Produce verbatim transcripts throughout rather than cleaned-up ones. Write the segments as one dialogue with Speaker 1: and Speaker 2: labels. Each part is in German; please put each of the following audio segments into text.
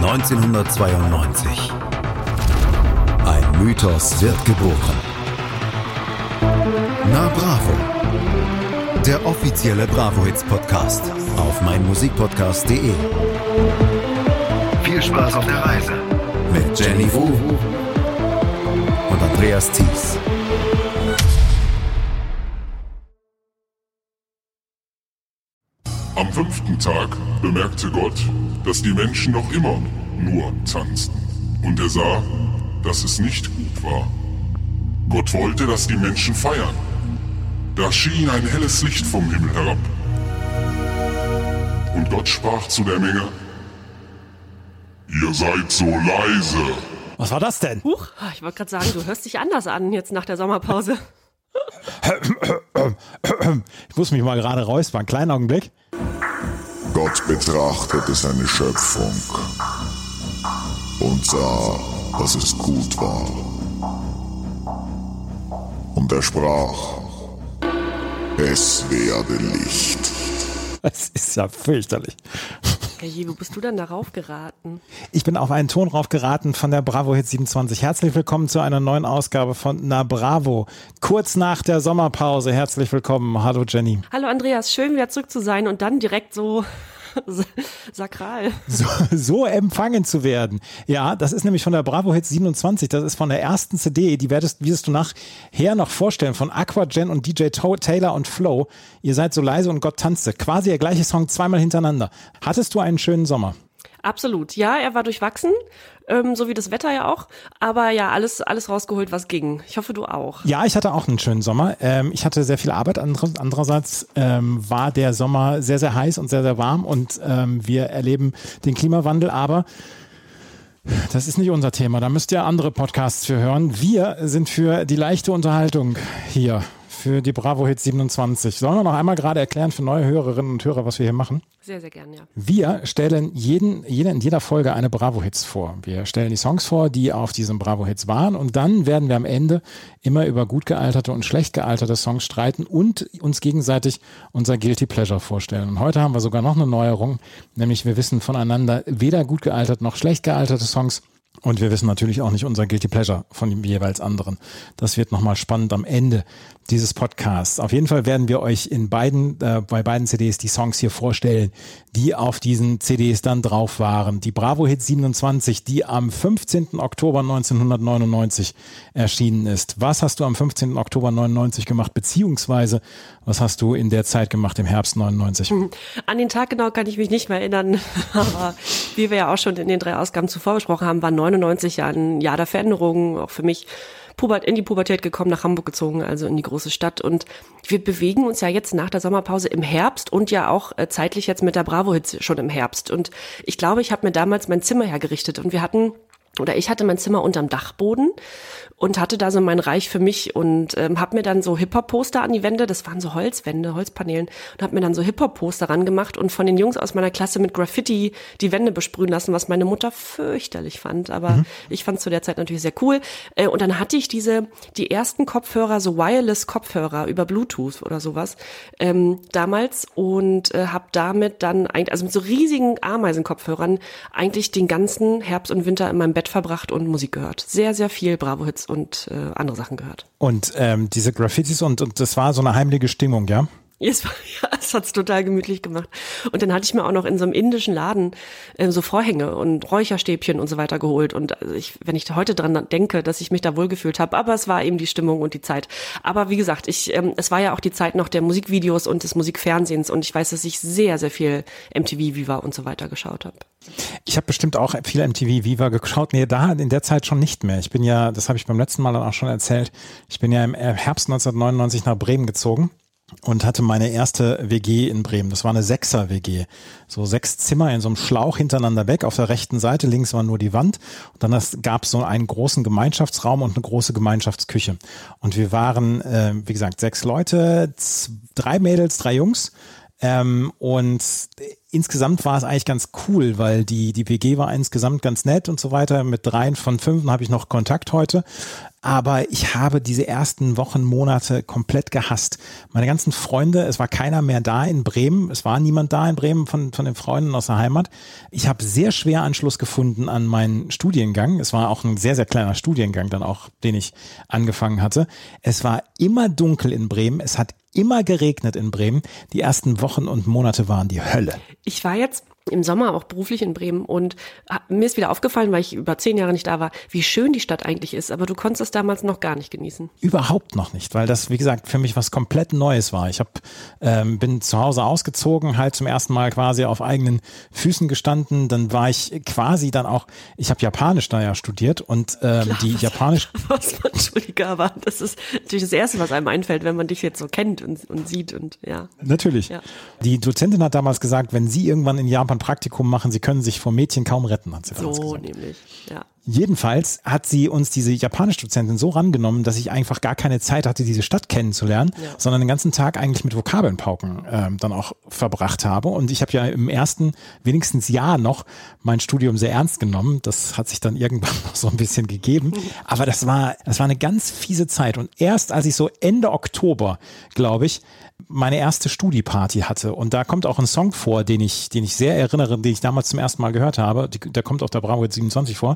Speaker 1: neunzehnhundertzweiundneunzig. Ein Mythos wird geboren. Na Bravo. Der offizielle Bravo-Hits-Podcast auf meinmusikpodcast punkt de. Viel Spaß auf der Reise mit Jenny Wu und Andreas Thies.
Speaker 2: Am fünften Tag bemerkte Gott, dass die Menschen noch immer nur tanzten. Und er sah, dass es nicht gut war. Gott wollte, dass die Menschen feiern. Da schien ein helles Licht vom Himmel herab. Und Gott sprach zu der Menge: Ihr seid so leise.
Speaker 3: Was war das denn?
Speaker 4: Huch, ich wollte gerade sagen, du hörst dich anders an jetzt nach der Sommerpause.
Speaker 3: Ich muss mich mal gerade räuspern. Kleinen Augenblick.
Speaker 2: Gott betrachtete seine Schöpfung und sah, dass es gut war. Und er sprach: Es werde Licht.
Speaker 3: Das ist ja fürchterlich.
Speaker 4: Hey, wo bist du denn darauf geraten?
Speaker 3: Ich bin auf einen Ton rauf geraten von der Bravo Hits siebenundzwanzig. Herzlich willkommen zu einer neuen Ausgabe von Na Bravo. Kurz nach der Sommerpause. Herzlich willkommen. Hallo Jenny.
Speaker 4: Hallo Andreas, schön wieder zurück zu sein und dann direkt so sakral.
Speaker 3: So, so empfangen zu werden. Ja, das ist nämlich von der Bravo Hits siebenundzwanzig. Das ist von der ersten C D. Die werdest, wirst du nachher noch vorstellen von Aquagen und D J Taylor und Flo. Ihr seid so leise und Gott tanzte. Quasi der gleiche Song zweimal hintereinander. Hattest du einen schönen Sommer?
Speaker 4: Absolut. Ja, er war durchwachsen, ähm, so wie das Wetter ja auch. Aber ja, alles alles rausgeholt, was ging. Ich hoffe, du auch.
Speaker 3: Ja, ich hatte auch einen schönen Sommer. Ähm, ich hatte sehr viel Arbeit. Andererseits ähm, war der Sommer sehr, sehr heiß und sehr, sehr warm. Und ähm, wir erleben den Klimawandel. Aber das ist nicht unser Thema. Da müsst ihr andere Podcasts für hören. Wir sind für die leichte Unterhaltung hier. Für die Bravo Hits siebenundzwanzig. Sollen wir noch einmal gerade erklären für neue Hörerinnen und Hörer, was wir hier machen?
Speaker 4: Sehr, sehr gern, ja.
Speaker 3: Wir stellen jeden, jede, in jeder Folge eine Bravo Hits vor. Wir stellen die Songs vor, die auf diesem Bravo Hits waren, und dann werden wir am Ende immer über gut gealterte und schlecht gealterte Songs streiten und uns gegenseitig unser Guilty Pleasure vorstellen. Und heute haben wir sogar noch eine Neuerung, nämlich wir wissen voneinander weder gut gealtert noch schlecht gealterte Songs. Und wir wissen natürlich auch nicht unser Guilty Pleasure von dem jeweils anderen. Das wird nochmal spannend am Ende dieses Podcasts. Auf jeden Fall werden wir euch in beiden, äh, bei beiden C Ds die Songs hier vorstellen, die auf diesen C Ds dann drauf waren. Die Bravo Hits siebenundzwanzig, die am fünfzehnten Oktober neunzehnhundertneunundneunzig erschienen ist. Was hast du am fünfzehnten Oktober neunundneunzig gemacht, beziehungsweise was hast du in der Zeit gemacht im Herbst neunundneunzig?
Speaker 4: An den Tag genau kann ich mich nicht mehr erinnern, aber wie wir ja auch schon in den drei Ausgaben zuvor besprochen haben, war neunundneunzig ja ein Jahr der Veränderungen, auch für mich. Pubert, in die Pubertät gekommen, nach Hamburg gezogen, also in die große Stadt. Und wir bewegen uns ja jetzt nach der Sommerpause im Herbst und ja auch äh, zeitlich jetzt mit der Bravo Hits schon im Herbst. Und ich glaube, ich habe mir damals mein Zimmer hergerichtet und wir hatten, oder ich hatte mein Zimmer unterm Dachboden und hatte da so mein Reich für mich und ähm, habe mir dann so Hip-Hop-Poster an die Wände, das waren so Holzwände, Holzpaneelen, und habe mir dann so Hip-Hop-Poster rangemacht und von den Jungs aus meiner Klasse mit Graffiti die Wände besprühen lassen, was meine Mutter fürchterlich fand, aber mhm. ich fand es zu der Zeit natürlich sehr cool. Äh, und dann hatte ich diese, die ersten Kopfhörer, so Wireless-Kopfhörer über Bluetooth oder sowas ähm, damals und äh, habe damit dann, eigentlich, also mit so riesigen Ameisenkopfhörern eigentlich den ganzen Herbst und Winter in meinem Bett verbracht und Musik gehört. Sehr, sehr viel Bravo Hits und äh, andere Sachen gehört.
Speaker 3: Und ähm, diese Graffitis und, und das war so eine heimliche Stimmung, ja?
Speaker 4: Es, war, ja, es hat's total gemütlich gemacht. Und dann hatte ich mir auch noch in so einem indischen Laden äh, so Vorhänge und Räucherstäbchen und so weiter geholt. Und also ich, wenn ich heute dran denke, dass ich mich da wohlgefühlt habe, aber es war eben die Stimmung und die Zeit. Aber wie gesagt, ich, ähm, es war ja auch die Zeit noch der Musikvideos und des Musikfernsehens. Und ich weiß, dass ich sehr, sehr viel M T V, Viva und so weiter geschaut habe.
Speaker 3: Ich habe bestimmt auch viel M T V, Viva geschaut. Nee, da in der Zeit schon nicht mehr. Ich bin ja, das habe ich beim letzten Mal dann auch schon erzählt, ich bin ja im Herbst neunzehnhundertneunundneunzig nach Bremen gezogen und hatte meine erste W G in Bremen. Das war eine Sechser-W G. So sechs Zimmer in so einem Schlauch hintereinander weg. Auf der rechten Seite, links war nur die Wand. Und dann gab es so einen großen Gemeinschaftsraum und eine große Gemeinschaftsküche. Und wir waren, äh, wie gesagt, sechs Leute, z- drei Mädels, drei Jungs. Ähm, und insgesamt war es eigentlich ganz cool, weil die die W G war insgesamt ganz nett und so weiter. Mit dreien von fünf habe ich noch Kontakt heute. aber ich habe diese ersten Wochen, Monate komplett gehasst. Meine ganzen Freunde, es war keiner mehr da in Bremen, es war niemand da in Bremen von, von den Freunden aus der Heimat. Ich habe sehr schwer Anschluss gefunden an meinen Studiengang. Es war auch ein sehr, sehr kleiner Studiengang dann auch, den ich angefangen hatte. Es war immer dunkel in Bremen, es hat immer geregnet in Bremen. Die ersten Wochen und Monate waren die Hölle.
Speaker 4: Ich war jetzt im Sommer auch beruflich in Bremen und mir ist wieder aufgefallen, weil ich über zehn Jahre nicht da war, wie schön die Stadt eigentlich ist, aber du konntest es damals noch gar nicht genießen.
Speaker 3: Überhaupt noch nicht, weil das, wie gesagt, für mich was komplett Neues war. Ich hab, ähm, bin zu Hause ausgezogen, halt zum ersten Mal quasi auf eigenen Füßen gestanden, dann war ich quasi dann auch, ich habe Japanisch da ja studiert und ähm, Klar, die
Speaker 4: was,
Speaker 3: Japanisch...
Speaker 4: Was man, Entschuldige, aber das ist natürlich das Erste, was einem einfällt, wenn man dich jetzt so kennt und, und sieht und ja.
Speaker 3: Natürlich.
Speaker 4: Ja.
Speaker 3: Die Dozentin hat damals gesagt, wenn sie irgendwann in Japan Praktikum machen, sie können sich vor Mädchen kaum retten, hat sie damals
Speaker 4: so
Speaker 3: gesagt.
Speaker 4: nämlich, ja.
Speaker 3: Jedenfalls hat sie uns, diese Japanisch-Dozentin, so rangenommen, dass ich einfach gar keine Zeit hatte, diese Stadt kennenzulernen, ja. sondern den ganzen Tag eigentlich mit Vokabelnpauken ähm, dann auch verbracht habe. Und ich habe ja im ersten, wenigstens Jahr noch mein Studium sehr ernst genommen. Das hat sich dann irgendwann noch so ein bisschen gegeben. Aber das war, das war eine ganz fiese Zeit. Und erst als ich so Ende Oktober, glaube ich, meine erste Studi-Party hatte. Und da kommt auch ein Song vor, den ich, den ich sehr erinnere, den ich damals zum ersten Mal gehört habe. Die, da kommt auch der Bravo Hits siebenundzwanzig vor.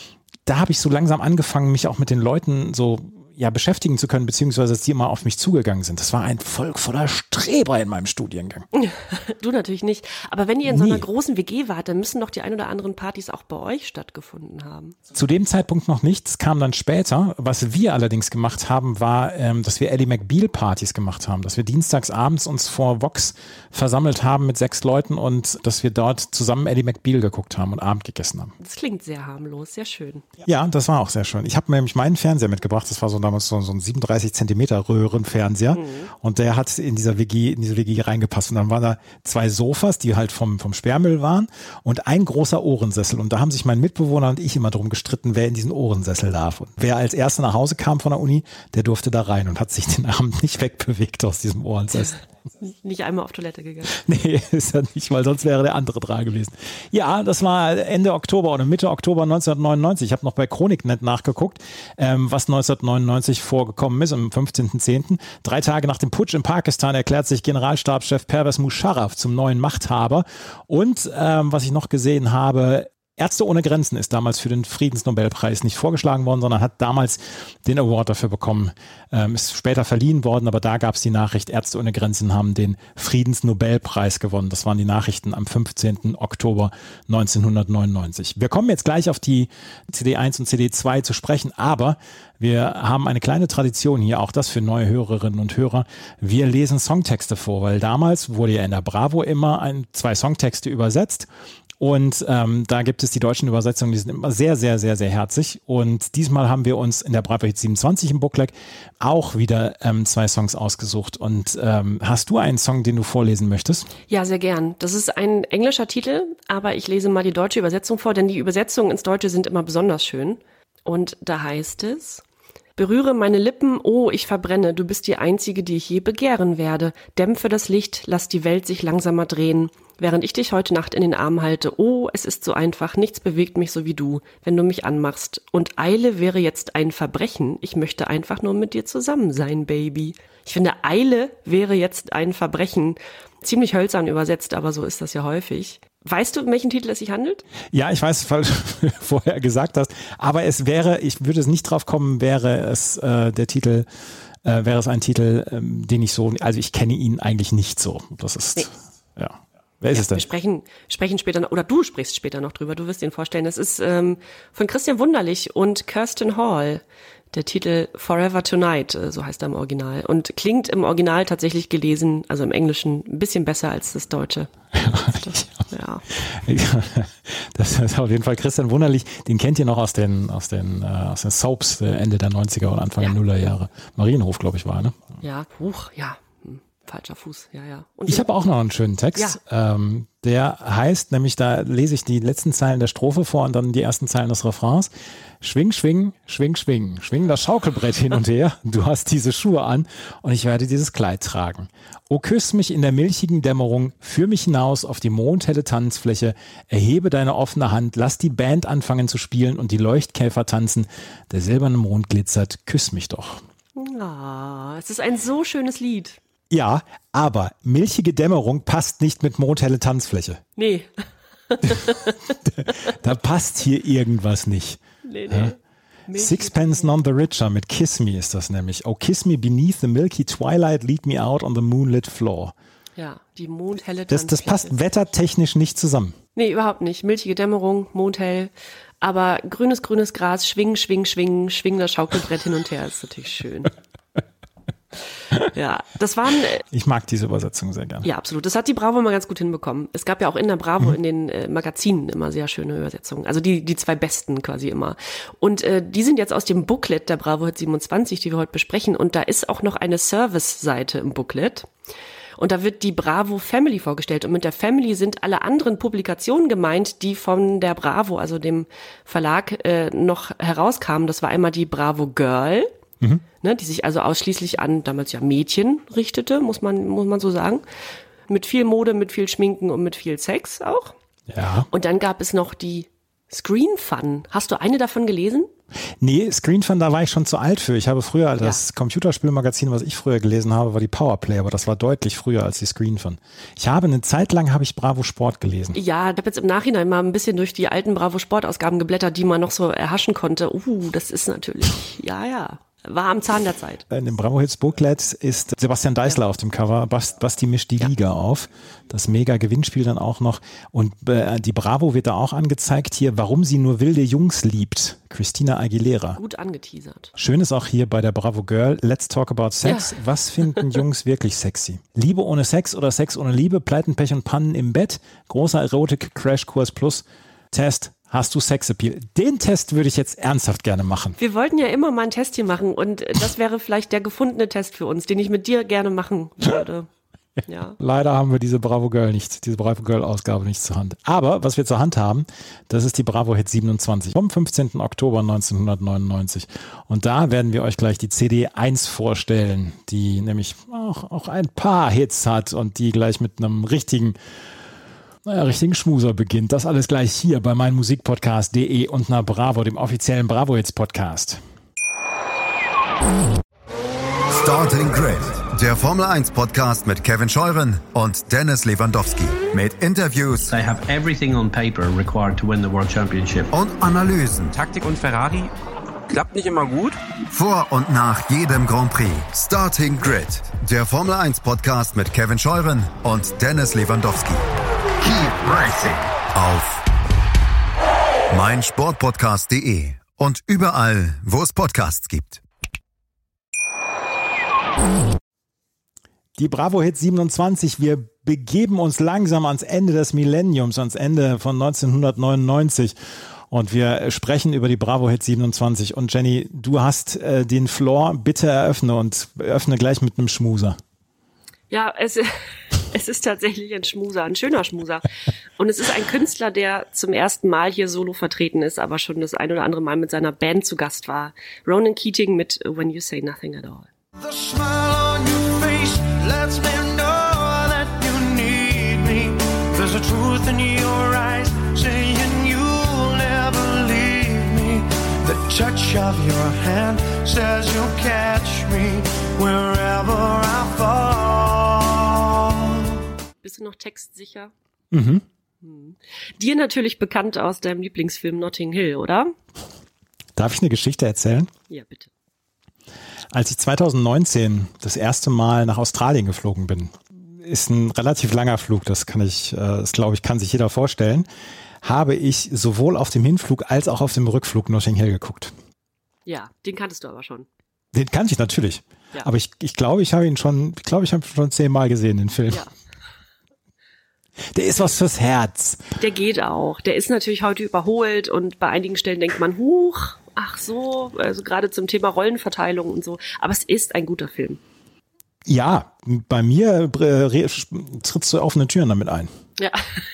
Speaker 3: Da habe ich so langsam angefangen, mich auch mit den Leuten so ja beschäftigen zu können, beziehungsweise dass die immer auf mich zugegangen sind. Das war ein Volk voller Streber in meinem Studiengang.
Speaker 4: Du natürlich nicht. Aber wenn ihr in so einer großen W G wart, dann müssen doch die ein oder anderen Partys auch bei euch stattgefunden haben.
Speaker 3: Zu dem Zeitpunkt noch nicht. Es kam dann später. Was wir allerdings gemacht haben, war, ähm, dass wir Ally McBeal-Partys gemacht haben. Dass wir dienstags abends uns vor Vox versammelt haben mit sechs Leuten und dass wir dort zusammen Ally McBeal geguckt haben und Abend gegessen haben.
Speaker 4: Das klingt sehr harmlos, sehr schön.
Speaker 3: Ja, das war auch sehr schön. Ich habe mir nämlich meinen Fernseher mitgebracht. Das war so damals so, so ein siebenunddreißig Zentimeter Röhrenfernseher mhm. und der hat in dieser W G, in diese W G reingepasst und dann waren da zwei Sofas, die halt vom, vom Sperrmüll waren und ein großer Ohrensessel und da haben sich mein Mitbewohner und ich immer drum gestritten, wer in diesen Ohrensessel darf und wer als Erster nach Hause kam von der Uni, der durfte da rein und hat sich den Abend nicht wegbewegt aus diesem Ohrensessel.
Speaker 4: Nicht einmal auf Toilette gegangen.
Speaker 3: Nee, ist ja nicht, weil sonst wäre der andere dran gewesen. Ja, das war Ende Oktober oder Mitte Oktober neunzehnhundertneunundneunzig. Ich habe noch bei Chroniknet nachgeguckt, ähm, was neunzehnhundertneunundneunzig vorgekommen ist, am fünfzehnten zehnten Drei Tage nach dem Putsch in Pakistan erklärt sich Generalstabschef Pervez Musharraf zum neuen Machthaber. Und ähm, was ich noch gesehen habe, Ärzte ohne Grenzen ist damals für den Friedensnobelpreis nicht vorgeschlagen worden, sondern hat damals den Award dafür bekommen. Ähm, ist später verliehen worden, aber da gab es die Nachricht, Ärzte ohne Grenzen haben den Friedensnobelpreis gewonnen. Das waren die Nachrichten am fünfzehnten Oktober neunzehnhundertneunundneunzig. Wir kommen jetzt gleich auf die C D eins und C D zwei zu sprechen, aber wir haben eine kleine Tradition hier, auch das für neue Hörerinnen und Hörer. Wir lesen Songtexte vor, weil damals wurde ja in der Bravo immer ein, zwei Songtexte übersetzt. Und ähm, da gibt es die deutschen Übersetzungen, die sind immer sehr, sehr, sehr, sehr herzig. Und diesmal haben wir uns in der Bravo Hits siebenundzwanzig im Bookleg auch wieder ähm, zwei Songs ausgesucht. Und ähm, hast du einen Song, den du vorlesen möchtest?
Speaker 4: Ja, sehr gern. Das ist ein englischer Titel, aber ich lese mal die deutsche Übersetzung vor, denn die Übersetzungen ins Deutsche sind immer besonders schön. Und da heißt es: Berühre meine Lippen, oh, ich verbrenne, du bist die Einzige, die ich je begehren werde. Dämpfe das Licht, lass die Welt sich langsamer drehen. Während ich dich heute Nacht in den Arm halte, oh, es ist so einfach, nichts bewegt mich so wie du, wenn du mich anmachst. Und Eile wäre jetzt ein Verbrechen, ich möchte einfach nur mit dir zusammen sein, Baby. Ich finde, Eile wäre jetzt ein Verbrechen. Ziemlich hölzern übersetzt, aber so ist das ja häufig. Weißt du, um welchen Titel es sich handelt?
Speaker 3: Ja, ich weiß, weil du vorher gesagt hast, aber es wäre, ich würde es nicht drauf kommen, wäre es äh, der Titel, äh, wäre es ein Titel, ähm, den ich so, also ich kenne ihn eigentlich nicht so. Das ist, nee. ja. Wer ist
Speaker 4: ja,
Speaker 3: es denn?
Speaker 4: Wir sprechen, sprechen später noch, oder du sprichst später noch drüber, du wirst ihn vorstellen. Es ist ähm, von Christian Wunderlich und Kirsten Hall. Der Titel Forever Tonight, so heißt er im Original. Und klingt im Original tatsächlich gelesen, also im Englischen, ein bisschen besser als das Deutsche.
Speaker 3: Ja. Ja. Das ist auf jeden Fall Christian Wunderlich. Den kennt ihr noch aus den, aus den, äh, aus den Soaps Ende der neunziger oder Anfang ja. der Nullerjahre. Marienhof, glaube ich, war, ne?
Speaker 4: Ja, Huch, ja. Falscher Fuß, ja, ja. Und
Speaker 3: ich habe auch noch einen schönen Text. Ja. Ähm, der heißt, nämlich da lese ich die letzten Zeilen der Strophe vor und dann die ersten Zeilen des Refrains. Schwing, schwing, schwing, schwing. Schwing das Schaukelbrett hin und her. Du hast diese Schuhe an und ich werde dieses Kleid tragen. O küss mich in der milchigen Dämmerung, führ mich hinaus auf die mondhelle Tanzfläche, erhebe deine offene Hand, lass die Band anfangen zu spielen und die Leuchtkäfer tanzen. Der silberne Mond glitzert, küss mich doch.
Speaker 4: Ah, es ist ein so schönes Lied.
Speaker 3: Ja, aber milchige Dämmerung passt nicht mit mondhelle Tanzfläche.
Speaker 4: Nee.
Speaker 3: da, da passt hier irgendwas nicht.
Speaker 4: Nee, nee.
Speaker 3: Ja? Sixpence None the Richer mit Kiss Me ist das nämlich. Oh, kiss me beneath the milky twilight, lead me out on the moonlit floor.
Speaker 4: Ja, die mondhelle
Speaker 3: Tanzfläche. Das, das passt wettertechnisch nicht zusammen.
Speaker 4: Nee, überhaupt nicht. Milchige Dämmerung, mondhell. Aber grünes, grünes Gras, schwing, schwing, schwing, schwing das Schaukelbrett hin und her, ist natürlich schön. Ja, das waren.
Speaker 3: Ich mag diese Übersetzung sehr gerne.
Speaker 4: Ja, absolut. Das hat die Bravo mal ganz gut hinbekommen. Es gab ja auch in der Bravo mhm. in den äh, Magazinen immer sehr schöne Übersetzungen. Also die die zwei besten quasi immer. Und äh, die sind jetzt aus dem Booklet der Bravo Hit siebenundzwanzig, die wir heute besprechen. Und da ist auch noch eine Service-Seite im Booklet. Und da wird die Bravo Family vorgestellt. Und mit der Family sind alle anderen Publikationen gemeint, die von der Bravo, also dem Verlag, äh, noch herauskamen. Das war einmal die Bravo Girl. Mhm. Ne, die sich also ausschließlich an damals ja Mädchen richtete, muss man muss man so sagen. Mit viel Mode, mit viel Schminken und mit viel Sex auch.
Speaker 3: Ja.
Speaker 4: Und dann gab es noch die Screen Fun. Hast du eine davon gelesen?
Speaker 3: Nee, Screen Fun, da war ich schon zu alt für. Ich habe früher, ja. das Computerspielmagazin, was ich früher gelesen habe, war die Powerplay, aber das war deutlich früher als die Screen Fun. Ich habe eine Zeit lang, habe ich Bravo Sport gelesen.
Speaker 4: Ja, ich habe jetzt im Nachhinein mal ein bisschen durch die alten Bravo Sport Ausgaben geblättert, die man noch so erhaschen konnte. Uh, das ist natürlich, ja, ja. War am Zahn der Zeit.
Speaker 3: In dem Bravo Hits Booklet ist Sebastian Deißler ja. auf dem Cover. Bast, Basti mischt die ja. Liga auf. Das mega Gewinnspiel dann auch noch. Und äh, die Bravo wird da auch angezeigt hier, warum sie nur wilde Jungs liebt. Christina Aguilera.
Speaker 4: Gut angeteasert.
Speaker 3: Schön ist auch hier bei der Bravo Girl, let's talk about sex. Ja. Was finden Jungs wirklich sexy? Liebe ohne Sex oder Sex ohne Liebe? Pleiten, Pech und Pannen im Bett? Großer Erotik-Crashkurs plus Test. Hast du Sexappeal? Den Test würde ich jetzt ernsthaft gerne machen.
Speaker 4: Wir wollten ja immer mal einen Test hier machen und das wäre vielleicht der gefundene Test für uns, den ich mit dir gerne machen würde. Ja.
Speaker 3: Leider haben wir diese Bravo Girl nicht, diese Bravo Girl Ausgabe nicht zur Hand. Aber was wir zur Hand haben, das ist die Bravo Hit siebenundzwanzig vom fünfzehnten Oktober neunzehnhundertneunundneunzig. Und da werden wir euch gleich die C D eins vorstellen, die nämlich auch, auch ein paar Hits hat und die gleich mit einem richtigen Naja, richtigen Schmuser beginnt. Das alles gleich hier bei meinmusikpodcast punkt de und einer Bravo, dem offiziellen Bravo Hits Podcast.
Speaker 1: Starting Grid, der Formel eins Podcast mit Kevin Scheuren und Dennis Lewandowski. Mit Interviews.
Speaker 5: They have everything on paper required to win the World Championship.
Speaker 1: Und Analysen.
Speaker 6: Taktik und Ferrari klappt nicht immer gut.
Speaker 1: Vor und nach jedem Grand Prix. Starting Grid, der Formel eins Podcast mit Kevin Scheuren und Dennis Lewandowski. Keep racing auf meinsportpodcast punkt de und überall, wo es Podcasts gibt.
Speaker 3: Die Bravo Hit siebenundzwanzig, wir begeben uns langsam ans Ende des Millenniums, ans Ende von neunzehnhundertneunundneunzig und wir sprechen über die Bravo Hit siebenundzwanzig. Und Jenny, du hast äh, den Floor, bitte eröffne und eröffne gleich mit einem Schmuser.
Speaker 4: Ja, es, es ist tatsächlich ein Schmuser, ein schöner Schmuser. Und es ist ein Künstler, der zum ersten Mal hier solo vertreten ist, aber schon das ein oder andere Mal mit seiner Band zu Gast war. Ronan Keating mit When You Say Nothing at All.
Speaker 7: The smile on your face lets me know that you need me. There's a truth in your eyes saying you'll never leave me. The touch of your hand says you'll catch me wherever I fall.
Speaker 4: Bist du noch textsicher?
Speaker 3: Mhm.
Speaker 4: Hm. Dir natürlich bekannt aus deinem Lieblingsfilm Notting Hill, oder?
Speaker 3: Darf ich eine Geschichte erzählen?
Speaker 4: Ja, bitte.
Speaker 3: Als ich zweitausendneunzehn das erste Mal nach Australien geflogen bin, ist ein relativ langer Flug, das kann ich, das glaube ich, kann sich jeder vorstellen, habe ich sowohl auf dem Hinflug als auch auf dem Rückflug Notting Hill geguckt.
Speaker 4: Ja, den kanntest du aber schon.
Speaker 3: Den kannte ich natürlich,
Speaker 4: ja. Aber
Speaker 3: ich, ich glaube, ich habe ihn schon, ich glaube, ich habe schon zehnmal gesehen, den Film.
Speaker 4: Ja.
Speaker 3: Der ist was fürs Herz.
Speaker 4: Der geht auch. Der ist natürlich heute überholt und bei einigen Stellen denkt man, huch, ach so, also gerade zum Thema Rollenverteilung und so. Aber es ist ein guter Film.
Speaker 3: Ja, bei mir äh, trittst du offene Türen damit ein.
Speaker 4: Ja.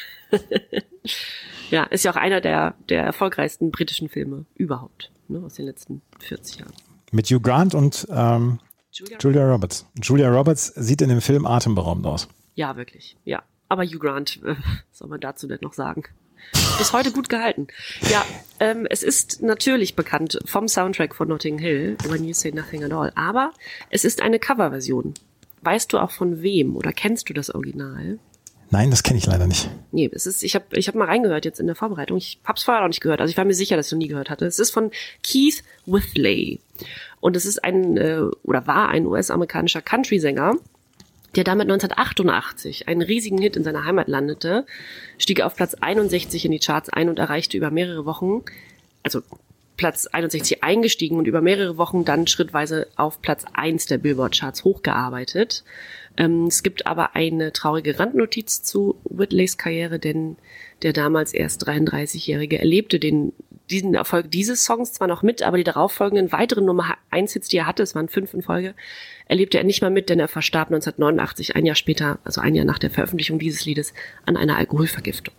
Speaker 4: Ja, ist ja auch einer der, der erfolgreichsten britischen Filme überhaupt, ne, aus den letzten vierzig Jahren.
Speaker 3: Mit Hugh Grant und ähm, Julia, Julia Roberts. Julia Roberts sieht in dem Film atemberaubend aus.
Speaker 4: Ja, wirklich, ja. Aber Hugh Grant, äh, was soll man dazu denn noch sagen? Bis heute gut gehalten. Ja, ähm, es ist natürlich bekannt vom Soundtrack von Notting Hill, When You Say Nothing at All, aber es ist eine Coverversion. Weißt du auch von wem oder kennst du das Original?
Speaker 3: Nein, das kenne ich leider nicht.
Speaker 4: Nee, es ist, ich habe ich hab mal reingehört jetzt in der Vorbereitung. Ich hab's vorher auch nicht gehört. Also ich war mir sicher, dass ich noch nie gehört hatte. Es ist von Keith Whitley. Und es ist ein, äh, oder war ein U S-amerikanischer Country-Sänger, der damit neunzehnhundertachtundachtzig einen riesigen Hit in seiner Heimat landete, stieg auf Platz einundsechzig in die Charts ein und erreichte über mehrere Wochen, also Platz einundsechzig eingestiegen und über mehrere Wochen dann schrittweise auf Platz eins der Billboard-Charts hochgearbeitet. Ähm, es gibt aber eine traurige Randnotiz zu Whitleys Karriere, denn der damals erst dreiunddreißigjährige erlebte den, diesen Erfolg dieses Songs zwar noch mit, aber die darauffolgenden weiteren Nummer eins Hits, die er hatte, es waren fünf in Folge, erlebte er nicht mal mit, denn er verstarb neunzehnhundertneunundachtzig, ein Jahr später, also ein Jahr nach der Veröffentlichung dieses Liedes, an einer Alkoholvergiftung.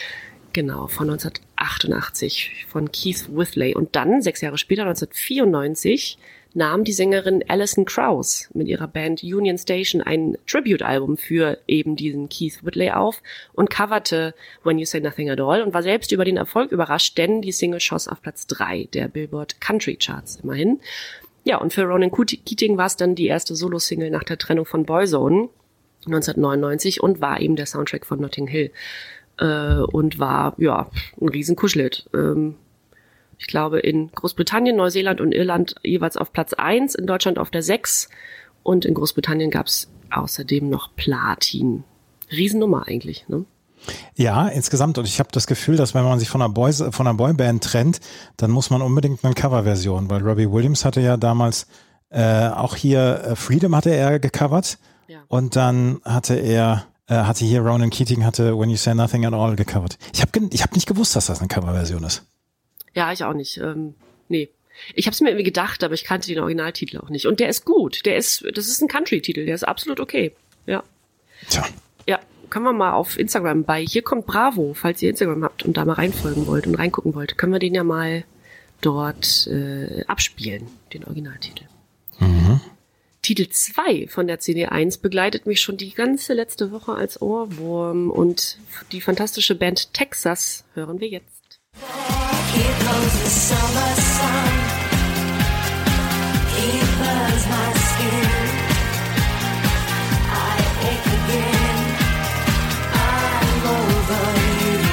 Speaker 4: Genau, von neunzehnhundertachtundachtzig, von Keith Whitley. Und dann, sechs Jahre später, neunzehnhundertvierundneunzig, nahm die Sängerin Alison Krauss mit ihrer Band Union Station ein Tribute-Album für eben diesen Keith Whitley auf und coverte When You Say Nothing at All und war selbst über den Erfolg überrascht, denn die Single schoss auf Platz drei der Billboard Country Charts immerhin. Ja, und für Ronan Keating war es dann die erste Solo-Single nach der Trennung von Boyzone neunzehnhundertneunundneunzig und war eben der Soundtrack von Notting Hill. Äh, und war, ja, ein riesen Kuschelhit. Ähm, Ich glaube, in Großbritannien, Neuseeland und Irland jeweils auf Platz eins, in Deutschland auf der sechs und in Großbritannien gab es außerdem noch Platin. Riesennummer eigentlich, ne?
Speaker 3: Ja, insgesamt. Und ich habe das Gefühl, dass wenn man sich von einer, Boys, von einer Boyband trennt, dann muss man unbedingt eine Coverversion, weil Robbie Williams hatte ja damals äh, auch hier äh, Freedom hatte er gecovert ja. Und dann hatte er äh, hatte hier Ronan Keating hatte When You Say Nothing at All gecovert. Ich habe ich hab nicht gewusst, dass das eine Coverversion ist.
Speaker 4: Ja, ich auch nicht. Ähm, nee. Ich habe es mir irgendwie gedacht, aber ich kannte den Originaltitel auch nicht. Und der ist gut. Der ist, das ist ein Country-Titel. Der ist absolut okay. Ja.
Speaker 3: Tja.
Speaker 4: Ja, können wir mal auf Instagram bei Hier kommt Bravo, falls ihr Instagram habt und da mal reinfolgen wollt und reingucken wollt, können wir den ja mal dort äh, abspielen, den Originaltitel.
Speaker 3: Mhm.
Speaker 4: Titel zwei von der C D eins begleitet mich schon die ganze letzte Woche als Ohrwurm und die fantastische Band Texas hören wir jetzt.
Speaker 8: Here comes the summer sun. He burns my skin. I ache again. I'm over you.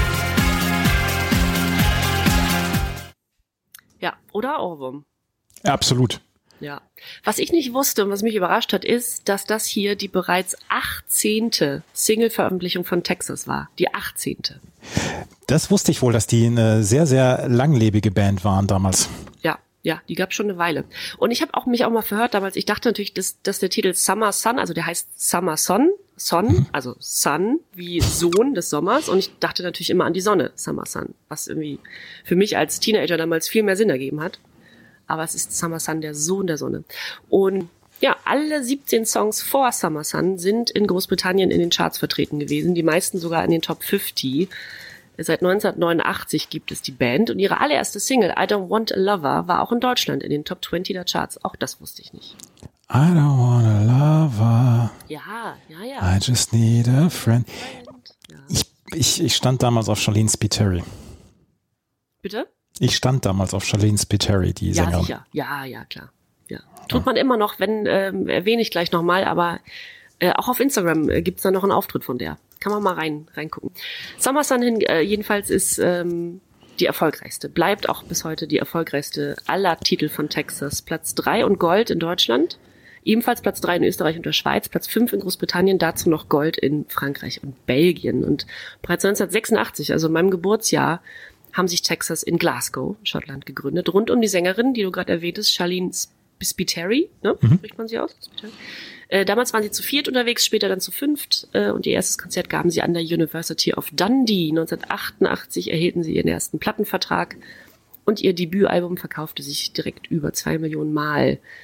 Speaker 4: Ja, oder Ohrwurm?
Speaker 3: Absolut.
Speaker 4: Ja. Was ich nicht wusste und was mich überrascht hat, ist, dass das hier die bereits achtzehnte Single-Veröffentlichung von Texas war. Die achtzehnte.
Speaker 3: Das wusste ich wohl, dass die eine sehr, sehr langlebige Band waren damals.
Speaker 4: Ja, ja, die gab es schon eine Weile. Und ich habe auch mich auch mal verhört damals, ich dachte natürlich, dass, dass der Titel Summer Sun, also der heißt Summer Sun, Son, also Sun, wie Sohn des Sommers. Und ich dachte natürlich immer an die Sonne, Summer Sun, was irgendwie für mich als Teenager damals viel mehr Sinn ergeben hat. Aber es ist Summer Sun, der Sohn der Sonne. Und ja, alle siebzehn Songs vor Summer Sun sind in Großbritannien in den Charts vertreten gewesen, die meisten sogar in den Top fünfzig. Seit neunzehnhundertneunundachtzig gibt es die Band und ihre allererste Single, I Don't Want a Lover, war auch in Deutschland in den Top zwanzig der Charts. Auch das wusste ich nicht.
Speaker 3: I don't want a lover.
Speaker 4: Ja, ja, ja.
Speaker 3: I just need a friend.
Speaker 4: Ja.
Speaker 3: Ich, ich, ich stand damals auf Charlene Spiteri.
Speaker 4: Bitte?
Speaker 3: Ich stand damals auf Charlene Spiteri, die
Speaker 4: ja,
Speaker 3: Sängerin.
Speaker 4: Sicher. Ja, ja, klar. Ja. Tut man immer noch, wenn, ähm, erwähne ich gleich nochmal, aber äh, auch auf Instagram äh, gibt's da noch einen Auftritt von der. Kann man mal rein reingucken. Summer Sun hin, äh, jedenfalls ist ähm, die erfolgreichste, bleibt auch bis heute die erfolgreichste aller Titel von Texas. Platz drei und Gold in Deutschland, ebenfalls Platz drei in Österreich und der Schweiz, Platz fünf in Großbritannien, dazu noch Gold in Frankreich und Belgien. Und bereits neunzehnhundertsechsundachtzig, also in meinem Geburtsjahr, haben sich Texas in Glasgow, Schottland, gegründet, rund um die Sängerin, die du gerade erwähntest, Charlene Spiteri, ne? Mhm. Spricht man sie aus? Äh, damals waren sie zu viert unterwegs, später dann zu fünft äh, und ihr erstes Konzert gaben sie an der University of Dundee. neunzehnhundertachtundachtzig erhielten sie ihren ersten Plattenvertrag und ihr Debütalbum verkaufte sich direkt über zwei Millionen Mal.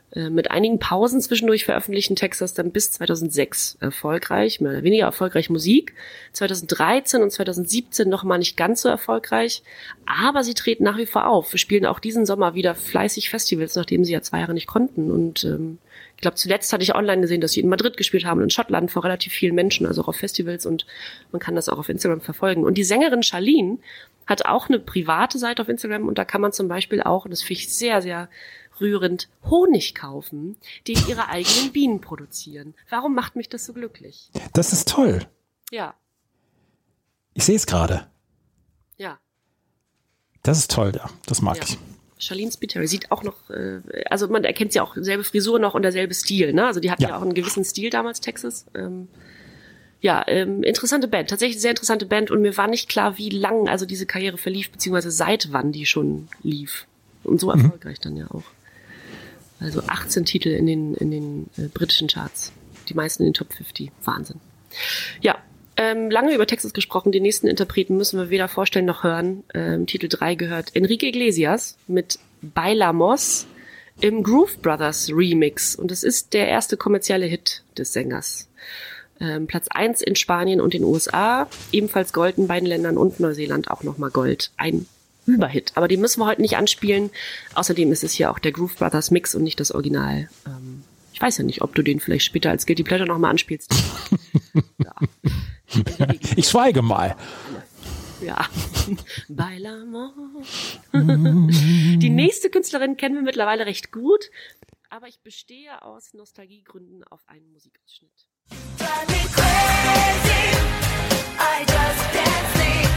Speaker 4: Äh, mit einigen Pausen zwischendurch veröffentlichten Texas dann bis zweitausendsechs erfolgreich, mehr oder weniger erfolgreich Musik. zweitausenddreizehn und zweitausendsiebzehn noch mal nicht ganz so erfolgreich, aber sie treten nach wie vor auf. Wir spielen auch diesen Sommer wieder fleißig Festivals, nachdem sie ja zwei Jahre nicht konnten. Und ähm, ich glaube, zuletzt hatte ich online gesehen, dass sie in Madrid gespielt haben und in Schottland vor relativ vielen Menschen, also auch auf Festivals, und man kann das auch auf Instagram verfolgen. Und die Sängerin Charlene hat auch eine private Seite auf Instagram und da kann man zum Beispiel auch, und das finde ich sehr, sehr rührend, Honig kaufen, den ihre eigenen Bienen produzieren. Warum macht mich das so glücklich?
Speaker 3: Das ist toll.
Speaker 4: Ja.
Speaker 3: Ich sehe es gerade.
Speaker 4: Ja.
Speaker 3: Das ist toll, ja. Das mag
Speaker 4: ja.
Speaker 3: ich.
Speaker 4: Charlene Spiteri sieht auch noch, äh, also man erkennt sie auch, selbe Frisur noch und derselbe Stil, ne? Also die hatten ja, ja auch einen gewissen Stil damals, Texas. Ähm, ja, ähm, interessante Band, tatsächlich sehr interessante Band und mir war nicht klar, wie lang also diese Karriere verlief, beziehungsweise seit wann die schon lief. Und so
Speaker 3: Mhm.
Speaker 4: erfolgreich dann ja auch. Also achtzehn Titel in den, in den äh, britischen Charts. Die meisten in den Top fünfzig. Wahnsinn. Ja, ähm, lange über Texas gesprochen. Den nächsten Interpreten müssen wir weder vorstellen noch hören. Ähm, Titel drei gehört Enrique Iglesias mit Bailamos im Groove Brothers Remix. Und es ist der erste kommerzielle Hit des Sängers. Ähm, Platz eins in Spanien und den U S A. Ebenfalls Gold in beiden Ländern und Neuseeland auch nochmal Gold. Ein Überhit. Aber den müssen wir heute nicht anspielen. Außerdem ist es hier auch der Groove Brothers Mix und nicht das Original. Ähm, ich weiß ja nicht, ob du den vielleicht später als Guilty Pleasure nochmal anspielst. Ja.
Speaker 3: Ich schweige mal.
Speaker 4: Ja. Bailamos. Die nächste Künstlerin kennen wir mittlerweile recht gut, aber ich bestehe aus Nostalgiegründen auf einen Musikausschnitt.
Speaker 8: Drive me crazy. I just can't sleep.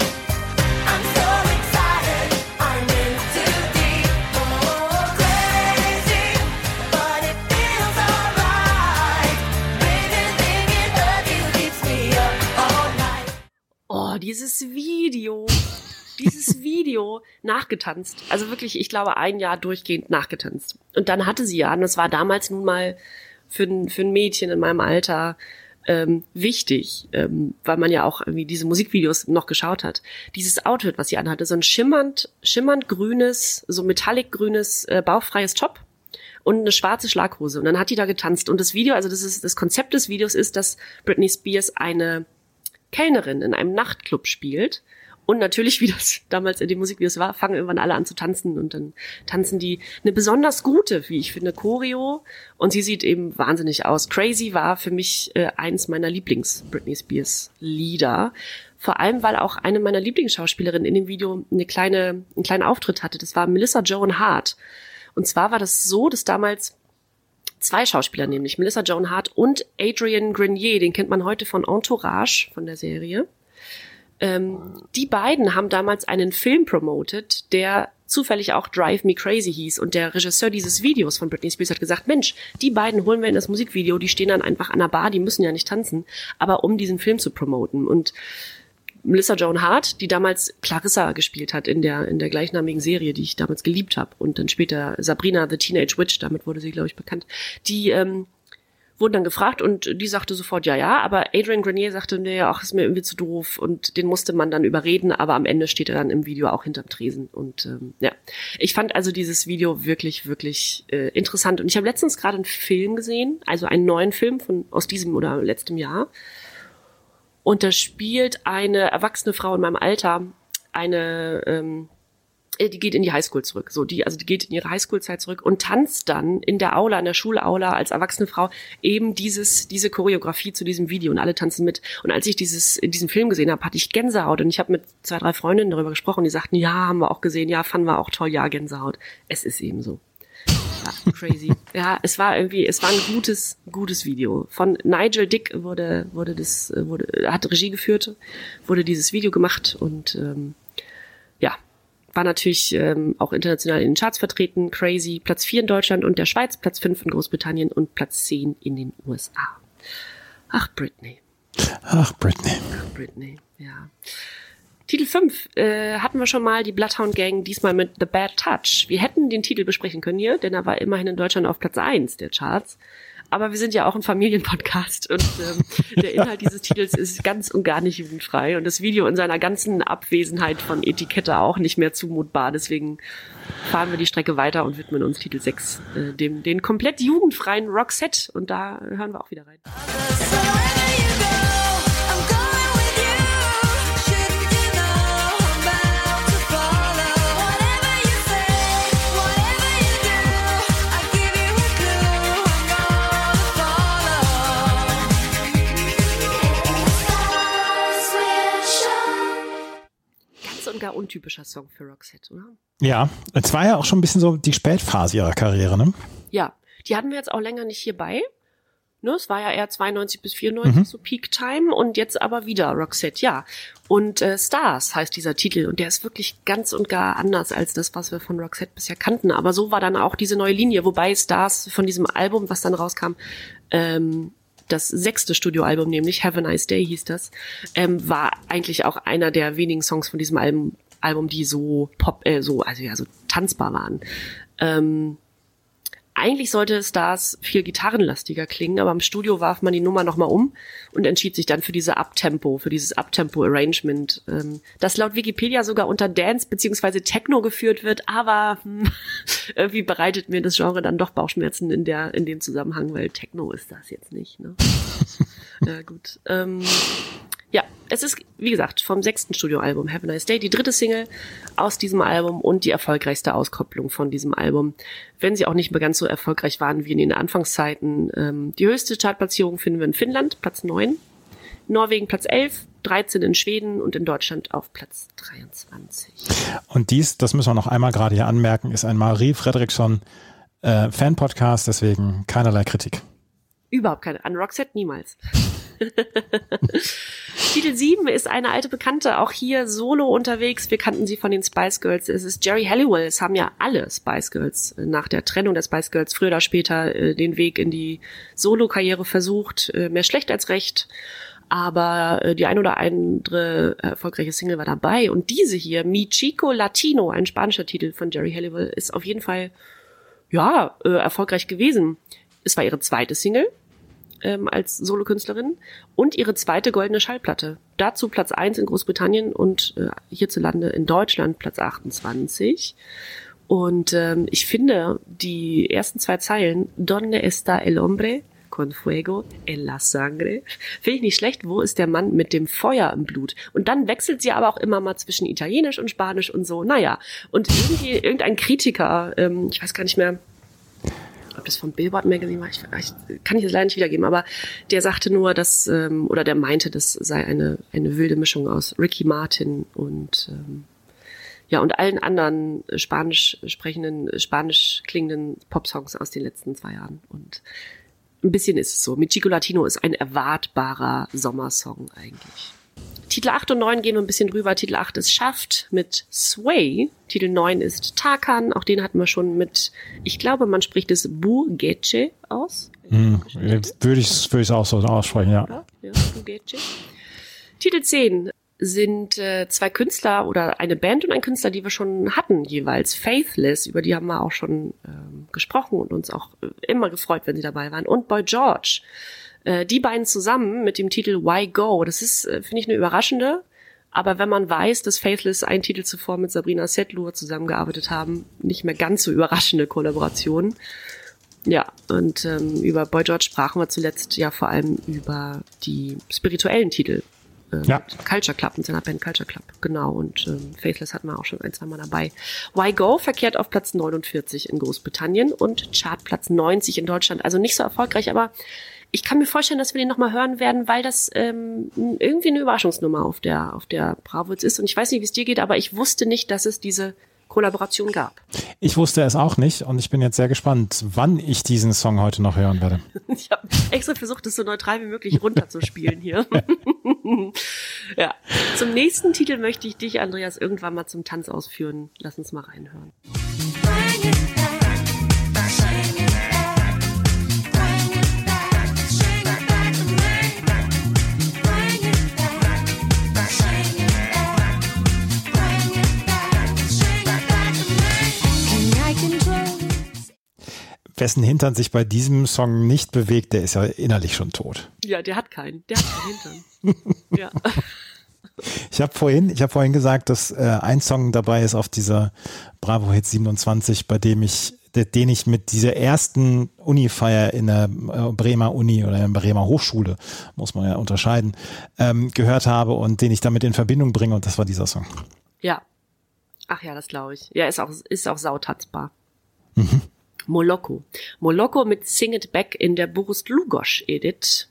Speaker 8: I'm so excited. I'm in too deep. Oh, crazy, but it feels alright. Baby, thinking of you keeps me up all night.
Speaker 4: Oh, dieses Video. Dieses Video nachgetanzt. Also wirklich, ich glaube, ein Jahr durchgehend nachgetanzt. Und dann hatte sie ja, und das war damals nun mal für ein, für ein Mädchen in meinem Alter ähm, wichtig, ähm, weil man ja auch irgendwie diese Musikvideos noch geschaut hat. Dieses Outfit, was sie anhatte, so ein schimmernd, schimmernd grünes, so metallic grünes, äh, bauchfreies Top und eine schwarze Schlaghose. Und dann hat die da getanzt. Und das Video, also das ist das Konzept des Videos ist, dass Britney Spears eine Kellnerin in einem Nachtclub spielt. Und natürlich, wie das damals in den Musikvideos war, fangen irgendwann alle an zu tanzen und dann tanzen die eine besonders gute, wie ich finde, Choreo und sie sieht eben wahnsinnig aus. Crazy war für mich äh, eins meiner Lieblings-Britney Spears Lieder. Vor allem, weil auch eine meiner Lieblingsschauspielerinnen in dem Video eine kleine, einen kleinen Auftritt hatte. Das war Melissa Joan Hart. Und zwar war das so, dass damals zwei Schauspieler, nämlich Melissa Joan Hart und Adrian Grenier, den kennt man heute von Entourage, von der Serie. Ähm, die beiden haben damals einen Film promotet, der zufällig auch Drive Me Crazy hieß. Und der Regisseur dieses Videos von Britney Spears hat gesagt, Mensch, die beiden holen wir in das Musikvideo, die stehen dann einfach an der Bar, die müssen ja nicht tanzen, aber um diesen Film zu promoten. Und Melissa Joan Hart, die damals Clarissa gespielt hat in der in der gleichnamigen Serie, die ich damals geliebt habe, und dann später Sabrina the Teenage Witch, damit wurde sie, glaube ich, bekannt, die ähm, wurden dann gefragt und die sagte sofort ja, ja, aber Adrian Grenier sagte, nee, ach, ist mir irgendwie zu doof und den musste man dann überreden, aber am Ende steht er dann im Video auch hinterm Tresen und ähm, ja, ich fand also dieses Video wirklich, wirklich äh, interessant und ich habe letztens gerade einen Film gesehen, also einen neuen Film von aus diesem oder letztem Jahr und da spielt eine erwachsene Frau in meinem Alter, eine ähm, die geht in die Highschool zurück, so die, also die geht in ihre Highschool-Zeit zurück und tanzt dann in der Aula, in der Schulaula als erwachsene Frau eben dieses, diese Choreografie zu diesem Video und alle tanzen mit. Und als ich dieses, in diesem Film gesehen habe, hatte ich Gänsehaut und ich habe mit zwei, drei Freundinnen darüber gesprochen, die sagten, ja, haben wir auch gesehen, ja, fanden wir auch toll, ja, Gänsehaut. Es ist eben so. Ja, crazy. Ja, es war irgendwie, es war ein gutes, gutes Video. Von Nigel Dick wurde, wurde das, wurde, hat Regie geführt, wurde dieses Video gemacht und, ähm, ja, war natürlich ähm, auch international in den Charts vertreten. Crazy, Platz vier in Deutschland und der Schweiz, Platz fünf in Großbritannien und Platz zehn in den U S A. Ach, Britney.
Speaker 3: Ach, Britney.
Speaker 4: Ach, Britney, ja. Titel fünf äh, hatten wir schon mal, die Bloodhound Gang, diesmal mit The Bad Touch. Wir hätten den Titel besprechen können hier, denn er war immerhin in Deutschland auf Platz eins der Charts. aber wir sind ja auch ein Familienpodcast und ähm, der Inhalt dieses Titels ist ganz und gar nicht jugendfrei und das Video in seiner ganzen Abwesenheit von Etikette auch nicht mehr zumutbar. Deswegen fahren wir die Strecke weiter und widmen uns Titel sechs, äh, dem den komplett jugendfreien Roxette. Und da hören wir auch wieder rein. Und gar untypischer Song für Roxette, oder?
Speaker 3: Ja, es war ja auch schon ein bisschen so die Spätphase ihrer Karriere, ne?
Speaker 4: Ja, die hatten wir jetzt auch länger nicht hierbei. Ne, es war ja eher zweiundneunzig bis vierundneunzig, mhm. so Peak Time und jetzt aber wieder Roxette, ja. Und äh, Stars heißt dieser Titel und der ist wirklich ganz und gar anders als das, was wir von Roxette bisher kannten. Aber so war dann auch diese neue Linie, wobei Stars von diesem Album, was dann rauskam, ähm, das sechste Studioalbum, nämlich Have a Nice Day hieß das, ähm, war eigentlich auch einer der wenigen Songs von diesem Album, Album, die so pop, äh, so, also ja, so tanzbar waren. Ähm, eigentlich sollte Stars viel gitarrenlastiger klingen, aber im Studio warf man die Nummer nochmal um und entschied sich dann für diese Uptempo, für dieses Uptempo-Arrangement, ähm, das laut Wikipedia sogar unter Dance bzw. Techno geführt wird, aber hm, irgendwie bereitet mir das Genre dann doch Bauchschmerzen in der in dem Zusammenhang, weil Techno ist das jetzt nicht, ne? Ja, gut. Ähm, ja, es ist, wie gesagt, vom sechsten Studioalbum Have a Nice Day, die dritte Single aus diesem Album und die erfolgreichste Auskopplung von diesem Album. Wenn sie auch nicht mehr ganz so erfolgreich waren wie in den Anfangszeiten. Ähm, die höchste Chartplatzierung finden wir in Finnland, Platz neun, Norwegen Platz elf, dreizehn in Schweden und in Deutschland auf Platz dreiundzwanzig.
Speaker 3: Und dies, das müssen wir noch einmal gerade hier anmerken, ist ein Marie Fredriksson äh, Fan-Podcast, deswegen keinerlei Kritik.
Speaker 4: Überhaupt keine. An Roxette niemals. Titel sieben ist eine alte Bekannte, auch hier solo unterwegs. Wir kannten sie von den Spice Girls. Es ist Geri Halliwell. Es haben ja alle Spice Girls nach der Trennung der Spice Girls früher oder später äh, den Weg in die Solo-Karriere versucht. Äh, mehr schlecht als recht. Aber äh, die ein oder andere erfolgreiche Single war dabei. Und diese hier, Mi Chico Latino, ein spanischer Titel von Geri Halliwell, ist auf jeden Fall ja äh, erfolgreich gewesen. Es war ihre zweite Single ähm, als Solokünstlerin und ihre zweite goldene Schallplatte. Dazu Platz eins in Großbritannien und äh, hierzulande in Deutschland Platz achtundzwanzig. Und ähm, ich finde die ersten zwei Zeilen, Donde está el hombre con fuego en la sangre, finde ich nicht schlecht. Wo ist der Mann mit dem Feuer im Blut? Und dann wechselt sie aber auch immer mal zwischen Italienisch und Spanisch und so. Naja, und irgendwie irgendein Kritiker, ähm, ich weiß gar nicht mehr, ob das vom Billboard Magazine war, ich, ich kann ich das leider nicht wiedergeben, aber der sagte nur, dass, ähm, oder der meinte, das sei eine eine wilde Mischung aus Ricky Martin und ähm, ja und allen anderen spanisch sprechenden, spanisch klingenden Popsongs aus den letzten zwei Jahren. Und ein bisschen ist es so. Mi Chico Latino ist ein erwartbarer Sommersong eigentlich. Titel acht und neun gehen wir ein bisschen drüber. Titel acht ist Schafft mit Sway. Titel neun ist Tarkan. Auch den hatten wir schon mit, ich glaube, man spricht es Bugece aus.
Speaker 3: Hm, würde ich es auch so aussprechen, ja.
Speaker 4: Oder? Ja, Bugece. Titel zehn sind äh, zwei Künstler oder eine Band und ein Künstler, die wir schon hatten jeweils. Faithless, über die haben wir auch schon ähm, gesprochen und uns auch äh, immer gefreut, wenn sie dabei waren. Und Boy George. Äh, die beiden zusammen mit dem Titel Why Go. Das ist, äh, finde ich, eine überraschende. Aber wenn man weiß, dass Faithless einen Titel zuvor mit Sabrina Setlur zusammengearbeitet haben, nicht mehr ganz so überraschende Kollaboration. Ja, und ähm, über Boy George sprachen wir zuletzt ja vor allem über die spirituellen Titel. Äh,
Speaker 3: ja.
Speaker 4: Culture Club, mit seiner Band Culture Club, genau. Und ähm, Faithless hatten wir auch schon ein, zwei Mal dabei. Why Go verkehrt auf Platz neunundvierzig in Großbritannien und Chartplatz neunzig in Deutschland. Also nicht so erfolgreich, aber ich kann mir vorstellen, dass wir den nochmal hören werden, weil das ähm, irgendwie eine Überraschungsnummer auf der auf der Bravo ist. Und ich weiß nicht, wie es dir geht, aber ich wusste nicht, dass es diese Kollaboration gab.
Speaker 3: Ich wusste es auch nicht und ich bin jetzt sehr gespannt, wann ich diesen Song heute noch hören werde.
Speaker 4: Ich habe extra versucht, es so neutral wie möglich runterzuspielen hier. Ja. Zum nächsten Titel möchte ich dich, Andreas, irgendwann mal zum Tanz ausführen. Lass uns mal reinhören.
Speaker 3: wessen Hintern sich bei diesem Song nicht bewegt, der ist ja innerlich schon tot.
Speaker 4: Ja, der hat keinen. Der hat keinen Hintern. Ja.
Speaker 3: Ich habe vorhin, ich habe vorhin gesagt, dass äh, ein Song dabei ist auf dieser Bravo Hits siebenundzwanzig, bei dem ich, den ich mit dieser ersten Uni-Feier in der äh, Bremer Uni oder in der Bremer Hochschule, muss man ja unterscheiden, ähm, gehört habe und den ich damit in Verbindung bringe, und das war dieser Song.
Speaker 4: Ja. Ach ja, das glaube ich. Ja, ist auch, ist auch sautatzbar. Mhm. Moloko. Moloko mit Sing It Back in der Boris Dlugosch-Edit.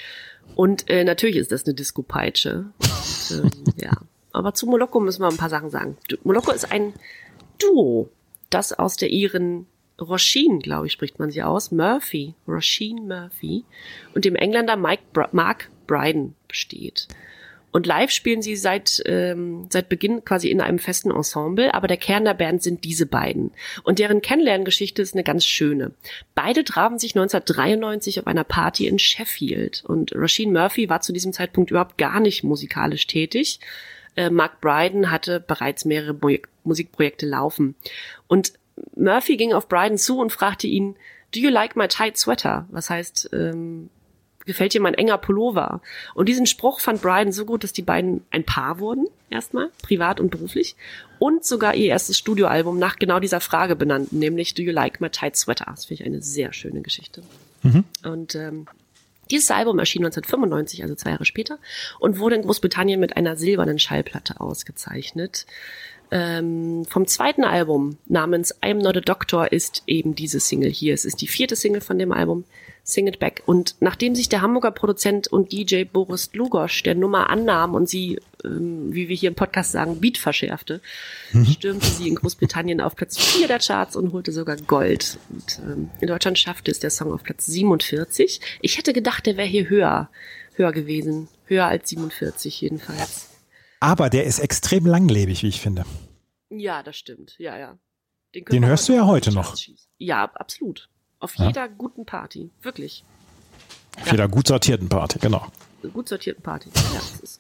Speaker 4: Und äh, natürlich ist das eine Disco-Peitsche. Und, ähm, ja. Aber zu Moloko müssen wir ein paar Sachen sagen. Du, Moloko ist ein Duo, das aus der Iren Roisin, glaube ich, spricht man sie aus, Murphy, Roisin Murphy, und dem Engländer Mike Br- Mark Bryden besteht. Und live spielen sie seit ähm, seit Beginn quasi in einem festen Ensemble, aber der Kern der Band sind diese beiden. Und deren Kennenlerngeschichte ist eine ganz schöne. Beide trafen sich neunzehnhundertdreiundneunzig auf einer Party in Sheffield. Und Roisin Murphy war zu diesem Zeitpunkt überhaupt gar nicht musikalisch tätig. Äh, Mark Bryden hatte bereits mehrere Mo- Musikprojekte laufen. Und Murphy ging auf Bryden zu und fragte ihn, "Do you like my tight sweater?" Was heißt, ähm, gefällt dir mein enger Pullover? Und diesen Spruch fand Bryden so gut, dass die beiden ein Paar wurden, erstmal, privat und beruflich, und sogar ihr erstes Studioalbum nach genau dieser Frage benannten, nämlich "Do you like my tight sweater?" Das finde ich eine sehr schöne Geschichte. Mhm. Und ähm, dieses Album erschien neunzehnhundertfünfundneunzig, also zwei Jahre später, und wurde in Großbritannien mit einer silbernen Schallplatte ausgezeichnet. Ähm, vom zweiten Album namens I'm Not a Doctor ist eben diese Single hier. Es ist die vierte Single von dem Album, Sing It Back. Und nachdem sich der Hamburger Produzent und D J Boris Dlugosch der Nummer annahm und sie, ähm, wie wir hier im Podcast sagen, Beat verschärfte, mhm. stürmte sie in Großbritannien auf Platz vier der Charts und holte sogar Gold. Und ähm, in Deutschland schaffte es der Song auf Platz siebenundvierzig. Ich hätte gedacht, der wäre hier höher, höher gewesen. Höher als siebenundvierzig jedenfalls.
Speaker 3: Aber der ist extrem langlebig, wie ich finde.
Speaker 4: Ja, das stimmt. Ja, ja. Den,
Speaker 3: Den hörst du ja heute noch.
Speaker 4: Ja, absolut. Auf
Speaker 3: Ja.
Speaker 4: jeder guten Party. Wirklich.
Speaker 3: Auf jeder gut sortierten Party, genau.
Speaker 4: Gut sortierten Party. Ja, das ist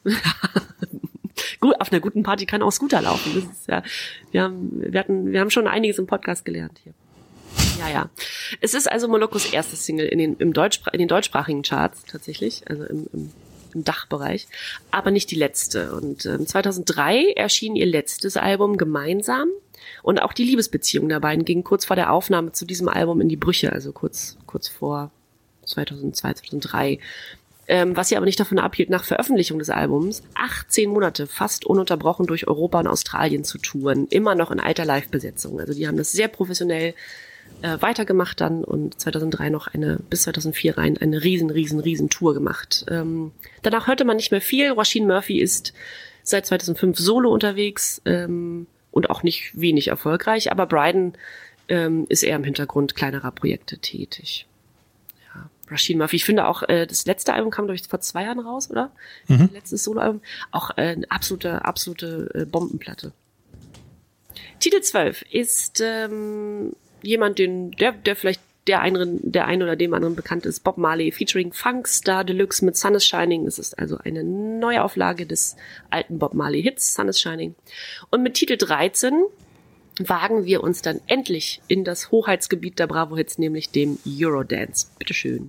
Speaker 4: gut, auf einer guten Party kann auch Scooter laufen. Das ist ja, wir haben, wir hatten, wir haben schon einiges im Podcast gelernt hier. Ja, ja. Es ist also Molokos erste Single in den, im Deutsch, in den deutschsprachigen Charts tatsächlich, also im, im, im Dachbereich, aber nicht die letzte. Und ähm, zweitausenddrei erschien ihr letztes Album gemeinsam. Und auch die Liebesbeziehung der beiden ging kurz vor der Aufnahme zu diesem Album in die Brüche, also kurz kurz vor zweitausendzwei, zweitausenddrei. Ähm, was sie aber nicht davon abhielt, nach Veröffentlichung des Albums achtzehn Monate fast ununterbrochen durch Europa und Australien zu touren, immer noch in alter Live-Besetzung. Also die haben das sehr professionell äh, weitergemacht dann und zweitausenddrei noch eine, bis zweitausendvier rein, eine riesen, riesen, riesen Tour gemacht. Ähm, danach hörte man nicht mehr viel. Roisin Murphy ist seit zweitausendfünf solo unterwegs, ähm, und auch nicht wenig erfolgreich, aber Bryden ähm, ist eher im Hintergrund kleinerer Projekte tätig. Ja, Roisin Murphy, ich finde auch, äh, das letzte Album kam, glaube ich, vor zwei Jahren raus, oder? Mhm. Letztes Soloalbum. Auch äh, eine absolute, absolute äh, Bombenplatte. Titel zwölf ist ähm, jemand, den, der, der vielleicht der einen, der einen oder dem anderen bekannt ist, Bob Marley featuring Funkstar Deluxe mit Sun is Shining. Es ist also eine Neuauflage des alten Bob Marley Hits Sun is Shining. Und mit Titel dreizehn wagen wir uns dann endlich in das Hoheitsgebiet der Bravo Hits, nämlich dem Eurodance. Bitteschön.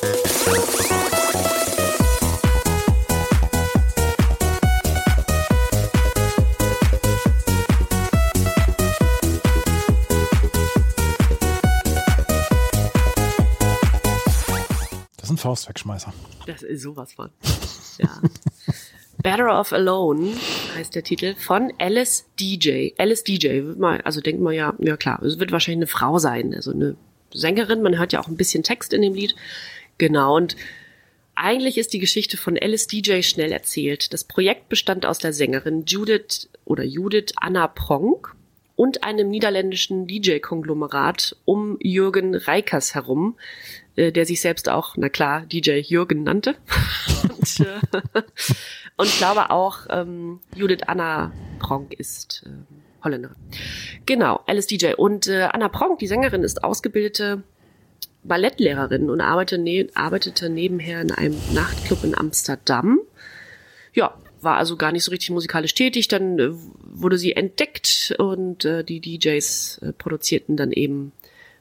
Speaker 3: Das ist ein Faustwegschmeißer.
Speaker 4: Das ist sowas von. Ja. Better Off Alone heißt der Titel von Alice D J. Alice D J, also denkt man ja, ja klar, es wird wahrscheinlich eine Frau sein, also eine Sängerin, man hört ja auch ein bisschen Text in dem Lied. Genau, und eigentlich ist die Geschichte von Alice D J schnell erzählt. Das Projekt bestand aus der Sängerin Judith oder Judith Anna Pronk und einem niederländischen D J-Konglomerat um Jürgen Reikers herum, äh, der sich selbst auch, na klar, D J Jürgen nannte. und, äh, und ich glaube auch, ähm, Judith Anna Pronk ist äh, Holländerin. Genau, Alice D J. Und äh, Anna Pronk, die Sängerin, ist ausgebildete Ballettlehrerin und arbeitete, ne- arbeitete nebenher in einem Nachtclub in Amsterdam. Ja, war also gar nicht so richtig musikalisch tätig. Dann äh, wurde sie entdeckt und äh, die D Js äh, produzierten dann eben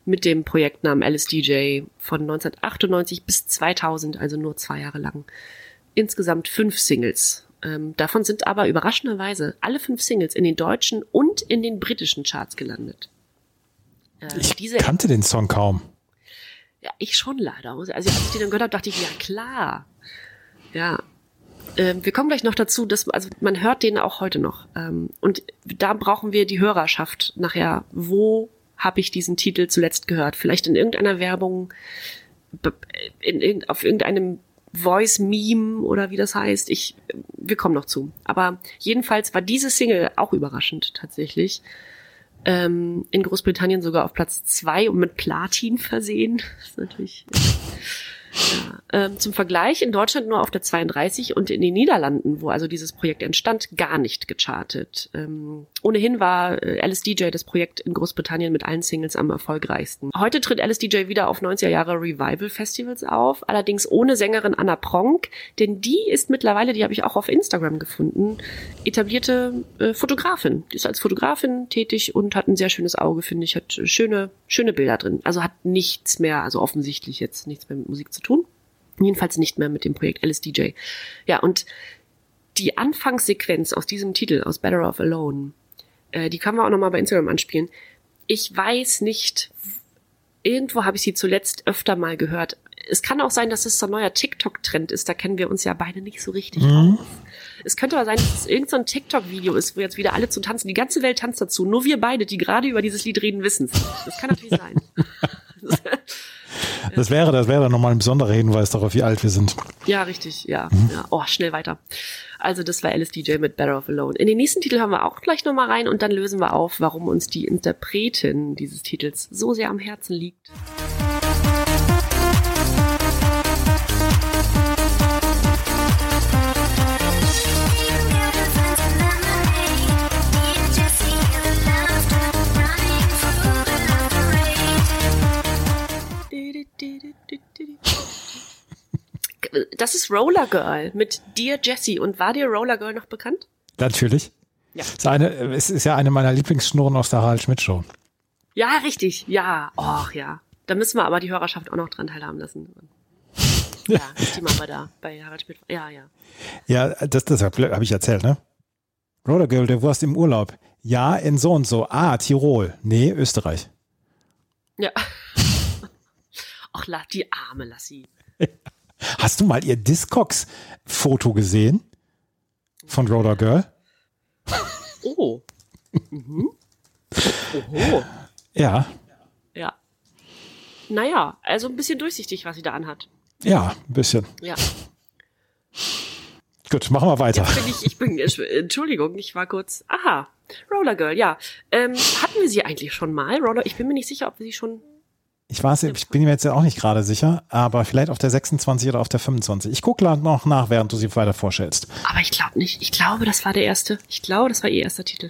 Speaker 4: mit dem Projektnamen Alice D J von neunzehnhundertachtundneunzig bis zweitausend, also nur zwei Jahre lang. Insgesamt fünf Singles. Ähm, davon sind aber überraschenderweise alle fünf Singles in den deutschen und in den britischen Charts gelandet. Äh,
Speaker 3: Ich
Speaker 4: diese,
Speaker 3: kannte den Song kaum.
Speaker 4: ja, ich schon leider. Also als ich den dann gehört habe, dachte ich, ja klar. Ja. Ähm, wir kommen gleich noch dazu, dass also man hört den auch heute noch. Ähm, und da brauchen wir die Hörerschaft nachher. Wo habe ich diesen Titel zuletzt gehört? Vielleicht in irgendeiner Werbung, in, in, auf irgendeinem Voice-Meme oder wie das heißt. Ich, wir kommen noch zu. Aber jedenfalls war diese Single auch überraschend tatsächlich. Ähm, in Großbritannien sogar auf Platz zwei und mit Platin versehen. Das ist natürlich... Ja. Ähm, zum Vergleich in Deutschland nur auf der zweiunddreißig und in den Niederlanden, wo also dieses Projekt entstand, gar nicht gechartet. Ähm, ohnehin war äh, Alice D J das Projekt in Großbritannien mit allen Singles am erfolgreichsten. Heute tritt Alice D J wieder auf neunziger Jahre Revival-Festivals auf, allerdings ohne Sängerin Anna Pronk, denn die ist mittlerweile, die habe ich auch auf Instagram gefunden, etablierte äh, Fotografin. Die ist als Fotografin tätig und hat ein sehr schönes Auge, finde ich, hat schöne, schöne Bilder drin. Also hat nichts mehr, also offensichtlich jetzt nichts mehr mit Musik zu tun. Jedenfalls nicht mehr mit dem Projekt Alice D J. Ja, und die Anfangssequenz aus diesem Titel, aus Better Off Alone, äh, die können wir auch nochmal bei Instagram anspielen. Ich weiß nicht, irgendwo habe ich sie zuletzt öfter mal gehört. Es kann auch sein, dass es so ein neuer TikTok-Trend ist. Da kennen wir uns ja beide nicht so richtig
Speaker 3: Mhm.
Speaker 4: aus. Es könnte aber sein, dass es irgend so ein TikTok-Video ist, wo jetzt wieder alle zu tanzen. Die ganze Welt tanzt dazu. Nur wir beide, die gerade über dieses Lied reden, wissen es. Das kann natürlich sein.
Speaker 3: Das wäre, das wäre nochmal ein besonderer Hinweis darauf, wie alt wir sind.
Speaker 4: Ja, richtig, ja. ja. Oh, schnell weiter. Also das war Alice D J mit Better Off Alone. In den nächsten Titel haben wir auch gleich nochmal rein und dann lösen wir auf, warum uns die Interpretin dieses Titels so sehr am Herzen liegt. Das ist Roller Girl mit Dear Jessie. Und war dir Roller Girl noch bekannt?
Speaker 3: Natürlich.
Speaker 4: Ja.
Speaker 3: Es ist, eine, es ist ja eine meiner Lieblingsschnurren aus der Harald Schmidt Show.
Speaker 4: Ja, richtig. Ja. Och, ja. Da müssen wir aber die Hörerschaft auch noch dran teilhaben lassen. Ja, die machen wir da bei Harald Schmidt. Ja, ja.
Speaker 3: Ja, das, das habe ich erzählt, ne? Roller Girl, du warst im Urlaub. Ja, in so und so. Ah, Tirol. Nee, Österreich.
Speaker 4: Ja. Ach, die arme Lassie.
Speaker 3: Hast du mal ihr Discogs-Foto gesehen? Von Roller Girl?
Speaker 4: Oh. Mhm. Oho.
Speaker 3: Ja.
Speaker 4: Ja. Naja, also ein bisschen durchsichtig, was sie da anhat.
Speaker 3: Ja, ein bisschen.
Speaker 4: Ja.
Speaker 3: Gut, machen wir weiter.
Speaker 4: Jetzt bin ich, ich bin, Entschuldigung, ich war kurz, aha, Roller Girl, ja. Ähm, hatten wir sie eigentlich schon mal? Roller, ich bin mir nicht sicher, ob wir sie schon...
Speaker 3: Ich weiß, ich bin mir jetzt auch nicht gerade sicher, aber vielleicht auf der sechsundzwanzig oder auf der fünfundzwanzig. Ich gucke noch nach, während du sie weiter vorstellst.
Speaker 4: Aber ich glaube nicht. Ich glaube, das war der erste. Ich glaube, das war ihr erster Titel.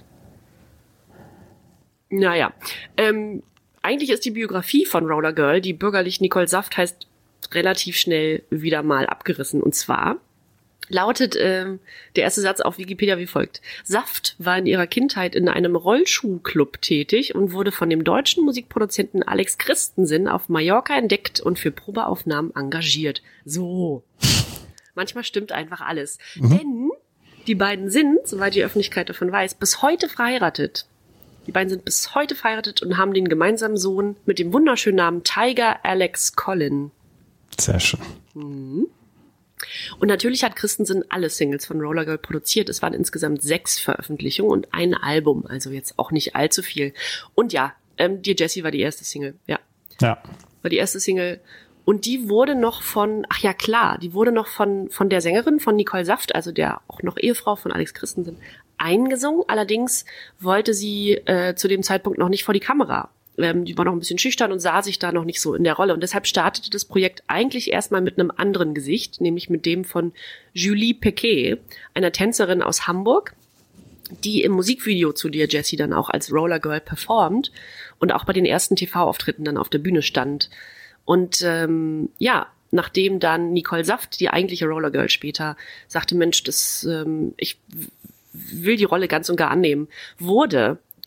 Speaker 4: Naja, ähm, eigentlich ist die Biografie von Roller Girl, die bürgerlich Nicole Saft heißt, relativ schnell wieder mal abgerissen. Und zwar lautet ähm, der erste Satz auf Wikipedia wie folgt. Saft war in ihrer Kindheit in einem Rollschuhclub tätig und wurde von dem deutschen Musikproduzenten Alex Christensen auf Mallorca entdeckt und für Probeaufnahmen engagiert. So. Manchmal stimmt einfach alles. Mhm. Denn die beiden sind, soweit die Öffentlichkeit davon weiß, bis heute verheiratet. Die beiden sind bis heute verheiratet und haben den gemeinsamen Sohn mit dem wunderschönen Namen Tiger Alex Collin.
Speaker 3: Sehr schön.
Speaker 4: Mhm. Und natürlich hat Christensen alle Singles von Roller Girl produziert. Es waren insgesamt sechs Veröffentlichungen und ein Album, also jetzt auch nicht allzu viel. Und ja, ähm, Dear Jessie war die erste Single, ja.
Speaker 3: Ja.
Speaker 4: War die erste Single. Und die wurde noch von, ach ja klar, die wurde noch von von der Sängerin, von Nicole Saft, also der auch noch Ehefrau von Alex Christensen, eingesungen. Allerdings wollte sie äh, zu dem Zeitpunkt noch nicht vor die Kamera. Ähm, die war noch ein bisschen schüchtern und sah sich da noch nicht so in der Rolle. Und deshalb startete das Projekt eigentlich erstmal mit einem anderen Gesicht, nämlich mit dem von Julie Pequet, einer Tänzerin aus Hamburg, die im Musikvideo zu Dear Jessie dann auch als Roller Girl performt und auch bei den ersten T V-Auftritten dann auf der Bühne stand. Und ähm, ja, nachdem dann Nicole Saft, die eigentliche Roller Girl später, sagte, Mensch, das ähm, ich will die Rolle ganz und gar annehmen, wurde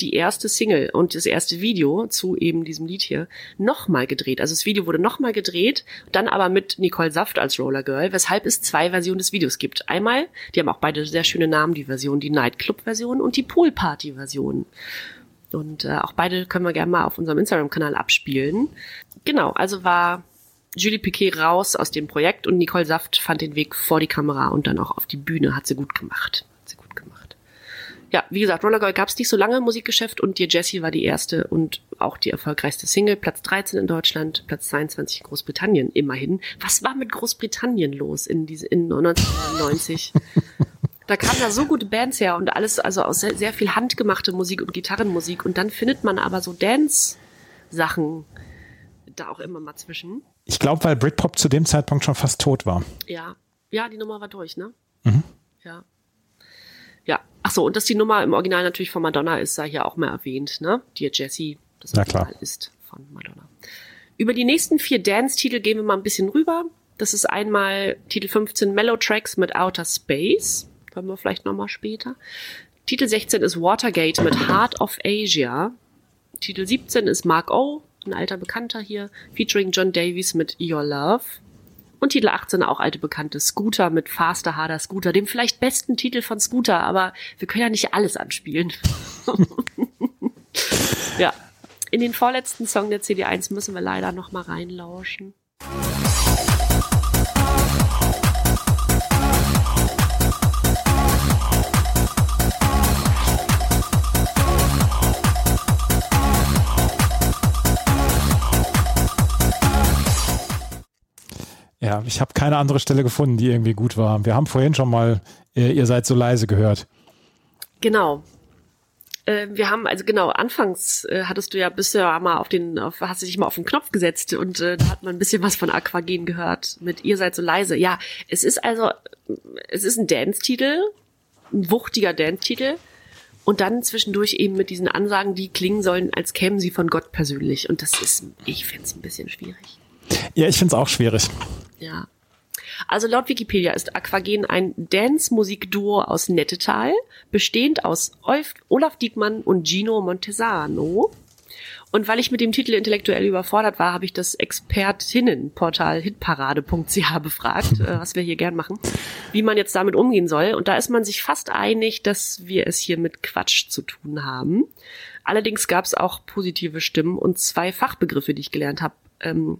Speaker 4: die erste Single und das erste Video zu eben diesem Lied hier nochmal gedreht. Also das Video wurde nochmal gedreht, dann aber mit Nicole Saft als Roller Girl, weshalb es zwei Versionen des Videos gibt. Einmal, die haben auch beide sehr schöne Namen, die Version, die Nightclub-Version und die Pool-Party-Version. Und äh, auch beide können wir gerne mal auf unserem Instagram-Kanal abspielen. Genau, also war Julie Piquet raus aus dem Projekt und Nicole Saft fand den Weg vor die Kamera und dann auch auf die Bühne. Hat sie gut gemacht. Hat sie gut gemacht. Ja, wie gesagt, Roller Girl gab es nicht so lange im Musikgeschäft und Dear Jessie war die erste und auch die erfolgreichste Single. Platz dreizehn in Deutschland, Platz zweiundzwanzig in Großbritannien, immerhin. Was war mit Großbritannien los in, diese, in neunzehnhundertneunundneunzig? Da kamen da so gute Bands her und alles, also aus sehr, sehr viel handgemachte Musik und Gitarrenmusik. Und dann findet man aber so Dance-Sachen da auch immer mal zwischen.
Speaker 3: Ich glaube, weil Britpop zu dem Zeitpunkt schon fast tot war.
Speaker 4: Ja, ja, die Nummer war durch, ne?
Speaker 3: Mhm.
Speaker 4: Ja. Ja, ach so, und dass die Nummer im Original natürlich von Madonna ist, sei hier auch mal erwähnt, ne? Dear Jessie, das
Speaker 3: Na
Speaker 4: Original
Speaker 3: klar.
Speaker 4: ist von Madonna. Über die nächsten vier Dance-Titel gehen wir mal ein bisschen rüber. Das ist einmal Titel fünfzehn Mellow Tracks mit Outer Space. Hören wir vielleicht nochmal später. Titel sechzehn ist Watergate mit Heart of Asia. Titel siebzehn ist Mark O, ein alter Bekannter hier, featuring John Davies mit Your Love. Und Titel achtzehn auch alte Bekannte, Scooter mit Faster, Harder, Scooter, dem vielleicht besten Titel von Scooter, aber wir können ja nicht alles anspielen. Ja, in den vorletzten Song der C D eins müssen wir leider noch mal reinlauschen.
Speaker 3: Ja, ich habe keine andere Stelle gefunden, die irgendwie gut war. Wir haben vorhin schon mal äh, Ihr seid so leise gehört.
Speaker 4: Genau. Äh, wir haben, also genau, anfangs äh, hattest du ja bisher mal auf den, auf, hast du dich mal auf den Knopf gesetzt und äh, da hat man ein bisschen was von Aquagen gehört mit Ihr seid so leise. Ja, es ist also, es ist ein Dance-Titel, ein wuchtiger Dance-Titel und dann zwischendurch eben mit diesen Ansagen, die klingen sollen, als kämen sie von Gott persönlich. Und das ist, ich finde es ein bisschen schwierig.
Speaker 3: Ja, ich finde es auch schwierig.
Speaker 4: Ja. Also laut Wikipedia ist Aquagen ein Dance-Musik-Duo aus Nettetal, bestehend aus Olf, Olaf Diekmann und Gino Montesano. Und weil ich mit dem Titel intellektuell überfordert war, habe ich das Expertinnenportal hitparade punkt c h befragt, äh, was wir hier gern machen, wie man jetzt damit umgehen soll. Und da ist man sich fast einig, dass wir es hier mit Quatsch zu tun haben. Allerdings gab es auch positive Stimmen und zwei Fachbegriffe, die ich gelernt habe. Ähm,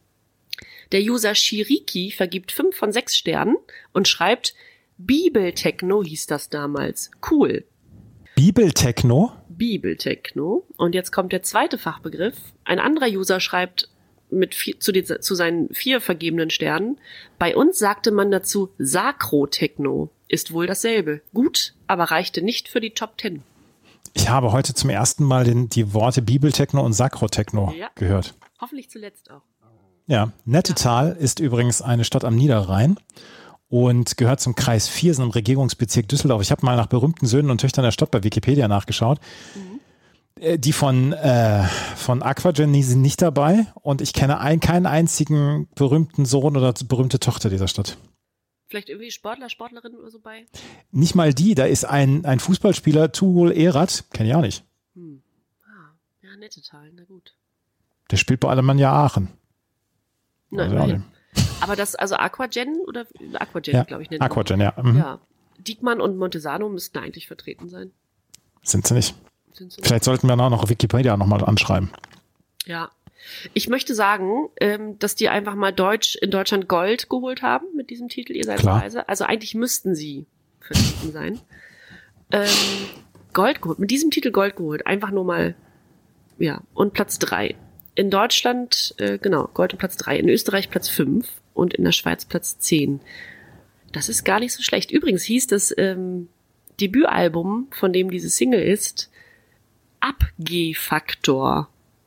Speaker 4: Der User Shiriki vergibt fünf von sechs Sternen und schreibt, Bibeltechno hieß das damals. Cool.
Speaker 3: Bibeltechno?
Speaker 4: Bibeltechno. Und jetzt kommt der zweite Fachbegriff. Ein anderer User schreibt mit vier, zu, den, zu seinen vier vergebenen Sternen, bei uns sagte man dazu Sakrotechno. Ist wohl dasselbe. Gut, aber reichte nicht für die Top Ten.
Speaker 3: Ich habe heute zum ersten Mal den, die Worte Bibeltechno und Sakrotechno
Speaker 4: Ja.
Speaker 3: gehört.
Speaker 4: Hoffentlich zuletzt auch.
Speaker 3: Ja, Nettetal ist übrigens eine Stadt am Niederrhein und gehört zum Kreis Viersen im Regierungsbezirk Düsseldorf. Ich habe mal nach berühmten Söhnen und Töchtern der Stadt bei Wikipedia nachgeschaut. Mhm. Die von, äh, von Aquagen die sind nicht dabei und ich kenne ein, keinen einzigen berühmten Sohn oder berühmte Tochter dieser Stadt.
Speaker 4: Vielleicht irgendwie Sportler, Sportlerin oder so bei?
Speaker 3: Nicht mal die, da ist ein, ein Fußballspieler, Tuhol Erath, kenne ich auch nicht.
Speaker 4: Hm. Ah, ja, Nettetal, na gut.
Speaker 3: Der spielt bei Alemannia Aachen.
Speaker 4: Nein,
Speaker 3: Also,
Speaker 4: immerhin. Aber das, also Aquagen oder Aquagen,
Speaker 3: ja,
Speaker 4: glaube ich, nennt
Speaker 3: Aquagen, ja. Mhm.
Speaker 4: Ja. Diekmann und Montesano müssten eigentlich vertreten sein.
Speaker 3: Sind sie nicht.
Speaker 4: Sind sie
Speaker 3: Vielleicht sollten wir auch noch Wikipedia nochmal anschreiben.
Speaker 4: Ja. Ich möchte sagen, ähm, dass die einfach mal Deutsch in Deutschland Gold geholt haben mit diesem Titel, ihr seid so
Speaker 3: Klar.
Speaker 4: leise. Also eigentlich müssten sie vertreten sein. Ähm, Gold geholt, mit diesem Titel Gold geholt. Einfach nur mal, ja. Und Platz drei. In Deutschland, äh, genau, Gold und Platz drei. In Österreich Platz fünf und in der Schweiz Platz zehn. Das ist gar nicht so schlecht. Übrigens hieß das ähm, Debütalbum, von dem diese Single ist, Abgehfaktor.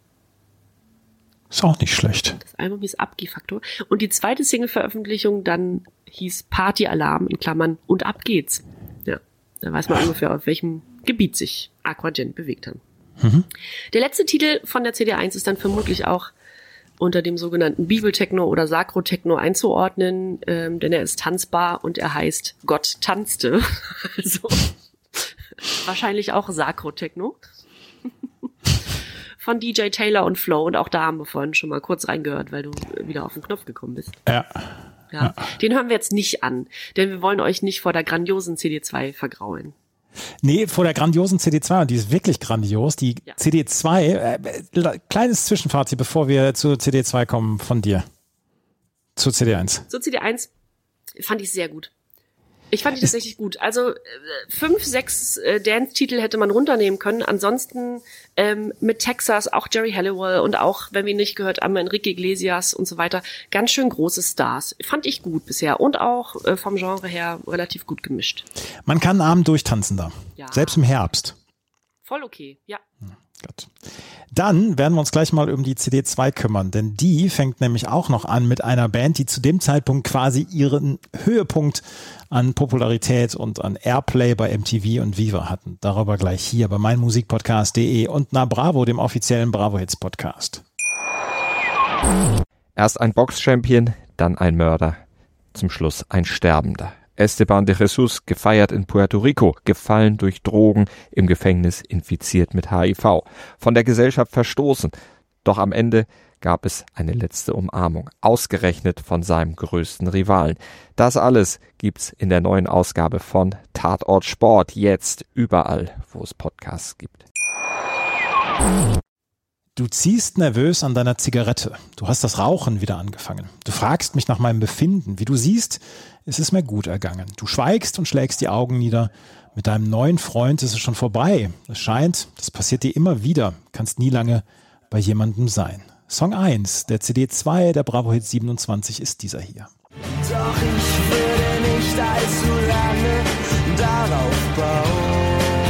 Speaker 3: Ist auch nicht schlecht.
Speaker 4: Das Album hieß Abgehfaktor. Und die zweite Single-Veröffentlichung dann hieß Partyalarm, in Klammern, und ab geht's. Ja, da weiß man ungefähr, auf welchem Gebiet sich Aquagen bewegt haben.
Speaker 3: Mhm.
Speaker 4: Der letzte Titel von der C D eins ist dann vermutlich auch unter dem sogenannten Bibeltechno oder Sakrotechno einzuordnen, ähm, denn er ist tanzbar und er heißt Gott tanzte. Also wahrscheinlich auch Sakrotechno. Von D J Taylor und Flo. Und auch da haben wir vorhin schon mal kurz reingehört, weil du wieder auf den Knopf gekommen bist.
Speaker 3: Ja.
Speaker 4: Ja. Den hören wir jetzt nicht an, denn wir wollen euch nicht vor der grandiosen C D zwei vergraulen.
Speaker 3: Nee, vor der grandiosen C D zwei, und die ist wirklich grandios. Die
Speaker 4: Ja.
Speaker 3: C D zwei, äh, kleines Zwischenfazit, bevor wir zur C D zwei kommen von dir. Zur C D eins.
Speaker 4: So C D eins fand ich sehr gut. Ich fand die tatsächlich gut. Also äh, fünf, sechs äh, Dance-Titel hätte man runternehmen können. Ansonsten ähm, mit Texas, auch Jerry Halliwell und auch, wenn wir ihn nicht gehört haben, Enrique Iglesias und so weiter. Ganz schön große Stars. Fand ich gut bisher. Und auch äh, vom Genre her relativ gut gemischt.
Speaker 3: Man kann einen Abend durchtanzen da.
Speaker 4: Ja.
Speaker 3: Selbst im Herbst.
Speaker 4: Voll okay, ja.
Speaker 3: Gut. Dann werden wir uns gleich mal um die C D zwei kümmern, denn die fängt nämlich auch noch an mit einer Band, die zu dem Zeitpunkt quasi ihren Höhepunkt an Popularität und an Airplay bei M T V und Viva hatten. Darüber gleich hier bei meinmusikpodcast punkt de und Na Bravo, dem offiziellen Bravo Hits Podcast.
Speaker 9: Erst ein Box-Champion, dann ein Mörder, zum Schluss ein Sterbender. Esteban de Jesus, gefeiert in Puerto Rico, gefallen durch Drogen, im Gefängnis infiziert mit H I V, von der Gesellschaft verstoßen. Doch am Ende gab es eine letzte Umarmung, ausgerechnet von seinem größten Rivalen. Das alles gibt's in der neuen Ausgabe von Tatort Sport, jetzt überall, wo es Podcasts gibt.
Speaker 3: Du ziehst nervös an deiner Zigarette. Du hast das Rauchen wieder angefangen. Du fragst mich nach meinem Befinden. Wie du siehst, es ist mir gut ergangen. Du schweigst und schlägst die Augen nieder. Mit deinem neuen Freund ist es schon vorbei. Es scheint, das passiert dir immer wieder. Kannst nie lange bei jemandem sein. Song eins der C D zwei der Bravo Hits siebenundzwanzig ist dieser hier.
Speaker 7: Doch ich würde nicht allzu lange darauf bauen.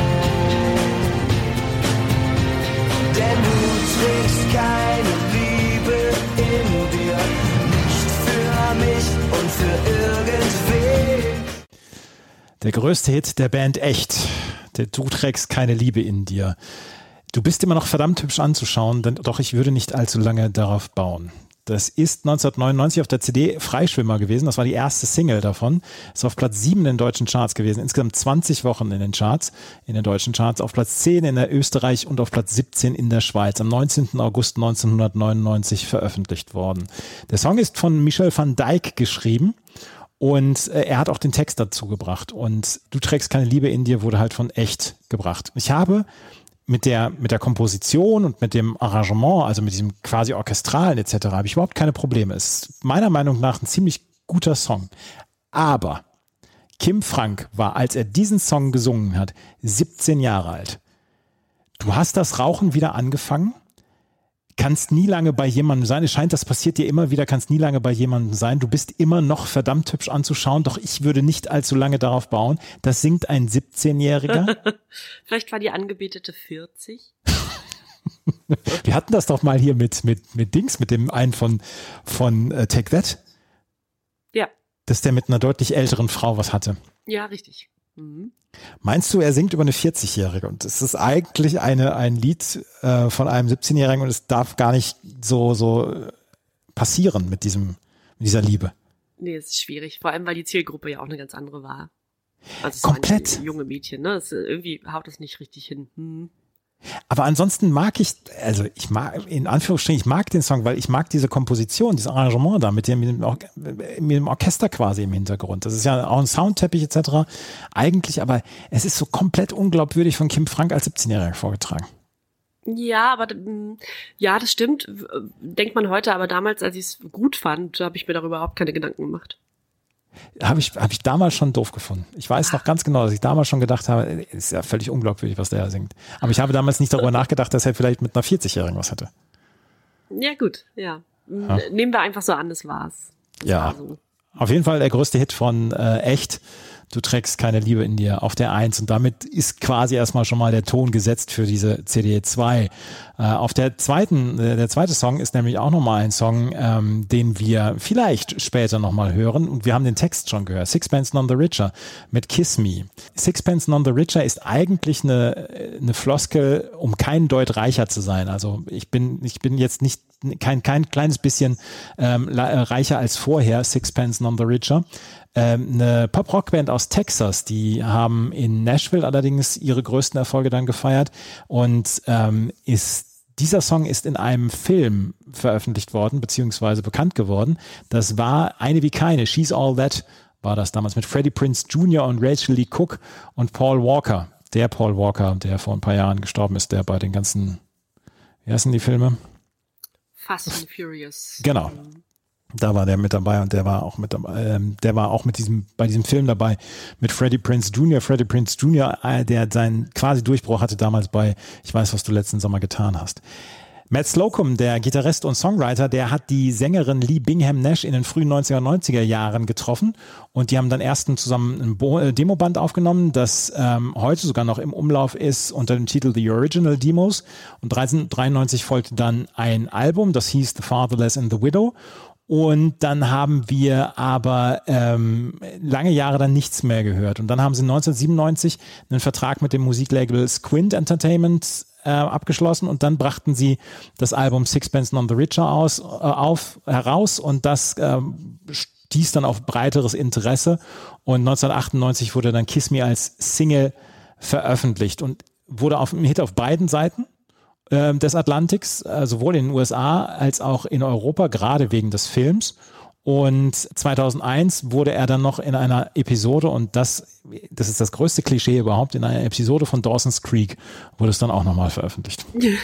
Speaker 7: Denn du trägst keine Liebe in dir, nicht für mich und für irgendwen.
Speaker 3: Der größte Hit der Band Echt. Der Du trägst keine Liebe in dir. Du bist immer noch verdammt hübsch anzuschauen, denn doch ich würde nicht allzu lange darauf bauen. Das ist neunzehnhundertneunundneunzig auf der C D Freischwimmer gewesen. Das war die erste Single davon. Ist auf Platz sieben in den deutschen Charts gewesen. Insgesamt zwanzig Wochen in den Charts, in den deutschen Charts. Auf Platz zehn in der Österreich und auf Platz siebzehn in der Schweiz. Am neunzehnten August neunzehnhundertneunundneunzig veröffentlicht worden. Der Song ist von Michel van Dijk geschrieben. Und äh, er hat auch den Text dazu gebracht. Und Du trägst keine Liebe in dir wurde halt von Echt gebracht. Ich habe mit der, mit der Komposition und mit dem Arrangement, also mit diesem quasi orchestralen et cetera, habe ich überhaupt keine Probleme. Es ist meiner Meinung nach ein ziemlich guter Song. Aber Kim Frank war, als er diesen Song gesungen hat, siebzehn Jahre alt. Du hast das Rauchen wieder angefangen, kannst nie lange bei jemandem sein. Es scheint, das passiert dir immer wieder, kannst nie lange bei jemandem sein. Du bist immer noch verdammt hübsch anzuschauen, doch ich würde nicht allzu lange darauf bauen. Das singt ein siebzehnjähriger.
Speaker 4: Vielleicht war die Angebetete vierzig.
Speaker 3: Wir hatten das doch mal hier mit, mit, mit Dings, mit dem einen von, von uh, Take That.
Speaker 4: Ja.
Speaker 3: Dass der mit einer deutlich älteren Frau was hatte.
Speaker 4: Ja, richtig. Mhm.
Speaker 3: Meinst du, er singt über eine vierzig-Jährige? Und es ist eigentlich eine, ein Lied äh, von einem siebzehnjährigen und es darf gar nicht so, so passieren mit diesem, mit dieser Liebe.
Speaker 4: Nee, es ist schwierig. Vor allem, weil die Zielgruppe ja auch eine ganz andere war. Also es
Speaker 3: Komplett.
Speaker 4: waren junge Mädchen, ne? Es, irgendwie haut es nicht richtig hin. Hm.
Speaker 3: Aber ansonsten mag ich, also ich mag, in Anführungsstrichen, ich mag den Song, weil ich mag diese Komposition, dieses Arrangement da mit dem, mit dem, Or- mit dem Orchester quasi im Hintergrund. Das ist ja auch ein Soundteppich et cetera. Eigentlich, aber es ist so komplett unglaubwürdig von Kim Frank als siebzehnjähriger vorgetragen.
Speaker 4: Ja, aber mm, ja, das stimmt. Denkt man heute, aber damals, als ich es gut fand, habe ich mir darüber überhaupt keine Gedanken gemacht.
Speaker 3: Habe ich, hab ich damals schon doof gefunden. Ich weiß noch ganz genau, dass ich damals schon gedacht habe, ist ja völlig unglaubwürdig, was der da singt. Aber ich habe damals nicht darüber nachgedacht, dass er vielleicht mit einer vierzig-Jährigen was hatte.
Speaker 4: Ja, gut, ja.
Speaker 3: Ja.
Speaker 4: Nehmen wir einfach so an, das war's. Das
Speaker 3: Ja.
Speaker 4: war so.
Speaker 3: Auf jeden Fall der größte Hit von äh, Echt. Du trägst keine Liebe in dir auf der eins und damit ist quasi erstmal schon mal der Ton gesetzt für diese C D zwei. Äh, auf der zweiten, äh, der zweite Song ist nämlich auch nochmal ein Song, ähm, den wir vielleicht später nochmal hören und wir haben den Text schon gehört. Sixpence None the Richer mit Kiss Me. Sixpence None the Richer ist eigentlich eine, eine Floskel, um keinen Deut reicher zu sein. Also ich bin, ich bin jetzt nicht kein, kein kleines bisschen ähm, reicher als vorher, Sixpence None the Richer. Ähm, eine Pop-Rock-Band aus Texas, die haben in Nashville allerdings ihre größten Erfolge dann gefeiert und ähm, ist dieser Song ist in einem Film veröffentlicht worden, beziehungsweise bekannt geworden. Das war Eine wie keine, She's All That war das damals mit Freddie Prinze Junior und Rachel Lee Cook und Paul Walker. Der Paul Walker, der vor ein paar Jahren gestorben ist, der bei den ganzen, wie heißen die Filme?
Speaker 4: Fast and Furious.
Speaker 3: Genau. Da war der mit dabei und der war auch mit dabei, ähm, der war auch mit diesem, bei diesem Film dabei mit Freddie Prinze Junior Freddie Prinze Junior, äh, der seinen quasi Durchbruch hatte damals bei Ich weiß, was du letzten Sommer getan hast. Matt Slocum, der Gitarrist und Songwriter, der hat die Sängerin Lee Bingham Nash in den frühen neunzehnhundertneunziger Jahren getroffen und die haben dann erst zusammen ein Bo- äh, Demoband aufgenommen, das ähm, heute sogar noch im Umlauf ist unter dem Titel The Original Demos und neunzehnhundertdreiundneunzig folgte dann ein Album, das hieß The Fatherless and the Widow. Und dann haben wir aber ähm, lange Jahre dann nichts mehr gehört. Und dann haben sie neunzehnhundertsiebenundneunzig einen Vertrag mit dem Musiklabel Squint Entertainment äh, abgeschlossen und dann brachten sie das Album Sixpence None the Richer aus, äh, auf, heraus und das äh, stieß dann auf breiteres Interesse. Und neunzehnhundertachtundneunzig wurde dann Kiss Me als Single veröffentlicht und wurde auf, ein Hit auf beiden Seiten des Atlantiks, sowohl in den U S A als auch in Europa, gerade wegen des Films. Und zweitausendeins wurde er dann noch in einer Episode, und das, das ist das größte Klischee überhaupt, in einer Episode von Dawson's Creek wurde es dann auch nochmal veröffentlicht.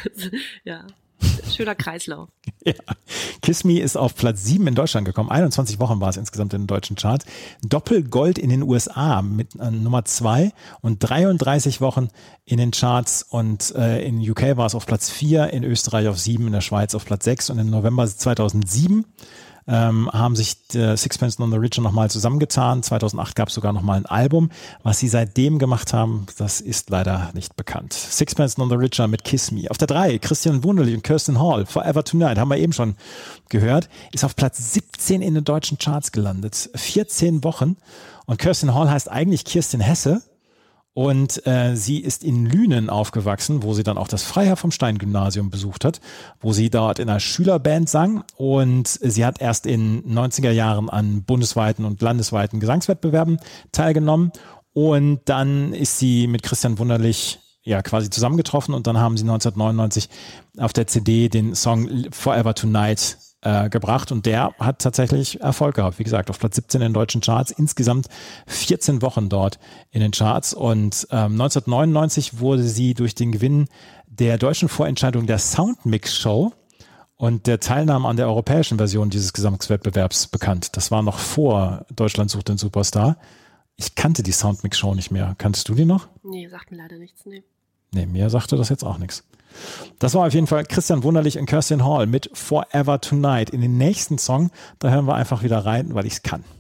Speaker 4: Ja, schöner Kreislauf.
Speaker 3: Ja. Kiss Me ist auf Platz sieben in Deutschland gekommen. einundzwanzig Wochen war es insgesamt in den deutschen Charts. Doppelgold in den U S A mit äh, Nummer zwei und dreiunddreißig Wochen in den Charts. Und äh, in U K war es auf Platz vier, in Österreich auf sieben, in der Schweiz auf Platz sechs. Und im November zweitausendsieben ähm, haben sich äh, Sixpence None the Richer nochmal zusammengetan. zweitausendacht gab es sogar nochmal ein Album. Was sie seitdem gemacht haben, das ist leider nicht bekannt. Sixpence None the Richer mit Kiss Me. Auf der drei, Christian Wunderlich und Kirsten Hall, Forever Tonight, haben wir eben schon gehört, ist auf Platz siebzehn in den deutschen Charts gelandet. vierzehn Wochen. Und Kirsten Hall heißt eigentlich Kirsten Hesse. Und äh, sie ist in Lünen aufgewachsen, wo sie dann auch das Freiherr vom Stein Gymnasium besucht hat, wo sie dort in einer Schülerband sang. Und sie hat erst in neunziger Jahren an bundesweiten und landesweiten Gesangswettbewerben teilgenommen. Und dann ist sie mit Christian Wunderlich ja quasi zusammengetroffen und dann haben sie neunzehnhundertneunundneunzig auf der C D den Song Forever Tonight äh, gebracht und der hat tatsächlich Erfolg gehabt. Wie gesagt, auf Platz siebzehn in den deutschen Charts, insgesamt vierzehn Wochen dort in den Charts und ähm, neunzehnhundertneunundneunzig wurde sie durch den Gewinn der deutschen Vorentscheidung der Soundmix Show und der Teilnahme an der europäischen Version dieses Gesangswettbewerbs bekannt. Das war noch vor Deutschland sucht den Superstar. Ich kannte die Soundmix Show nicht mehr. Kanntest du die noch?
Speaker 4: Nee, sagt mir leider nichts, nee.
Speaker 3: Nee, mir sagte das jetzt auch nichts. Das war auf jeden Fall Christian Wunderlich und Kirsten Hall mit Forever Tonight. In den nächsten Song, da hören wir einfach wieder rein, weil ich es kann.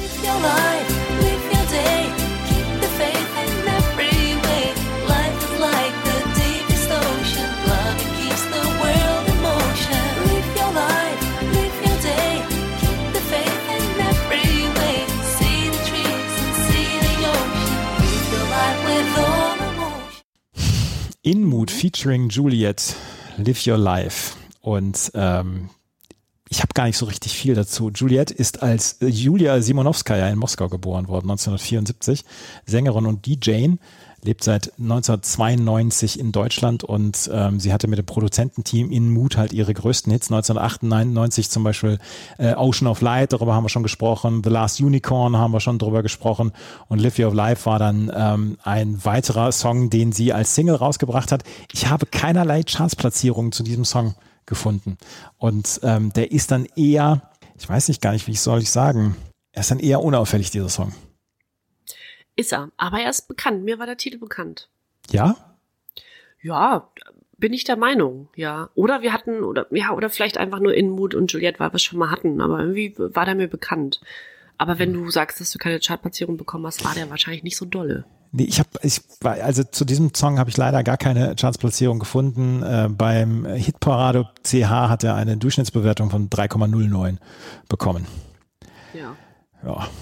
Speaker 3: In Mood featuring Juliet, Live Your Life. Und ähm, ich habe gar nicht so richtig viel dazu. Juliet ist als Julia Simonowskaja in Moskau geboren worden, neunzehnhundertvierundsiebzig. Sängerin und D J, lebt seit neunzehnhundertzweiundneunzig in Deutschland und ähm, sie hatte mit dem Produzententeam In Mood halt ihre größten Hits. neunzehnhundertachtundneunzig zum Beispiel äh, Ocean of Light, darüber haben wir schon gesprochen. The Last Unicorn haben wir schon drüber gesprochen. Und Live Your Life war dann ähm, ein weiterer Song, den sie als Single rausgebracht hat. Ich habe keinerlei Chartsplatzierungen zu diesem Song gefunden. Und ähm, der ist dann eher, ich weiß nicht gar nicht, wie ich soll ich sagen, er ist dann eher unauffällig, dieser Song.
Speaker 4: Ist er, aber er ist bekannt. Mir war der Titel bekannt.
Speaker 3: Ja?
Speaker 4: Ja, bin ich der Meinung, ja. Oder wir hatten, oder ja, oder vielleicht einfach nur In Mood und Juliette, weil wir es schon mal hatten, aber irgendwie war der mir bekannt. Aber wenn du sagst, dass du keine Chartplatzierung bekommen hast, war der wahrscheinlich nicht so dolle.
Speaker 3: Nee, ich habe, ich war, also zu diesem Song habe ich leider gar keine Chartsplatzierung gefunden. Äh, beim Hitparade C H hat er eine Durchschnittsbewertung von drei Komma null neun bekommen.
Speaker 4: Ja.
Speaker 3: Ja.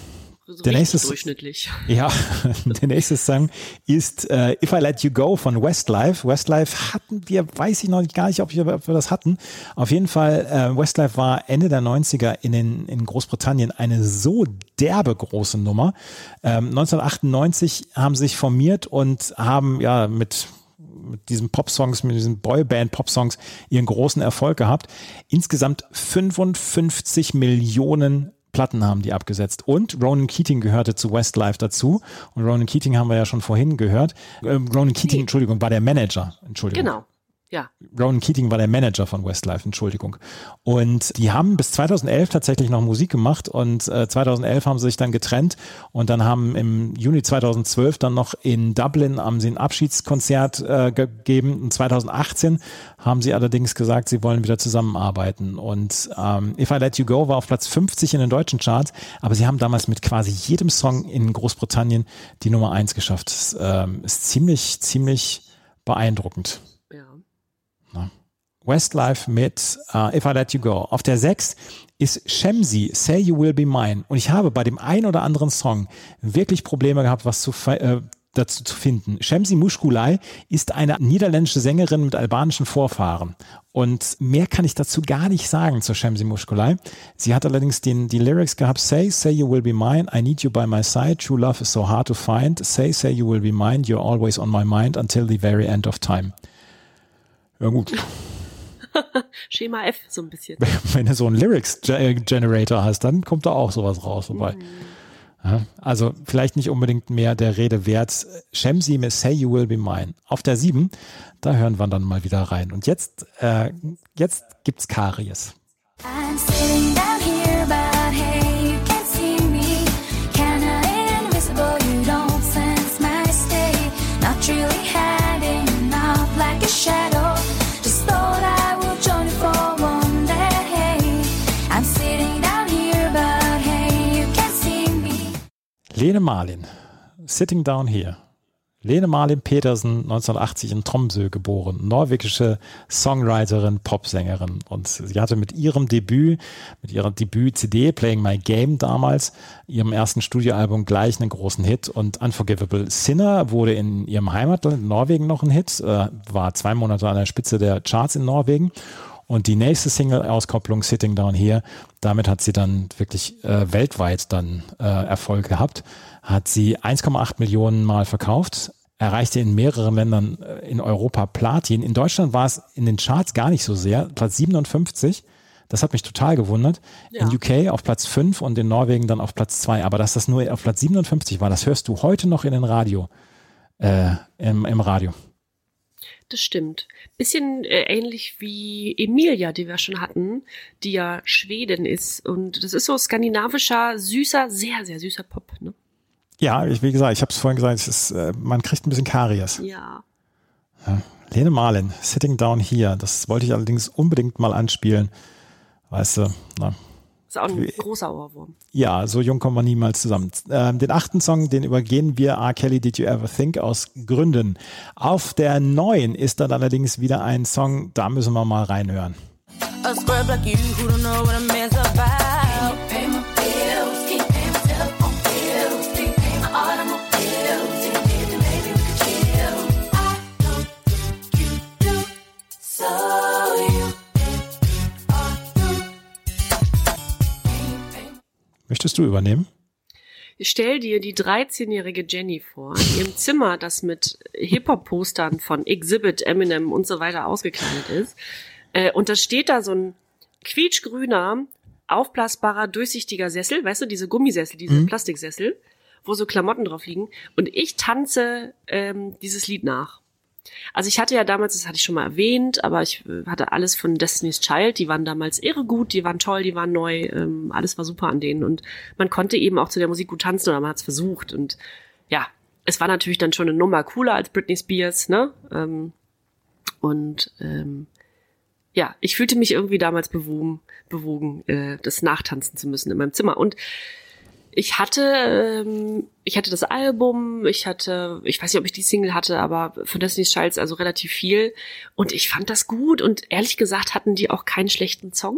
Speaker 4: So
Speaker 3: Der nächste,
Speaker 4: durchschnittlich.
Speaker 3: Ja, der nächste Song ist äh, If I Let You Go von Westlife. Westlife hatten wir, weiß ich noch nicht gar nicht, ob wir, ob wir das hatten. Auf jeden Fall, äh, Westlife war Ende der neunziger in, den, in Großbritannien eine so derbe große Nummer. Ähm, neunzehnhundertachtundneunzig haben sie sich formiert und haben ja mit mit diesen Pop-Songs, mit diesen Boyband-Pop-Songs ihren großen Erfolg gehabt. Insgesamt fünfundfünfzig Millionen Platten haben die abgesetzt. Und Ronan Keating gehörte zu Westlife dazu. Und Ronan Keating haben wir ja schon vorhin gehört. Äh, Ronan Keating, nee. Entschuldigung, war der Manager. Entschuldigung.
Speaker 4: Genau. Ja.
Speaker 3: Ronan Keating war der Manager von Westlife, Entschuldigung. Und die haben bis zweitausendelf tatsächlich noch Musik gemacht und äh, zweitausendelf haben sie sich dann getrennt und dann haben im Juni zweitausendzwölf dann noch in Dublin haben sie ein Abschiedskonzert äh, gegeben und zweitausendachtzehn haben sie allerdings gesagt, sie wollen wieder zusammenarbeiten und ähm, If I Let You Go war auf Platz fünfzig in den deutschen Charts, aber sie haben damals mit quasi jedem Song in Großbritannien die Nummer eins geschafft. Das ähm, ist ziemlich, ziemlich beeindruckend. Westlife mit uh, If I Let You Go. Auf der sechs ist Shamsi, Say You Will Be Mine. Und ich habe bei dem ein oder anderen Song wirklich Probleme gehabt, was zu, äh, dazu zu finden. Shamsi Mushkulay ist eine niederländische Sängerin mit albanischen Vorfahren. Und mehr kann ich dazu gar nicht sagen zu Shamsi Mushkulay. Sie hat allerdings den, die Lyrics gehabt, Say, say you will be mine, I need you by my side, true love is so hard to find, say, say you will be mine, you're always on my mind until the very end of time. Ja gut.
Speaker 4: Schema F, so ein bisschen.
Speaker 3: Wenn du so einen Lyrics-Generator hast, dann kommt da auch sowas raus. Wobei. Mhm. Ja, also vielleicht nicht unbedingt mehr der Rede wert. Shamsi mit Say You Will Be Mine. Auf der sieben, da hören wir dann mal wieder rein. Und jetzt, äh, jetzt gibt's Karies.
Speaker 8: I'm sitting down here, but hey, you can't see me. Kinda invisible, you don't sense my state. Not really hiding out like a shadow. Just thought I would join you for one day. I'm sitting down here, but hey, you can't see me.
Speaker 3: Lene Marlin, Sitting Down Here. Lene Marlin Petersen, neunzehnhundertachtzig in Tromsø geboren, norwegische Songwriterin, Popsängerin. Und sie hatte mit ihrem Debüt, mit ihrer Debüt-C D, Playing My Game damals, ihrem ersten Studioalbum gleich einen großen Hit. Und Unforgivable Sinner wurde in ihrem Heimatland Norwegen noch ein Hit, äh, war zwei Monate an der Spitze der Charts in Norwegen. Und die nächste Single-Auskopplung, Sitting Down Here, damit hat sie dann wirklich äh, weltweit dann äh, Erfolg gehabt. Hat sie eins Komma acht Millionen Mal verkauft, erreichte in mehreren Ländern äh, in Europa Platin. In Deutschland war es in den Charts gar nicht so sehr, Platz siebenundfünfzig. Das hat mich total gewundert. Ja. In U K auf Platz fünf und in Norwegen dann auf Platz zwei. Aber dass das nur auf Platz siebenundfünfzig war, das hörst du heute noch in den Radio, äh, im, im Radio.
Speaker 4: Das stimmt. Bisschen äh, ähnlich wie Emilia, die wir schon hatten, die ja Schwedin ist. Und das ist so skandinavischer, süßer, sehr, sehr süßer Pop, ne?
Speaker 3: Ja, ich, wie gesagt, ich habe es vorhin gesagt, es ist, äh, man kriegt ein bisschen Karies.
Speaker 4: Ja.
Speaker 3: ja. Lene Marlin, Sitting Down Here. Das wollte ich allerdings unbedingt mal anspielen. Weißt du, na.
Speaker 4: Ist auch ein großer Ohrwurm.
Speaker 3: Ja, so jung kommen wir niemals zusammen. Ähm, den achten Song, den übergehen wir, R. Kelly, Did You Ever Think, aus Gründen. Auf der neun ist dann allerdings wieder ein Song, da müssen wir mal reinhören.
Speaker 8: A scrub like you who don't know what a man's about. Pay my bills, keep paying my telephone bills, keep paying my automobiles, and maybe maybe we could chill. I don't think you do, so you
Speaker 3: Möchtest du übernehmen?
Speaker 4: Stell dir die dreizehnjährige Jenny vor, in ihrem Zimmer, das mit Hip-Hop-Postern von Exhibit, Eminem und so weiter ausgekleidet ist. Äh, und da steht da so ein quietschgrüner, aufblasbarer, durchsichtiger Sessel, weißt du, diese Gummisessel, diese mhm. Plastiksessel, wo so Klamotten drauf liegen. Und ich tanze ähm, dieses Lied nach. Also ich hatte ja damals, das hatte ich schon mal erwähnt, aber ich hatte alles von Destiny's Child, die waren damals irre gut, die waren toll, die waren neu, ähm, alles war super an denen und man konnte eben auch zu der Musik gut tanzen oder man hat es versucht und ja, es war natürlich dann schon eine Nummer cooler als Britney Spears, ne? Ähm, und ähm, ja, ich fühlte mich irgendwie damals bewogen, bewogen, äh, das nachtanzen zu müssen in meinem Zimmer und Ich hatte, ähm, ich hatte das Album, ich hatte, ich weiß nicht, ob ich die Single hatte, aber von Destiny's Child also relativ viel. Und ich fand das gut und ehrlich gesagt hatten die auch keinen schlechten Song.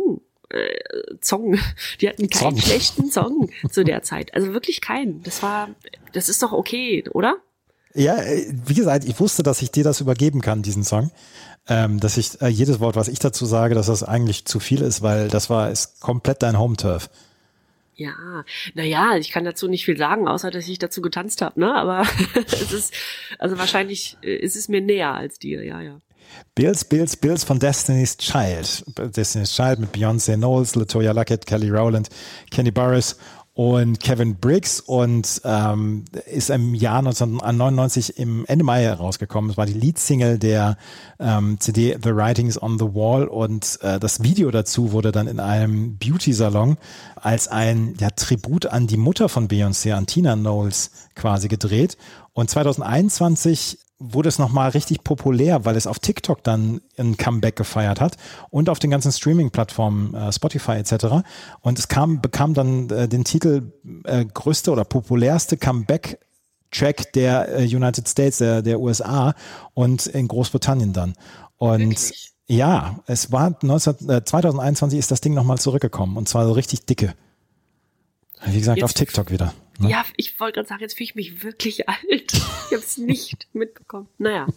Speaker 4: äh, Song. Die hatten keinen
Speaker 3: Song.
Speaker 4: schlechten Song zu der Zeit. Also wirklich keinen. Das war, das ist doch okay, oder?
Speaker 3: Ja, äh, wie gesagt, ich wusste, dass ich dir das übergeben kann, diesen Song. Ähm, dass ich äh, jedes Wort, was ich dazu sage, dass das eigentlich zu viel ist, weil das war ist komplett dein Home-Turf.
Speaker 4: Ja, naja, ich kann dazu nicht viel sagen, außer dass ich dazu getanzt habe, ne? Aber es ist, also wahrscheinlich äh, ist es mir näher als dir, ja, ja.
Speaker 3: Bills, Bills, Bills von Destiny's Child. Destiny's Child mit Beyoncé Knowles, LaToya Luckett, Kelly Rowland, Kenny Burris und Kevin Briggs und ähm, ist im Jahr neunzehnhundertneunundneunzig im Ende Mai herausgekommen. Es war die Leadsingle der ähm, C D The Writings on the Wall und äh, das Video dazu wurde dann in einem Beauty-Salon als ein ja, Tribut an die Mutter von Beyoncé, an Tina Knowles, quasi gedreht. Und zweitausendeinundzwanzig wurde es nochmal richtig populär, weil es auf TikTok dann ein Comeback gefeiert hat und auf den ganzen Streaming-Plattformen, äh, Spotify et cetera. Und es kam, bekam dann äh, den Titel äh, größte oder populärste Comeback-Track der äh, United States, der, der U S A und in Großbritannien dann. Und
Speaker 4: Wirklich?
Speaker 3: ja, es war neunzehn, äh, zweitausendeinundzwanzig ist das Ding nochmal zurückgekommen und zwar so richtig dicke. Wie gesagt,
Speaker 4: Jetzt-
Speaker 3: auf TikTok wieder. Ne?
Speaker 4: Ja, ich wollte gerade sagen, jetzt fühle ich mich wirklich alt. Ich habe es nicht mitbekommen. Naja.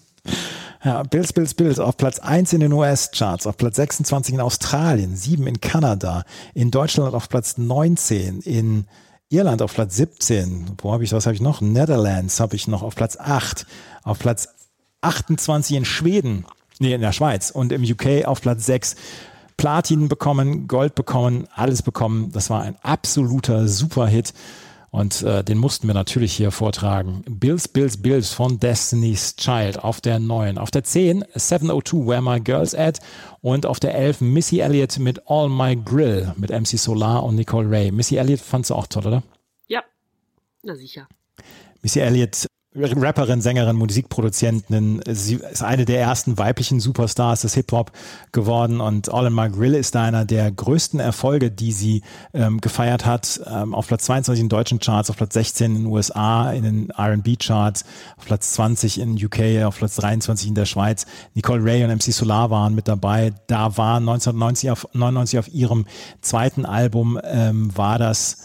Speaker 3: Ja, Bills, Bills, Bills auf Platz eins in den U S-Charts, auf Platz sechsundzwanzig in Australien, sieben in Kanada, in Deutschland auf Platz neunzehn, in Irland auf Platz siebzehn, wo habe ich, was habe ich noch? Netherlands habe ich noch auf Platz acht, auf Platz achtundzwanzig in Schweden, nee, in der Schweiz und im U K auf Platz sechs. Platin bekommen, Gold bekommen, alles bekommen. Das war ein absoluter Superhit. Und äh, den mussten wir natürlich hier vortragen. Bills, Bills, Bills von Destiny's Child auf der neun. Auf der zehn, seven oh two, Where My Girls At. Und auf der elf, Missy Elliott mit All My Grill mit M C Solar und Nicole Ray. Missy Elliott fandst du auch toll, oder?
Speaker 4: Ja, na sicher.
Speaker 3: Missy Elliott, Rapperin, Sängerin, Musikproduzentin, sie ist eine der ersten weiblichen Superstars des Hip-Hop geworden und All in My Grill ist einer der größten Erfolge, die sie ähm, gefeiert hat. Ähm, auf Platz zweiundzwanzig in deutschen Charts, auf Platz sechzehn in den U S A, in den R and B-Charts, auf Platz zwanzig in U K, auf Platz dreiundzwanzig in der Schweiz. Nicole Ray und M C Solar waren mit dabei. Da war neunzehnhundertneunundneunzig auf, neunundneunzig auf ihrem zweiten Album, ähm, war das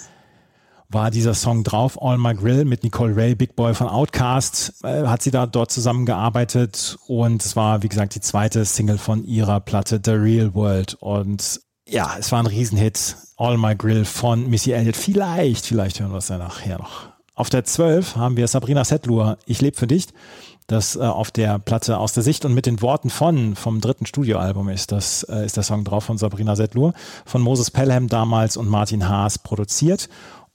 Speaker 3: war dieser Song drauf, All My Grill mit Nicole Ray, Big Boy von Outkast, äh, hat sie da dort zusammengearbeitet und es war, wie gesagt, die zweite Single von ihrer Platte The Real World und ja, es war ein Riesenhit, All My Grill von Missy Elliott. Vielleicht, vielleicht hören wir es ja nachher noch. Auf der zwölf haben wir Sabrina Setlur, Ich lebe für dich, das äh, auf der Platte Aus der Sicht und mit den Worten von, vom dritten Studioalbum ist das, äh, ist der Song drauf von Sabrina Setlur, von Moses Pelham damals und Martin Haas produziert.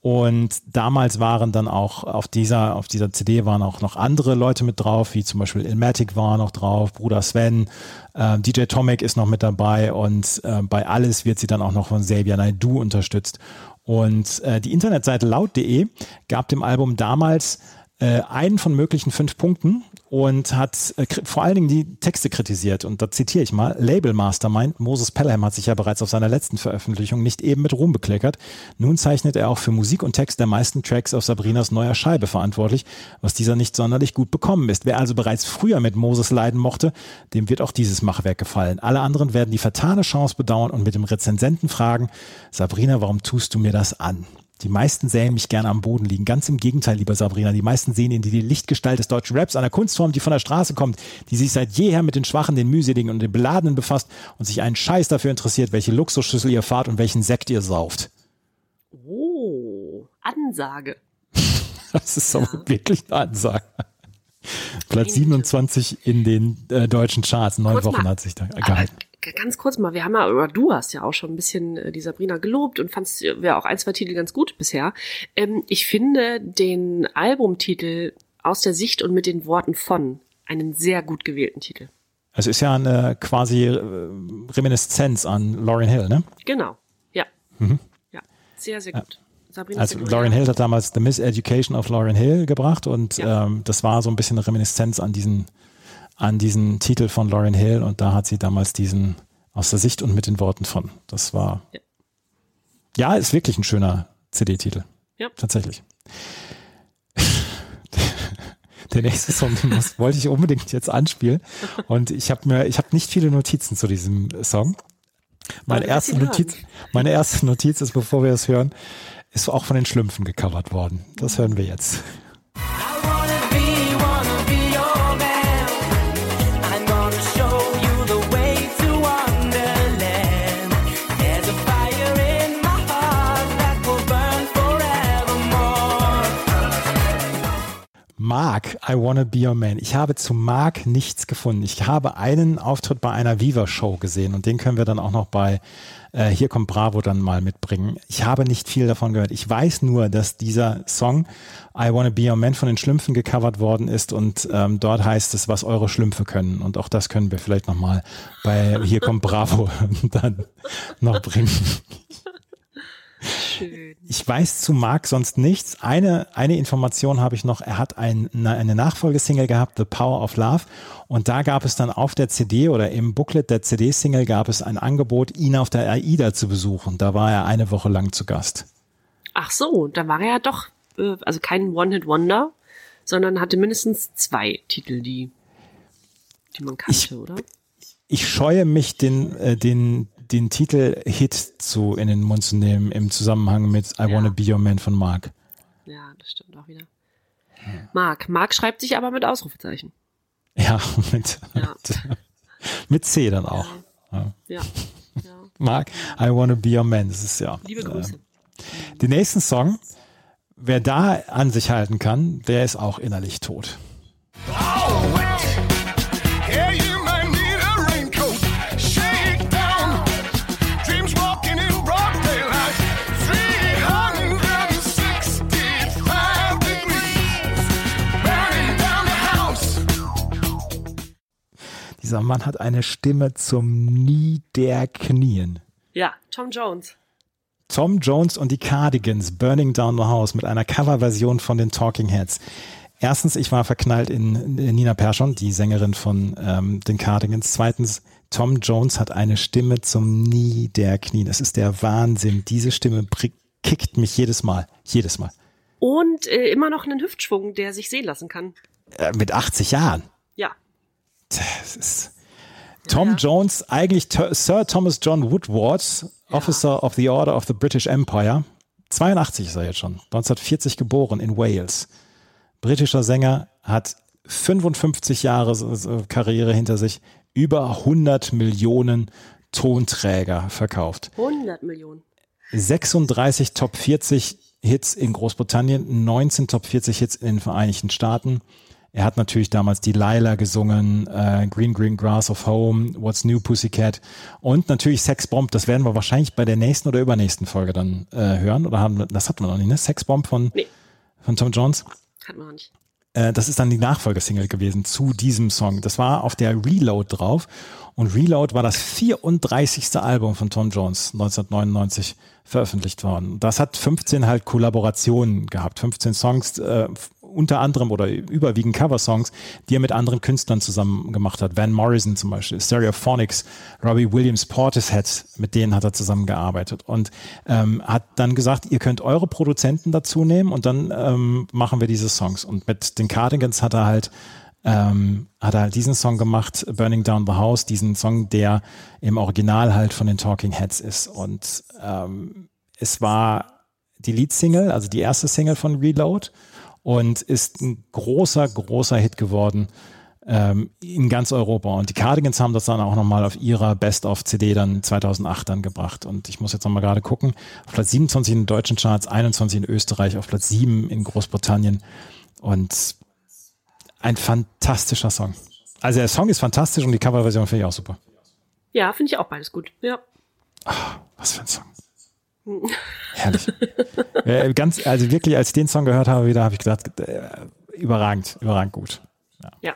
Speaker 3: Und damals waren dann auch auf dieser, auf dieser C D waren auch noch andere Leute mit drauf, wie zum Beispiel Illmatic war noch drauf, Bruder Sven, äh, D J Tomek ist noch mit dabei und äh, bei Alles wird sie dann auch noch von Xavier Naidoo unterstützt. Und äh, die Internetseite laut punkt de gab dem Album damals äh, einen von möglichen fünf Punkten und hat äh, vor allen Dingen die Texte kritisiert. Und da zitiere ich mal, Label Mastermind, Moses Pelham hat sich ja bereits auf seiner letzten Veröffentlichung nicht eben mit Ruhm bekleckert. Nun zeichnet er auch für Musik und Text der meisten Tracks auf Sabrinas neuer Scheibe verantwortlich, was dieser nicht sonderlich gut bekommen ist. Wer also bereits früher mit Moses leiden mochte, dem wird auch dieses Machwerk gefallen. Alle anderen werden die vertane Chance bedauern und mit dem Rezensenten fragen, Sabrina, warum tust du mir das an? Die meisten sähen mich gerne am Boden liegen. Ganz im Gegenteil, lieber Sabrina. Die meisten sehen in dir die Lichtgestalt des deutschen Raps, einer Kunstform, die von der Straße kommt, die sich seit jeher mit den Schwachen, den Mühseligen und den Beladenen befasst und sich einen Scheiß dafür interessiert, welche Luxusschüssel ihr fahrt und welchen Sekt ihr sauft.
Speaker 4: Oh, Ansage.
Speaker 3: Das ist aber ja. wirklich eine Ansage. Platz siebenundzwanzig in den äh, deutschen Charts. Neun
Speaker 4: Kurz
Speaker 3: Wochen
Speaker 4: mal.
Speaker 3: hat sich da gehalten.
Speaker 4: Ganz kurz mal, wir haben ja, oder du hast ja auch schon ein bisschen äh, die Sabrina gelobt und fandst ja auch ein, zwei Titel ganz gut bisher. Ähm, ich finde den Albumtitel Aus der Sicht und mit den Worten von einen sehr gut gewählten Titel.
Speaker 3: Es ist ja eine quasi äh, Reminiszenz an Lauryn Hill, ne?
Speaker 4: Genau, ja.
Speaker 3: Mhm.
Speaker 4: Ja, sehr, sehr gut. Sabrina
Speaker 3: Also
Speaker 4: Setlur,
Speaker 3: Lauryn
Speaker 4: ja.
Speaker 3: Hill hat damals The Miseducation of Lauryn Hill gebracht und
Speaker 4: Ja.
Speaker 3: ähm, das war so ein bisschen eine Reminiszenz an diesen an diesen Titel von Lauryn Hill und da hat sie damals diesen Aus der Sicht und mit den Worten von. Das war,
Speaker 4: ja,
Speaker 3: ja ist wirklich ein schöner C D-Titel.
Speaker 4: Ja.
Speaker 3: Tatsächlich. Der nächste Song, den muss, wollte ich unbedingt jetzt anspielen und ich habe mir, ich habe nicht viele Notizen zu diesem Song. Meine erste Notiz, meine erste Notiz ist, bevor wir es hören, ist auch von den Schlümpfen gecovert worden. Das hören wir jetzt. Mark, I Wanna Be Your Man. Ich habe zu Mark nichts gefunden. Ich habe einen Auftritt bei einer Viva-Show gesehen und den können wir dann auch noch bei äh, Hier kommt Bravo dann mal mitbringen. Ich habe nicht viel davon gehört. Ich weiß nur, dass dieser Song I Wanna Be Your Man von den Schlümpfen gecovert worden ist und ähm, dort heißt es, was eure Schlümpfe können. Und auch das können wir vielleicht nochmal bei Hier kommt Bravo dann noch bringen.
Speaker 4: Schön.
Speaker 3: Ich weiß zu Mark sonst nichts. Eine, eine Information habe ich noch. Er hat ein, eine Nachfolgesingle gehabt, The Power of Love. Und da gab es dann auf der C D oder im Booklet der C D-Single gab es ein Angebot, ihn auf der AIDA zu besuchen. Da war er eine Woche lang zu Gast.
Speaker 4: Ach so, da war er ja doch, äh, also kein One-Hit-Wonder, sondern hatte mindestens zwei Titel, die, die man kannte,
Speaker 3: ich,
Speaker 4: oder?
Speaker 3: Ich scheue mich, den, äh, den, den Titel Hit zu in den Mund zu nehmen im Zusammenhang mit I
Speaker 4: Ja.
Speaker 3: Wanna Be Your Man von Mark.
Speaker 4: Ja, das stimmt auch wieder. Mark. Mark schreibt sich aber mit Ausrufezeichen.
Speaker 3: Ja, mit,
Speaker 4: Ja.
Speaker 3: mit C dann auch. Ja.
Speaker 4: Ja. ja.
Speaker 3: Mark, I Wanna Be Your Man. Das ist ja.
Speaker 4: Liebe Grüße.
Speaker 3: Äh, den nächsten Song, wer da an sich halten kann, der ist auch innerlich tot.
Speaker 7: Yeah, you might need a raincoat. Shake down. Dreams walking in broad daylight. three hundred sixty-five degrees. Burning down the house.
Speaker 3: Dieser Mann hat eine Stimme zum Niederknien.
Speaker 4: Ja, Tom Jones.
Speaker 3: Tom Jones und die Cardigans, Burning Down the House mit einer Coverversion von den Talking Heads. Erstens, ich war verknallt in Nina Persson, die Sängerin von ähm, den Cardigans. Zweitens, Tom Jones hat eine Stimme zum Niederknien. Es ist der Wahnsinn. Diese Stimme prick- kickt mich jedes Mal. Jedes Mal.
Speaker 4: Und äh, immer noch einen Hüftschwung, der sich sehen lassen kann.
Speaker 3: Äh, mit achtzig Jahren.
Speaker 4: Ja.
Speaker 3: Das ist Tom Jones, eigentlich T- Sir Thomas John Woodward, Officer of the Order of the British Empire. zweiundachtzig ist er jetzt schon. neunzehnhundertvierzig geboren in Wales. Britischer Sänger, hat fünfundfünfzig Jahre so- so Karriere hinter sich, über hundert Millionen Tonträger verkauft.
Speaker 4: hundert Millionen.
Speaker 3: sechsunddreißig Top vierzig Hits in Großbritannien, neunzehn Top vierzig Hits in den Vereinigten Staaten. Er hat natürlich damals Delilah gesungen, äh, Green Green Grass of Home, What's New Pussycat und natürlich Sexbomb. Das werden wir wahrscheinlich bei der nächsten oder übernächsten Folge dann äh, hören. Oder haben wir, das hatten wir noch nicht, ne? Sexbomb von,
Speaker 4: Nee.
Speaker 3: von Tom Jones.
Speaker 4: Hatten wir noch nicht.
Speaker 3: Äh, das ist dann die Nachfolgesingle gewesen zu diesem Song. Das war auf der Reload drauf. Und Reload war das vierunddreißigste Album von Tom Jones, neunzehnhundertneunundneunzig veröffentlicht worden. Das hat fünfzehn halt Kollaborationen gehabt, fünfzehn Songs, äh, unter anderem oder überwiegend Coversongs, die er mit anderen Künstlern zusammen gemacht hat. Van Morrison zum Beispiel, Stereophonics, Robbie Williams, Portishead, mit denen hat er zusammengearbeitet und ähm, hat dann gesagt, ihr könnt eure Produzenten dazu nehmen und dann ähm, machen wir diese Songs. Und mit den Cardigans hat er halt ähm, hat er halt diesen Song gemacht, Burning Down the House, diesen Song, der im Original halt von den Talking Heads ist. Und ähm, es war die Leadsingle, also die erste Single von Reload und ist ein großer, großer Hit geworden ähm, in ganz Europa. Und die Cardigans haben das dann auch nochmal auf ihrer Best-of-C D dann zweitausendacht dann gebracht. Und ich muss jetzt nochmal gerade gucken, auf Platz siebenundzwanzig in den deutschen Charts, einundzwanzig in Österreich, auf Platz sieben in Großbritannien. Und ein fantastischer Song. Also der Song ist fantastisch und die Coverversion finde ich auch super.
Speaker 4: Ja, finde ich auch beides gut. Ja.
Speaker 3: Ach, was für ein Song. Herrlich. äh, ganz, also wirklich, als ich den Song gehört habe, wieder habe ich gedacht, äh, überragend, überragend gut. Ja.
Speaker 4: Ja.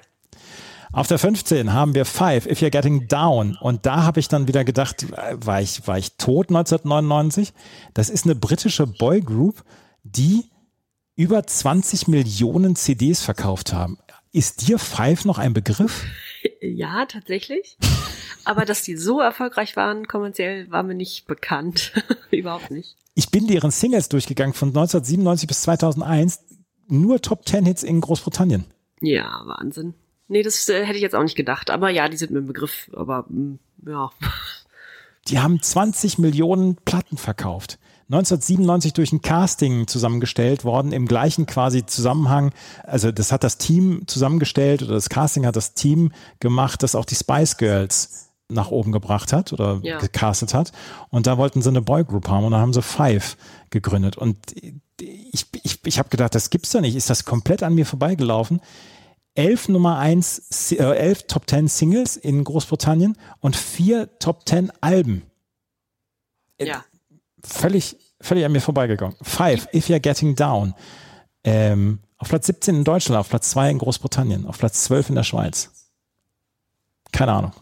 Speaker 3: Auf der fünfzehn haben wir Five, If You're Getting Down. Und da habe ich dann wieder gedacht, äh, war ich, war ich tot neunzehnhundertneunundneunzig? Das ist eine britische Boygroup, die über zwanzig Millionen C Ds verkauft haben. Ist dir Five noch ein Begriff?
Speaker 4: Ja, tatsächlich. Aber dass die so erfolgreich waren, kommerziell, war mir nicht bekannt. Überhaupt nicht.
Speaker 3: Ich bin deren Singles durchgegangen von neunzehnhundertsiebenundneunzig bis zweitausendeins. Nur Top Ten Hits in Großbritannien.
Speaker 4: Ja, Wahnsinn. Nee, das äh, hätte ich jetzt auch nicht gedacht. Aber ja, die sind mir im Begriff. Aber mh, ja,
Speaker 3: Die haben zwanzig Millionen Platten verkauft. neunzehnhundertsiebenundneunzig durch ein Casting zusammengestellt worden, im gleichen quasi Zusammenhang. Also das hat das Team zusammengestellt oder das Casting hat das Team gemacht, das auch die Spice Girls nach oben gebracht hat oder
Speaker 4: Ja.
Speaker 3: gecastet hat. Und da wollten sie eine Boygroup haben und dann haben sie Five gegründet. Und ich, ich, ich habe gedacht, das gibt's doch nicht. Ist das komplett an mir vorbeigelaufen? Elf Nummer eins, äh, elf Top Ten Singles in Großbritannien und vier Top Ten Alben.
Speaker 4: Ja.
Speaker 3: Völlig, völlig an mir vorbeigegangen. Five, If You're Getting Down. Ähm, auf Platz siebzehn in Deutschland, auf Platz zwei in Großbritannien, auf Platz zwölf in der Schweiz. Keine Ahnung.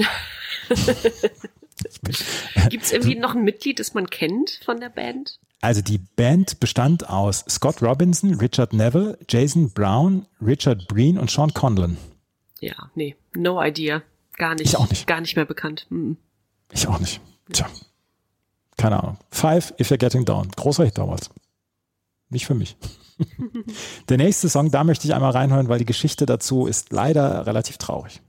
Speaker 4: Gibt es irgendwie noch ein Mitglied, das man kennt von der Band?
Speaker 3: Also die Band bestand aus Scott Robinson, Richard Neville, Jason Brown, Richard Breen und Sean Conlon.
Speaker 4: Ja, nee, no idea. Gar nicht.
Speaker 3: Ich auch nicht.
Speaker 4: Gar nicht mehr bekannt. Mhm.
Speaker 3: Ich auch nicht. Tja. Keine Ahnung. Five, If You're Getting Down. Großer Hit damals. Nicht für mich. Der nächste Song, da möchte ich einmal reinhören, weil die Geschichte dazu ist leider relativ traurig.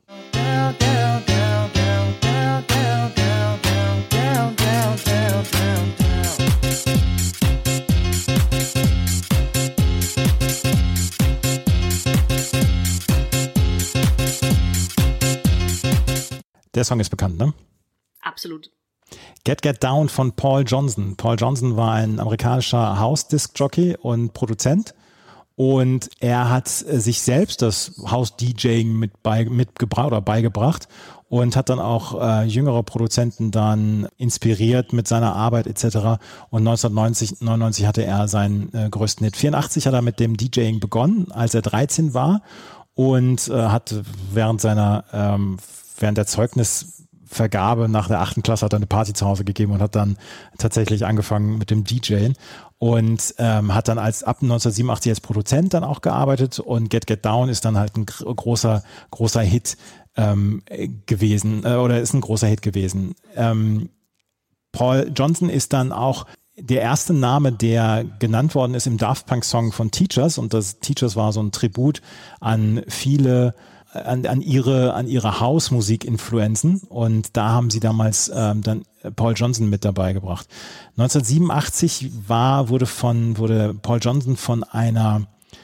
Speaker 3: Der Song ist bekannt, ne?
Speaker 4: Absolut.
Speaker 3: Get Get Down von Paul Johnson. Paul Johnson war ein amerikanischer House-Disc-Jockey und Produzent und er hat sich selbst das House-DJing mit bei, mitgebracht oder beigebracht und hat dann auch äh, jüngere Produzenten dann inspiriert mit seiner Arbeit et cetera. Und neunzehnhundertneunundneunzig hatte er seinen äh, größten Hit. vierundachtzig hat er mit dem DJing begonnen, als er dreizehn war und äh, hat während seiner ähm, während der Zeugnisvergabe nach der achten Klasse hat er eine Party zu Hause gegeben und hat dann tatsächlich angefangen mit dem DJen und ähm, hat dann als ab neunzehnhundertsiebenundachtzig als Produzent dann auch gearbeitet und Get Get Down ist dann halt ein gr- großer großer Hit ähm, gewesen äh, oder ist ein großer Hit gewesen. Ähm, Paul Johnson ist dann auch der erste Name, der genannt worden ist im Daft Punk Song von Teachers und das Teachers war so ein Tribut an viele An, an ihre an ihre Hausmusik-Influenzen und da haben sie damals ähm, dann Paul Johnson mit dabei gebracht. neunzehnhundertsiebenundachtzig war wurde von wurde Paul Johnson von einer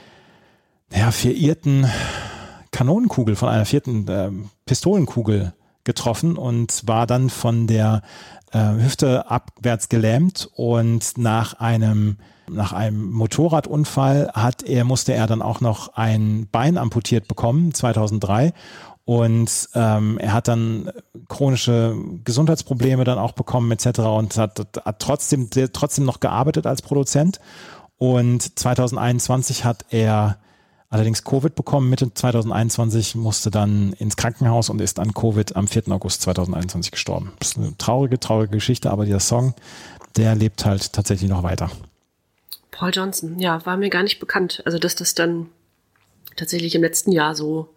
Speaker 3: ja, verirrten Kanonenkugel, von einer vierten äh, Pistolenkugel getroffen und war dann von der äh, Hüfte abwärts gelähmt und nach einem Nach einem Motorradunfall hat er, musste er dann auch noch ein Bein amputiert bekommen, zweitausenddrei. Und ähm, er hat dann chronische Gesundheitsprobleme dann auch bekommen et cetera und hat, hat trotzdem, trotzdem noch gearbeitet als Produzent. Und zweitausendeinundzwanzig hat er allerdings Covid bekommen. Mitte zweitausendeinundzwanzig musste dann ins Krankenhaus und ist an Covid am vierten August zweitausendeinundzwanzig gestorben. Das ist eine traurige, traurige Geschichte, aber dieser Song, der lebt halt tatsächlich noch weiter.
Speaker 4: Paul Johnson, ja, war mir gar nicht bekannt. Also, dass das dann tatsächlich im letzten Jahr so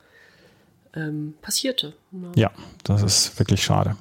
Speaker 4: ähm, passierte.
Speaker 3: Ja, das ist wirklich schade.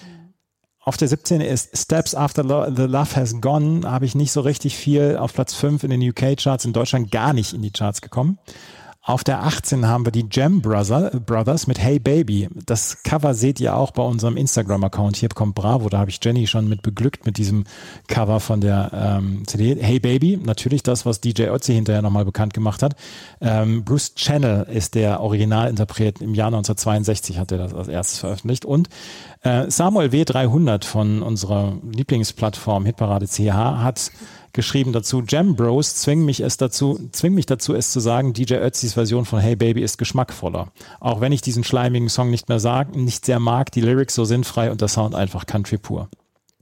Speaker 3: Auf der siebzehn ist Steps After Lo- the Love Has Gone, habe ich nicht so richtig viel. Auf Platz fünf in den U K-Charts, in Deutschland gar nicht in die Charts gekommen. Auf der achtzehn haben wir die Jam Brother, Brothers mit Hey Baby. Das Cover seht ihr auch bei unserem Instagram-Account. Hier kommt Bravo, da habe ich Jenny schon mit beglückt mit diesem Cover von der ähm, C D. Hey Baby, natürlich das, was D J Ötzi hinterher nochmal bekannt gemacht hat. Ähm, Bruce Channel ist der Originalinterpret. Im Jahr neunzehnhundertzweiundsechzig hat er das als erstes veröffentlicht. Und äh, Samuel W. dreihundert von unserer Lieblingsplattform Hitparade C H hat geschrieben dazu, Jam Bros zwingen mich es dazu, zwingen mich dazu, es zu sagen, D J Ötzis Version von Hey Baby ist geschmackvoller. Auch wenn ich diesen schleimigen Song nicht mehr sagen, nicht sehr mag, die Lyrics so sinnfrei und der Sound einfach Country pur.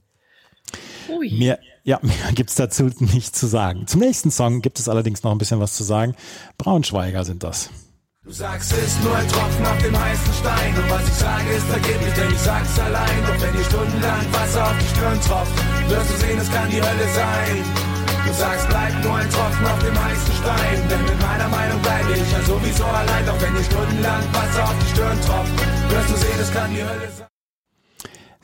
Speaker 4: Ui.
Speaker 3: Mehr, ja, mehr gibt's dazu nicht zu sagen. Zum nächsten Song gibt es allerdings noch ein bisschen was zu sagen. Braunschweiger sind das.
Speaker 7: Du sagst, es ist nur ein Tropfen auf dem heißen Stein. Und was ich sage, ist vergeblich, denn ich sag's allein. Doch wenn dir stundenlang Wasser auf die Stirn tropft, wirst du sehen, es kann die Hölle sein. Du sagst, bleib nur ein Tropfen auf dem heißen Stein. Denn mit meiner Meinung bleibe ich ja sowieso allein. Doch wenn dir stundenlang Wasser auf die Stirn tropft, wirst du sehen, es kann die Hölle sein.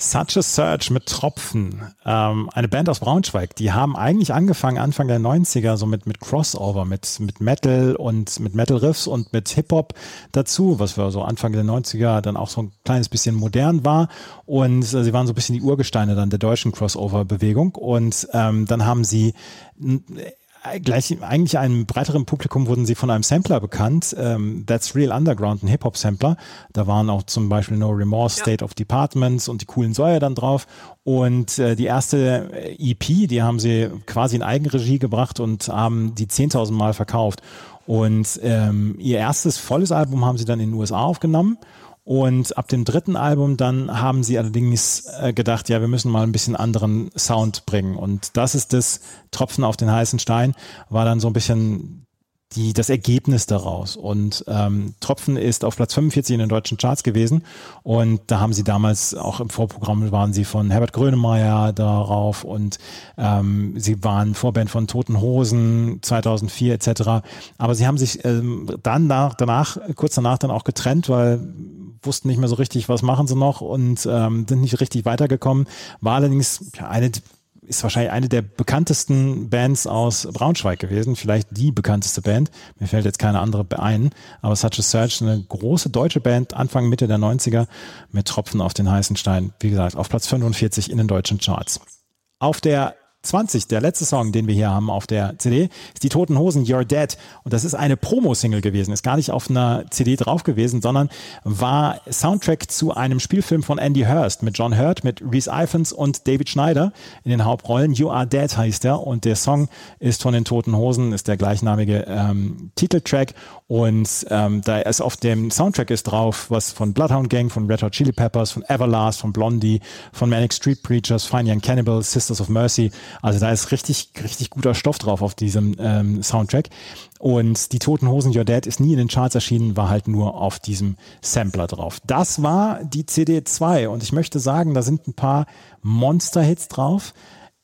Speaker 3: Such a Search mit Tropfen, ähm, eine Band aus Braunschweig, die haben eigentlich angefangen Anfang der neunziger so mit mit Crossover, mit mit Metal und mit Metal Riffs und mit Hip-Hop dazu, was wir so Anfang der neunziger dann auch so ein kleines bisschen modern war, und äh, sie waren so ein bisschen die Urgesteine dann der deutschen Crossover-Bewegung, und ähm, dann haben sie n- gleich eigentlich einem breiteren Publikum wurden sie von einem Sampler bekannt, ähm, That's Real Underground, ein Hip-Hop-Sampler. Da waren auch zum Beispiel No Remorse, ja. State of Departments und die coolen Säue dann drauf. Und äh, die erste E P, die haben sie quasi in Eigenregie gebracht und haben die zehntausend Mal verkauft. Und ähm, ihr erstes volles Album haben sie dann in den U S A aufgenommen. Und ab dem dritten Album dann haben sie allerdings äh, gedacht, ja, wir müssen mal ein bisschen anderen Sound bringen. Und das ist das Tropfen auf den heißen Stein, war dann so ein bisschen die, das Ergebnis daraus. Und ähm, Tropfen ist auf Platz fünfundvierzig in den deutschen Charts gewesen. Und da haben sie damals, auch im Vorprogramm waren sie von Herbert Grönemeyer darauf, und ähm, sie waren Vorband von Toten Hosen zweitausendvier et cetera. Aber sie haben sich ähm, dann nach, danach, kurz danach dann auch getrennt, weil wussten nicht mehr so richtig, was machen sie noch, und ähm, sind nicht richtig weitergekommen. War allerdings ja, eine, ist wahrscheinlich eine der bekanntesten Bands aus Braunschweig gewesen, vielleicht die bekannteste Band. Mir fällt jetzt keine andere ein, aber Such a Search, eine große deutsche Band, Anfang, Mitte der neunziger, mit Tropfen auf den heißen Stein. Wie gesagt, auf Platz fünfundvierzig in den deutschen Charts. Auf der zwanzig, der letzte Song, den wir hier haben auf der C D, ist die Toten Hosen, You're Dead. Und das ist eine Promo-Single gewesen, ist gar nicht auf einer C D drauf gewesen, sondern war Soundtrack zu einem Spielfilm von Andy Hurst mit John Hurt, mit Rhys Ifans und David Schneider in den Hauptrollen. You Are Dead heißt er, und der Song ist von den Toten Hosen, ist der gleichnamige ähm, Titeltrack, und ähm, da ist auf dem Soundtrack ist drauf, was von Bloodhound Gang, von Red Hot Chili Peppers, von Everlast, von Blondie, von Manic Street Preachers, Fine Young Cannibals, Sisters of Mercy. Also da ist richtig, richtig guter Stoff drauf auf diesem ähm, Soundtrack. Und die Toten Hosen You're Dead ist nie in den Charts erschienen, war halt nur auf diesem Sampler drauf. Das war die C D zwei, und ich möchte sagen, da sind ein paar Monster-Hits drauf.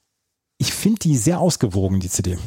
Speaker 3: Ich finde die sehr ausgewogen, die C D.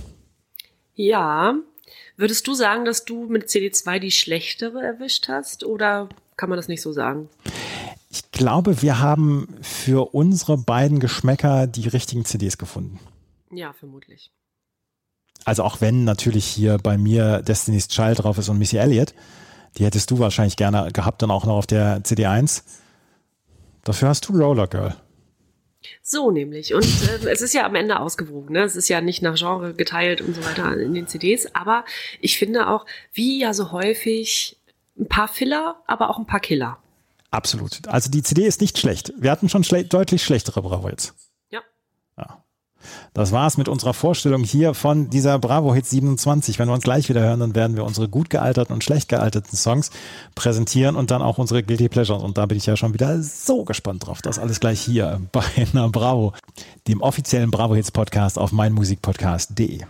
Speaker 4: Ja. Würdest du sagen, dass du mit C D zwei die schlechtere erwischt hast, oder kann man das nicht so sagen?
Speaker 3: Ich glaube, wir haben für unsere beiden Geschmäcker die richtigen C Ds gefunden.
Speaker 4: Ja, vermutlich.
Speaker 3: Also auch wenn natürlich hier bei mir Destiny's Child drauf ist und Missy Elliott, die hättest du wahrscheinlich gerne gehabt, dann auch noch auf der C D eins. Dafür hast du Roller Girl.
Speaker 4: So nämlich. Und äh, es ist ja am Ende ausgewogen. Ne? Es ist ja nicht nach Genre geteilt und so weiter in den C Ds. Aber ich finde auch, wie ja so häufig, ein paar Filler, aber auch ein paar Killer.
Speaker 3: Absolut. Also die C D ist nicht schlecht. Wir hatten schon schle- deutlich schlechtere Bravo Hits.
Speaker 4: Ja.
Speaker 3: Ja. Das war's mit unserer Vorstellung hier von dieser Bravo Hits siebenundzwanzig. Wenn wir uns gleich wieder hören, dann werden wir unsere gut gealterten und schlecht gealterten Songs präsentieren und dann auch unsere Guilty Pleasures. Und da bin ich ja schon wieder so gespannt drauf. Das alles gleich hier bei einer Bravo, dem offiziellen Bravo Hits Podcast auf meinmusikpodcast punkt de.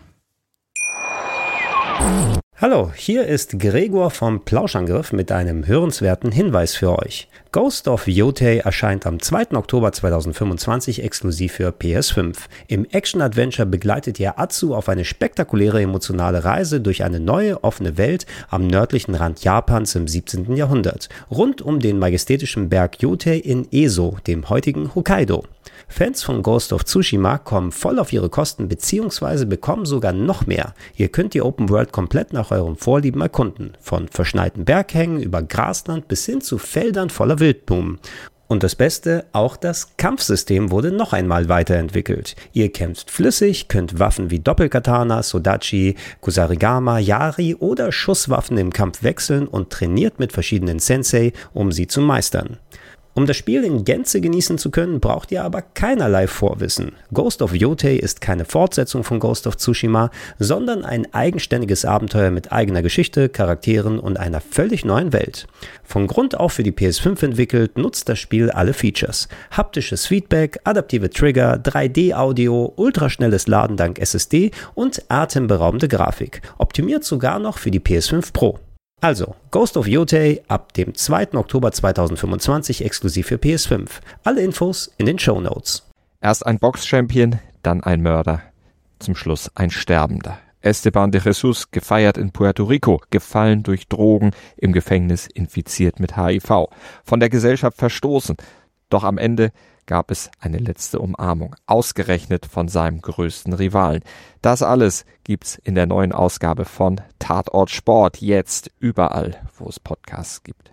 Speaker 10: Hallo, hier ist Gregor vom Plauschangriff mit einem hörenswerten Hinweis für euch. Ghost of Yotei erscheint am zweiten Oktober zweitausendfünfundzwanzig exklusiv für P S fünf. Im Action-Adventure begleitet ihr Atsu auf eine spektakuläre emotionale Reise durch eine neue, offene Welt am nördlichen Rand Japans im siebzehnten Jahrhundert, rund um den majestätischen Berg Yotei in Eso, dem heutigen Hokkaido. Fans von Ghost of Tsushima kommen voll auf ihre Kosten bzw. bekommen sogar noch mehr. Ihr könnt die Open World komplett nach eurem Vorlieben erkunden, von verschneiten Berghängen über Grasland bis hin zu Feldern voller Wildblumen. Und das Beste, auch das Kampfsystem wurde noch einmal weiterentwickelt. Ihr kämpft flüssig, könnt Waffen wie Doppelkatana, Sodachi, Kusarigama, Yari oder Schusswaffen im Kampf wechseln und trainiert mit verschiedenen Sensei, um sie zu meistern. Um das Spiel in Gänze genießen zu können, braucht ihr aber keinerlei Vorwissen. Ghost of Yotei ist keine Fortsetzung von Ghost of Tsushima, sondern ein eigenständiges Abenteuer mit eigener Geschichte, Charakteren und einer völlig neuen Welt. Von Grund auf für die P S fünf entwickelt, nutzt das Spiel alle Features. Haptisches Feedback, adaptive Trigger, drei D Audio, ultraschnelles Laden dank S S D und atemberaubende Grafik. Optimiert sogar noch für die P S fünf Pro. Also, Ghost of Yotei ab dem zweiten Oktober zweitausendfünfundzwanzig exklusiv für P S fünf. Alle Infos in den Shownotes.
Speaker 9: Erst ein Box-Champion, dann ein Mörder, zum Schluss ein Sterbender. Esteban de Jesus, gefeiert in Puerto Rico, gefallen durch Drogen, im Gefängnis infiziert mit H I V, von der Gesellschaft verstoßen. Doch am Ende gab es eine letzte Umarmung, ausgerechnet von seinem größten Rivalen. Das alles gibt's in der neuen Ausgabe von Tatort Sport, jetzt überall, wo es Podcasts gibt.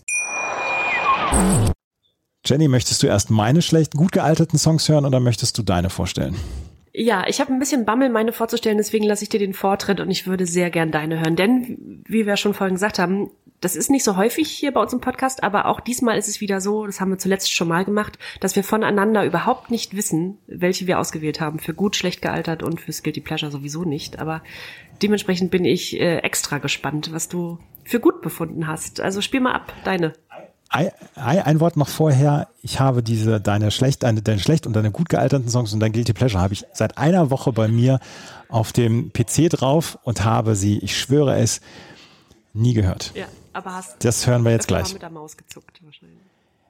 Speaker 3: Jenny, möchtest du erst meine schlecht gut gealterten Songs hören oder möchtest du deine vorstellen?
Speaker 4: Ja, ich habe ein bisschen Bammel, meine vorzustellen, deswegen lasse ich dir den Vortritt und ich würde sehr gern deine hören. Denn, wie wir schon vorhin gesagt haben, das ist nicht so häufig hier bei uns im Podcast, aber auch diesmal ist es wieder so, das haben wir zuletzt schon mal gemacht, dass wir voneinander überhaupt nicht wissen, welche wir ausgewählt haben. Für gut, schlecht gealtert und fürs Guilty Pleasure sowieso nicht. Aber dementsprechend bin ich äh, extra gespannt, was du für gut befunden hast. Also spiel mal ab, deine.
Speaker 3: Ein, ein Wort noch vorher, ich habe diese, deine schlecht, deine, deine schlecht und deine gut gealterten Songs und dein Guilty Pleasure habe ich seit einer Woche bei mir auf dem P C drauf und habe sie, ich schwöre es, nie gehört.
Speaker 4: Ja, aber hast
Speaker 3: das hören wir jetzt gleich.
Speaker 4: Mit der Maus gezuckt wahrscheinlich.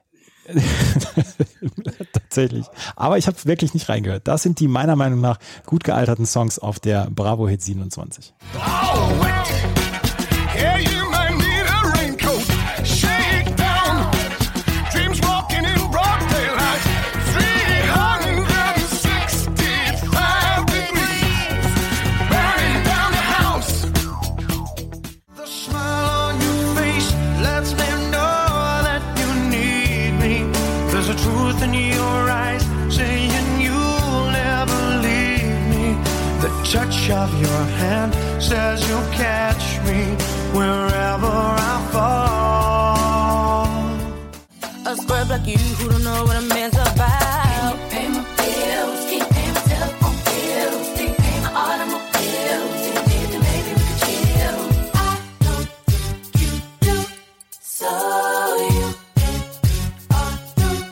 Speaker 3: Tatsächlich. Aber ich habe wirklich nicht reingehört. Das sind die meiner Meinung nach gut gealterten Songs auf der Bravo Hit siebenundzwanzig.
Speaker 7: Oh, yeah, you might need a raincoat. Shake down. Dreams walking in broad daylight. three hundred sixty-five degrees. Burning down the house. The smile on your face lets me know that you need me. There's a truth in your eyes saying you'll never leave me. The touch of your hand says you'll catch me wherever I fall.
Speaker 8: A scrub like you who don't know what a man's about. Pay my bills, keep paying my telephone bills, keep paying my automobiles. If you need to, maybe we could chill. I don't think you do, so you are through.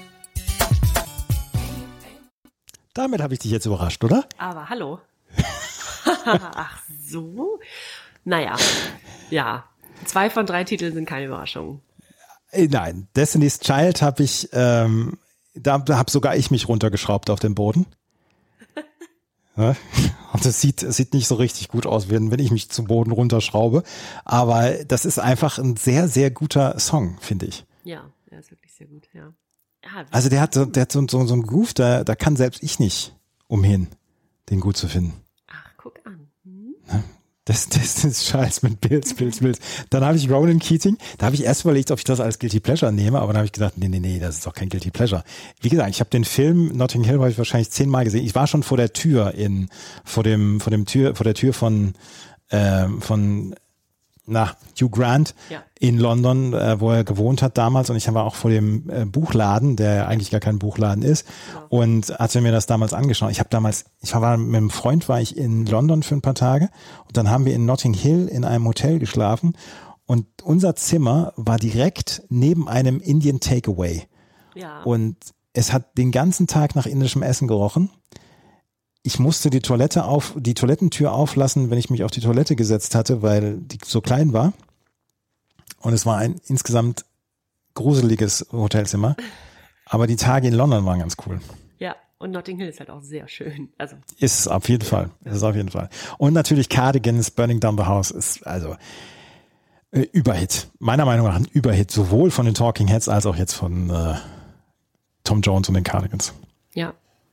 Speaker 3: Damit habe ich dich jetzt überrascht, oder?
Speaker 4: Aber hallo. Ach so? Naja, ja. Zwei von drei Titeln sind keine Überraschung.
Speaker 3: Nein, Destiny's Child habe ich, ähm, da habe sogar ich mich runtergeschraubt auf den Boden. Ja, und es sieht, es sieht nicht so richtig gut aus, wenn, wenn ich mich zum Boden runterschraube. Aber das ist einfach ein sehr, sehr guter Song, finde ich.
Speaker 4: Ja, er ist wirklich sehr gut, ja. ja
Speaker 3: also der hat, so, der hat so, so, so einen Groove, da, da kann selbst ich nicht umhin, den gut zu finden.
Speaker 4: Ach, guck an. Hm?
Speaker 3: Das, das ist Scheiß mit Bills, Bills, Bills. Dann habe ich Ronan Keating. Da habe ich erst überlegt, ob ich das als Guilty Pleasure nehme, aber dann habe ich gedacht, nee, nee, nee, das ist doch kein Guilty Pleasure. Wie gesagt, ich habe den Film Notting Hill habe ich wahrscheinlich zehnmal gesehen. Ich war schon vor der Tür in, vor dem, vor dem Tür, vor der Tür von, ähm, von, na, Hugh Grant
Speaker 4: ja.
Speaker 3: in London, äh, wo er gewohnt hat damals. Und ich war auch vor dem äh, Buchladen, der eigentlich gar kein Buchladen ist, ja. und hatte mir das damals angeschaut. Ich habe damals, ich war mit einem Freund, war ich in London für ein paar Tage und dann haben wir in Notting Hill in einem Hotel geschlafen und unser Zimmer war direkt neben einem Indian Takeaway.
Speaker 4: Ja.
Speaker 3: Und es hat den ganzen Tag nach indischem Essen gerochen. Ich musste die Toilette auf, die Toilettentür auflassen, wenn ich mich auf die Toilette gesetzt hatte, weil die so klein war. Und es war ein insgesamt gruseliges Hotelzimmer. Aber die Tage in London waren ganz cool.
Speaker 4: Ja, und Notting Hill ist halt auch sehr schön. Also
Speaker 3: ist es auf jeden
Speaker 4: ja.
Speaker 3: Fall. Ist es auf jeden Fall. Und natürlich Cardigans, Burning Down the House ist also äh, Überhit. Meiner Meinung nach ein Überhit, sowohl von den Talking Heads als auch jetzt von äh, Tom Jones und den Cardigans.
Speaker 4: Ja.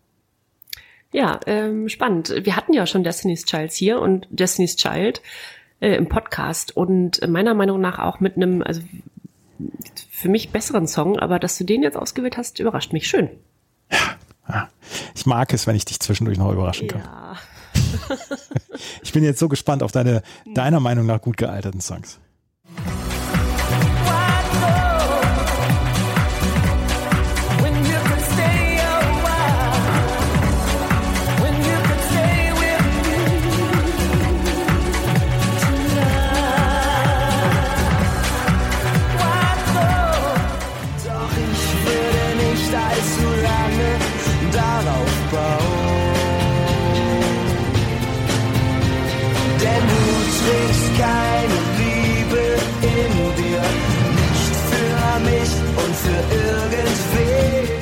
Speaker 4: Ja, ähm, spannend. Wir hatten ja schon Destiny's Child hier und Destiny's Child äh, im Podcast und meiner Meinung nach auch mit einem, also für mich besseren Song, aber dass du den jetzt ausgewählt hast, überrascht mich schön.
Speaker 3: Ja, ja. Ich mag es, wenn ich dich zwischendurch noch überraschen kann.
Speaker 4: Ja.
Speaker 3: Ich bin jetzt so gespannt auf deine, deiner Meinung nach gut gealterten Songs.
Speaker 7: Keine Liebe in dir, nicht für mich und für irgendwen.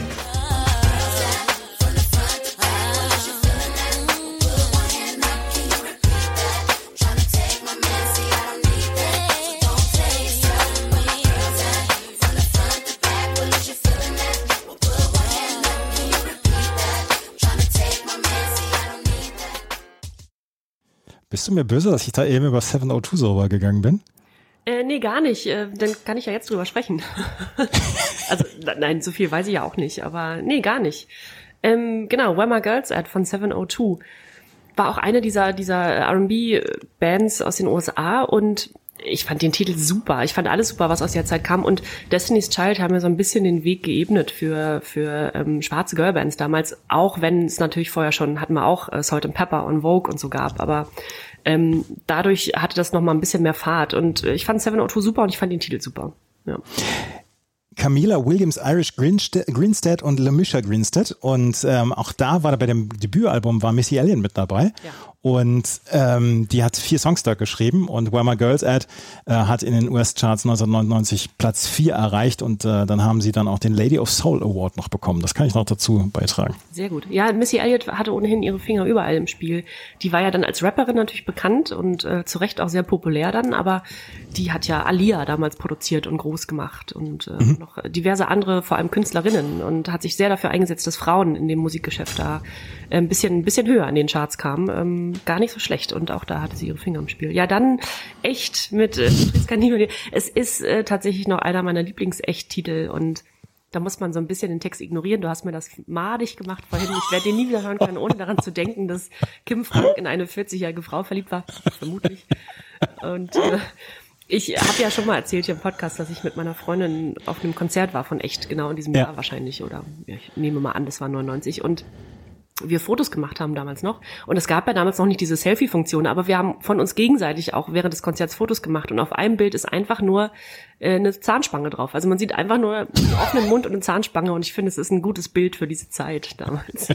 Speaker 3: bist du mir böse, dass ich da eben über seven oh two so rübergegangen bin?
Speaker 4: Äh, nee, gar nicht. Äh, dann kann ich ja jetzt drüber sprechen. Also, nein, so viel weiß ich ja auch nicht, aber nee, gar nicht. Ähm, genau, Where My Girls At von seven oh two war auch eine dieser, dieser R and B-Bands aus den U S A und ich fand den Titel super. Ich fand alles super, was aus der Zeit kam. Und Destiny's Child haben mir so ein bisschen den Weg geebnet für für ähm, schwarze Girlbands damals. Auch wenn es natürlich vorher schon, hatten wir auch äh, Salt and Pepper und Vogue und so gab. Aber ähm, dadurch hatte das noch mal ein bisschen mehr Fahrt. Und äh, ich fand seven oh two super und ich fand den Titel super. Ja.
Speaker 3: Camila Williams Irish Grinstead, Grinstead und LaMisha Grinstead. Und ähm, auch da war bei dem Debütalbum war Missy Elliott mit dabei. Ja. Und ähm, die hat vier Songs da geschrieben und Where My Girls At äh, hat in den U S-Charts neunzehnhundertneunundneunzig Platz vier erreicht und äh, dann haben sie dann auch den Lady of Soul Award noch bekommen. Das kann ich noch dazu beitragen.
Speaker 4: Sehr gut. Ja, Missy Elliott hatte ohnehin ihre Finger überall im Spiel. Die war ja dann als Rapperin natürlich bekannt und äh, zu Recht auch sehr populär dann, aber die hat ja Alia damals produziert und groß gemacht und äh, mhm. noch diverse andere, vor allem Künstlerinnen und hat sich sehr dafür eingesetzt, dass Frauen in dem Musikgeschäft da äh, ein bisschen, ein bisschen höher in den Charts kamen. Ähm, gar nicht so schlecht und auch da hatte sie ihre Finger im Spiel. Ja, dann echt mit äh, es ist äh, tatsächlich noch einer meiner Lieblings-Echt-Titel und da muss man so ein bisschen den Text ignorieren. Du hast mir das madig gemacht vorhin. Ich werde den nie wieder hören können, ohne daran zu denken, dass Kim Frank in eine vierzigjährige Frau verliebt war. Vermutlich. Und äh, ich habe ja schon mal erzählt hier im Podcast, dass ich mit meiner Freundin auf einem Konzert war von Echt, genau in diesem ja. Jahr wahrscheinlich. Oder ich nehme mal an, das war neunundneunzig. Und wir Fotos gemacht haben damals noch. Und es gab ja damals noch nicht diese Selfie-Funktion, aber wir haben von uns gegenseitig auch während des Konzerts Fotos gemacht. Und auf einem Bild ist einfach nur äh, eine Zahnspange drauf. Also man sieht einfach nur einen offenen Mund und eine Zahnspange. Und ich finde, es ist ein gutes Bild für diese Zeit damals.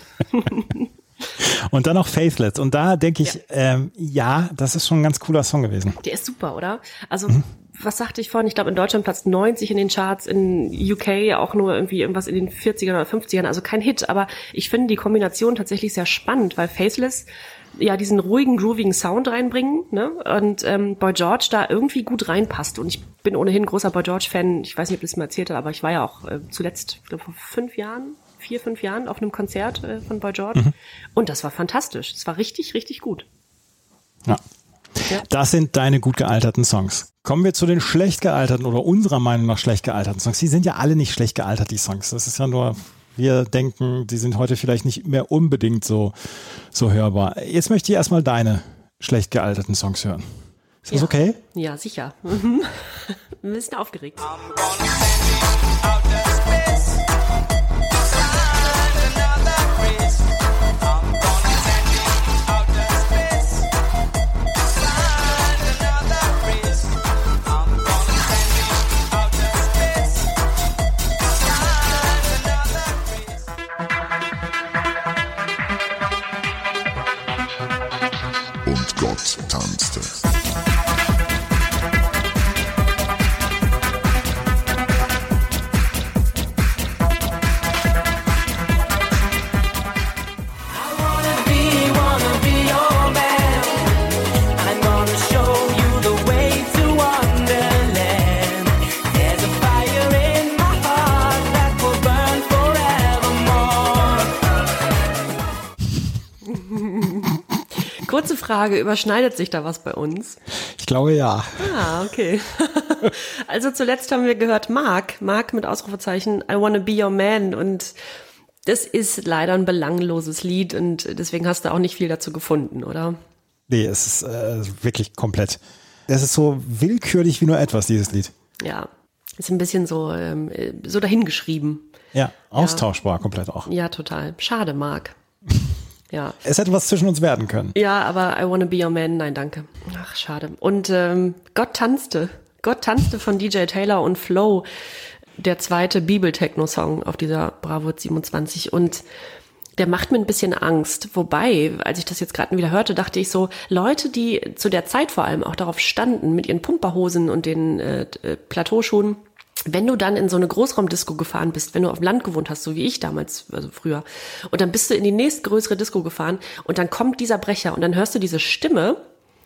Speaker 3: Und dann noch Faithless. Und da denke ich, ja. Ähm, ja, das ist schon ein ganz cooler Song gewesen.
Speaker 4: Der ist super, oder? Also, mhm. was sagte ich vorhin? Ich glaube, in Deutschland Platz neunzig in den Charts, in U K auch nur irgendwie irgendwas in den vierzigern oder fünfzigern. Also kein Hit, aber ich finde die Kombination tatsächlich sehr spannend, weil Faithless ja diesen ruhigen, groovigen Sound reinbringen, ne? Und ähm, Boy George da irgendwie gut reinpasst. Und ich bin ohnehin großer Boy George-Fan. Ich weiß nicht, ob ich das mal erzählt habe, aber ich war ja auch äh, zuletzt, ich glaube, vor fünf Jahren, vier, fünf Jahren auf einem Konzert äh, von Boy George. Mhm. Und das war fantastisch. Das war richtig, richtig gut.
Speaker 3: Ja. ja. Das sind deine gut gealterten Songs. Kommen wir zu den schlecht gealterten oder unserer Meinung nach schlecht gealterten Songs. Die sind ja alle nicht schlecht gealtert, die Songs. Das ist ja nur, wir denken, die sind heute vielleicht nicht mehr unbedingt so, so hörbar. Jetzt möchte ich erstmal deine schlecht gealterten Songs hören. Ist das
Speaker 4: ja.
Speaker 3: okay?
Speaker 4: Ja, sicher. Ein bisschen aufgeregt.
Speaker 2: Und Gott tanzte.
Speaker 4: Kurze Frage, überschneidet sich da was bei uns?
Speaker 3: Ich glaube ja.
Speaker 4: Ah, okay. Also zuletzt haben wir gehört Mark, Mark mit Ausrufezeichen, I Wanna Be Your Man und das ist leider ein belangloses Lied und deswegen hast du auch nicht viel dazu gefunden, oder?
Speaker 3: Nee, es ist äh, wirklich komplett. Es ist so willkürlich wie nur etwas, dieses Lied.
Speaker 4: Ja, ist ein bisschen so, ähm, so dahingeschrieben.
Speaker 3: Ja, austauschbar ja. komplett auch.
Speaker 4: Ja, total. Schade, Mark. Ja.
Speaker 3: Es hätte was zwischen uns werden können.
Speaker 4: Ja, aber I Wanna Be Your Man, nein, danke. Ach, schade. Und ähm, Gott tanzte. Gott tanzte von D J Taylor und Flow, der zweite Bibel-Techno-Song auf dieser Bravo siebenundzwanzig. Und der macht mir ein bisschen Angst. Wobei, als ich das jetzt gerade wieder hörte, dachte ich so, Leute, die zu der Zeit vor allem auch darauf standen, mit ihren Pumperhosen und den äh, Plateauschuhen, wenn du dann in so eine Großraumdisco gefahren bist, wenn du auf dem Land gewohnt hast, so wie ich damals, also früher, und dann bist du in die nächstgrößere Disco gefahren und dann kommt dieser Brecher und dann hörst du diese Stimme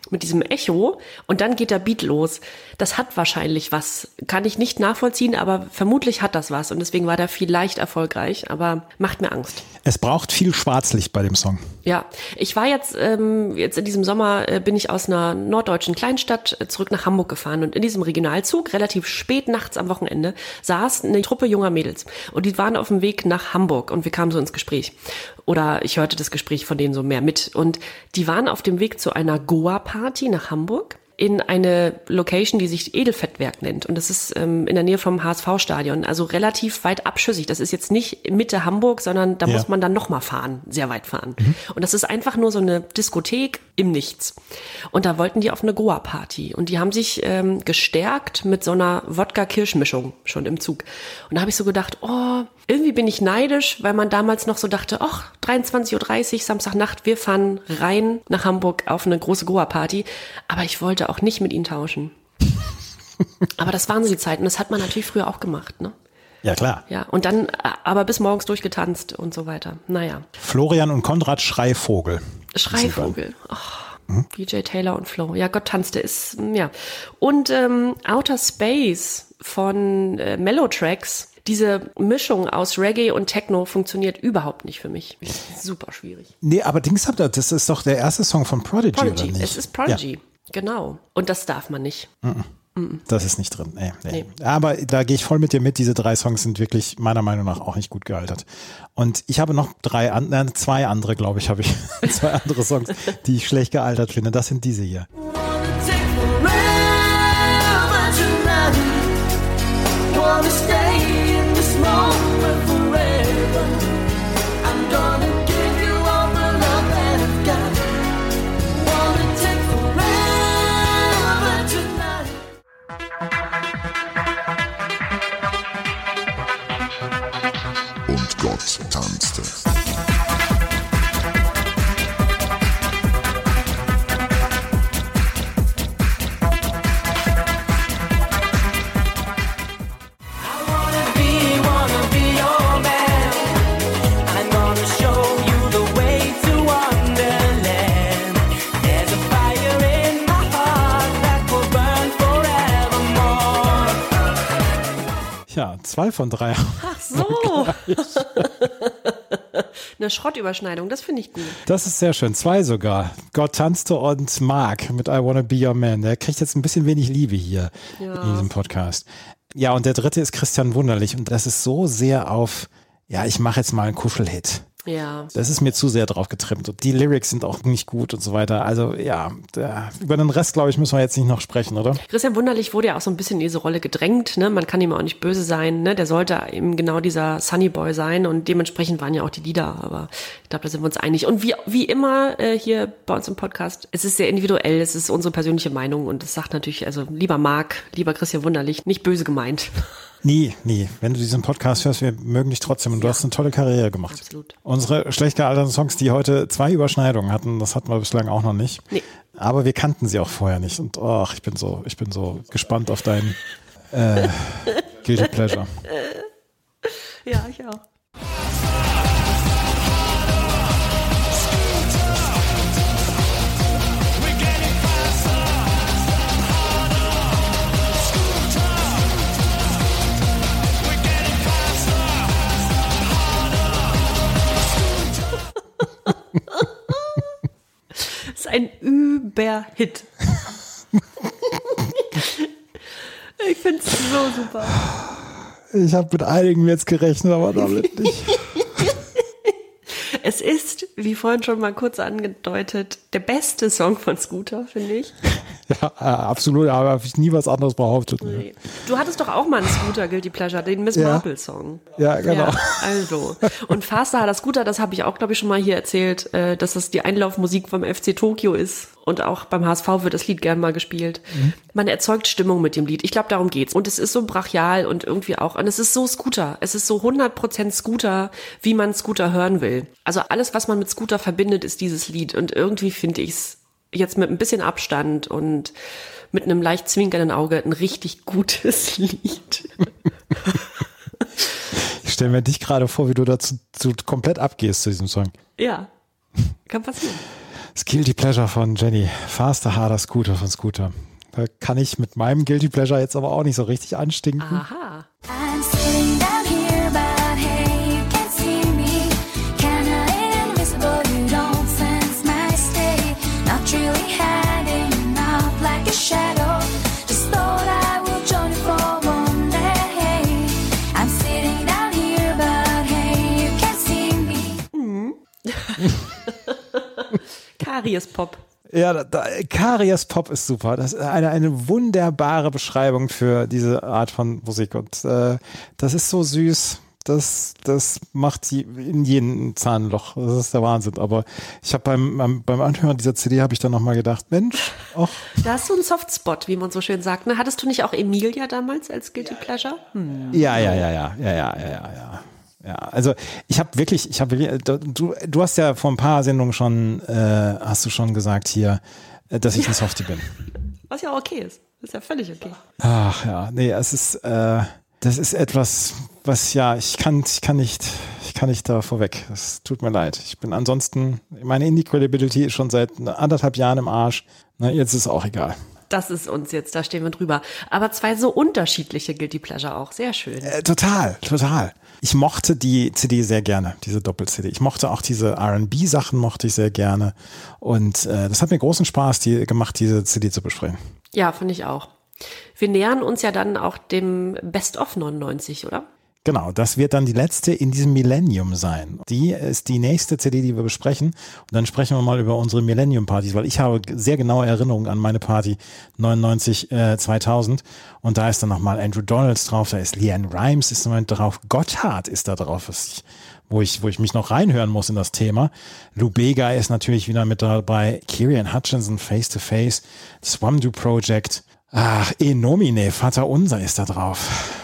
Speaker 4: mit diesem Echo und dann geht der Beat los. Das hat wahrscheinlich was. Kann ich nicht nachvollziehen, aber vermutlich hat das was und deswegen war der vielleicht erfolgreich, aber macht mir Angst.
Speaker 3: Es braucht viel Schwarzlicht bei dem Song.
Speaker 4: Ja, ich war jetzt, ähm, jetzt in diesem Sommer äh, bin ich aus einer norddeutschen Kleinstadt äh, zurück nach Hamburg gefahren und in diesem Regionalzug, relativ spät nachts am Wochenende, saß eine Truppe junger Mädels und die waren auf dem Weg nach Hamburg und wir kamen so ins Gespräch. Oder ich hörte das Gespräch von denen so mehr mit und die waren auf dem Weg zu einer Goa-Party nach Hamburg in eine Location, die sich Edelfettwerk nennt. Und das ist ähm, in der Nähe vom H S V-Stadion, also relativ weit abschüssig. Das ist jetzt nicht Mitte Hamburg, sondern da
Speaker 3: Ja.
Speaker 4: muss man dann nochmal fahren, sehr weit fahren. Mhm. Und das ist einfach nur so eine Diskothek im Nichts. Und da wollten die auf eine Goa-Party. Und die haben sich ähm, gestärkt mit so einer Wodka-Kirsch-Mischung schon im Zug. Und da habe ich so gedacht, oh, irgendwie bin ich neidisch, weil man damals noch so dachte, ach, dreiundzwanzig Uhr dreißig, Samstagnacht, wir fahren rein nach Hamburg auf eine große Goa-Party. Aber ich wollte auch nicht mit ihnen tauschen. Aber das waren so die Zeiten. Das hat man natürlich früher auch gemacht, ne?
Speaker 3: Ja, klar.
Speaker 4: Ja, und dann aber bis morgens durchgetanzt und so weiter. Naja.
Speaker 3: Florian und Konrad Schreivogel.
Speaker 4: Schreivogel. Oh, mhm. D J Taylor und Flo. Ja, Gott tanzte ist, ja. Und ähm, Outer Space von äh, Mellow-Tracks. Diese Mischung aus Reggae und Techno funktioniert überhaupt nicht für mich. Super schwierig.
Speaker 3: Nee, aber Dings habt ihr, das ist doch der erste Song von Prodigy,
Speaker 4: Prodigy.
Speaker 3: oder nicht?
Speaker 4: Es ist Prodigy,
Speaker 3: Ja.
Speaker 4: genau. Und das darf man nicht.
Speaker 3: Mhm. Das ist nicht drin. Nee, nee.
Speaker 4: Nee.
Speaker 3: Aber da gehe ich voll mit dir mit. Diese drei Songs sind wirklich meiner Meinung nach auch nicht gut gealtert. Und ich habe noch drei, an, äh, zwei andere, glaube ich, habe ich. zwei andere Songs, die ich schlecht gealtert finde. Das sind diese hier.
Speaker 2: Und Gott tanzte.
Speaker 3: Ja, zwei von drei.
Speaker 4: Ach so. Eine Schrottüberschneidung, das finde ich gut.
Speaker 3: Das ist sehr schön. Zwei sogar. Gott tanzte und Mark mit I Wanna Be Your Man. Der kriegt jetzt ein bisschen wenig Liebe hier
Speaker 4: Ja.
Speaker 3: in diesem Podcast. Ja, und der dritte ist Christian Wunderlich. Und das ist so sehr auf, ja, ich mache jetzt mal einen Kuschelhit.
Speaker 4: Ja.
Speaker 3: Das ist mir zu sehr drauf getrimmt. Und die Lyrics sind auch nicht gut und so weiter. Also ja, der, über den Rest, glaube ich, müssen wir jetzt nicht noch sprechen, oder?
Speaker 4: Christian Wunderlich wurde ja auch so ein bisschen in diese Rolle gedrängt, ne? Man kann ihm auch nicht böse sein, ne? Der sollte eben genau dieser Sunny Boy sein und dementsprechend waren ja auch die Lieder, aber ich glaube, da sind wir uns einig. Und wie, wie immer äh, hier bei uns im Podcast, es ist sehr individuell, es ist unsere persönliche Meinung und es sagt natürlich, also lieber Marc, lieber Christian Wunderlich, nicht böse gemeint.
Speaker 3: Nie, nie. Wenn du diesen Podcast hörst, wir mögen dich trotzdem und du
Speaker 4: Ja.
Speaker 3: hast eine tolle Karriere gemacht.
Speaker 4: Absolut.
Speaker 3: Unsere schlecht gealterten Songs, die heute zwei Überschneidungen hatten, das hatten wir bislang auch noch nicht.
Speaker 4: Nee.
Speaker 3: Aber wir kannten sie auch vorher nicht. Und ach, ich bin so, ich bin so gespannt auf dein äh, Guilty Pleasure.
Speaker 4: Ja, ich auch. Das ist ein Überhit. Ich finde es so super.
Speaker 3: Ich habe mit einigen jetzt gerechnet, aber damit nicht.
Speaker 4: Es ist, wie vorhin schon mal kurz angedeutet, der beste Song von Scooter, finde ich.
Speaker 3: Ja, äh, absolut, aber habe ich nie was anderes behauptet.
Speaker 4: Nee. Du hattest doch auch mal einen Scooter Guilty Pleasure, den Miss
Speaker 3: Ja.
Speaker 4: Marple Song.
Speaker 3: Ja, genau.
Speaker 4: Ja, also. Und Faster hat das Scooter, das habe ich auch, glaube ich, schon mal hier erzählt, äh, dass das die Einlaufmusik vom F C Tokio ist. Und auch beim H S V wird das Lied gern mal gespielt. Mhm. Man erzeugt Stimmung mit dem Lied. Ich glaube, darum geht's. Und es ist so brachial und irgendwie auch. Und es ist so Scooter. Es ist so hundert Prozent Scooter, wie man Scooter hören will. Also alles, was man mit Scooter verbindet, ist dieses Lied. Und irgendwie finde ich's jetzt mit ein bisschen Abstand und mit einem leicht zwinkernden Auge ein richtig gutes Lied.
Speaker 3: Ich stelle mir dich gerade vor, wie du dazu zu komplett abgehst zu diesem Song.
Speaker 4: Ja, kann passieren.
Speaker 3: Das Guilty Pleasure von Jenny. Faster, harder Scooter von Scooter. Da kann ich mit meinem Guilty Pleasure jetzt aber auch nicht so richtig anstinken.
Speaker 4: Aha.
Speaker 8: I'm sitting down here, but hey, you can't see me. Kinda invisible, you don't sense my state. Not really hiding out like a shadow. Just thought I would join you for one day. I'm sitting down here, but hey, you can't see me.
Speaker 4: Karies-Pop.
Speaker 3: Ja, da, da, Karies-Pop ist super. Das ist eine, eine wunderbare Beschreibung für diese Art von Musik. Und äh, das ist so süß. Das, das macht sie in jedem Zahnloch. Das ist der Wahnsinn. Aber ich habe beim, beim, beim Anhören dieser C D habe ich dann nochmal gedacht, Mensch, ach.
Speaker 4: Da hast du einen Softspot, wie man so schön sagt. Ne? Hattest du nicht auch Emilia damals als Guilty Pleasure? Hm.
Speaker 3: Ja, ja, ja, ja, ja, ja, ja, ja, ja. Ja, also ich habe wirklich, ich habe du, du hast ja vor ein paar Sendungen schon, äh, hast du schon gesagt hier, äh, dass ich ein Softie bin.
Speaker 4: Was ja auch okay ist. Das ist ja völlig okay.
Speaker 3: Ach ja, nee, es ist, äh, das ist etwas, was ja, ich kann, ich kann nicht, ich kann nicht da vorweg. Es tut mir leid. Ich bin ansonsten, meine Indie-Credibility ist schon seit anderthalb Jahren im Arsch. Na, jetzt ist es auch egal.
Speaker 4: Das ist uns jetzt, da stehen wir drüber. Aber zwei so unterschiedliche Guilty Pleasure auch. Sehr schön.
Speaker 3: Äh, total, total. Ich mochte die C D sehr gerne, diese Doppel-C D. Ich mochte auch diese R and B-Sachen, mochte ich sehr gerne. Und äh, das hat mir großen Spaß die, gemacht, diese C D zu besprechen.
Speaker 4: Ja, finde ich auch. Wir nähern uns ja dann auch dem Best-of neunundneunzig, oder?
Speaker 3: Genau, das wird dann die letzte in diesem Millennium sein. Die ist die nächste C D, die wir besprechen. Und dann sprechen wir mal über unsere Millennium-Partys, weil ich habe sehr genaue Erinnerungen an meine Party neunundneunzig, äh, zweitausend. Und da ist dann nochmal Andrew Donalds drauf, da ist Leanne Rimes ist im Moment drauf, Gotthard ist da drauf, was ich, wo ich, wo ich mich noch reinhören muss in das Thema. Lou Bega ist natürlich wieder mit dabei, Kieran Hutchinson, Face to Face, Swamdu Project, ach, Enomine, Vater Unser ist da drauf.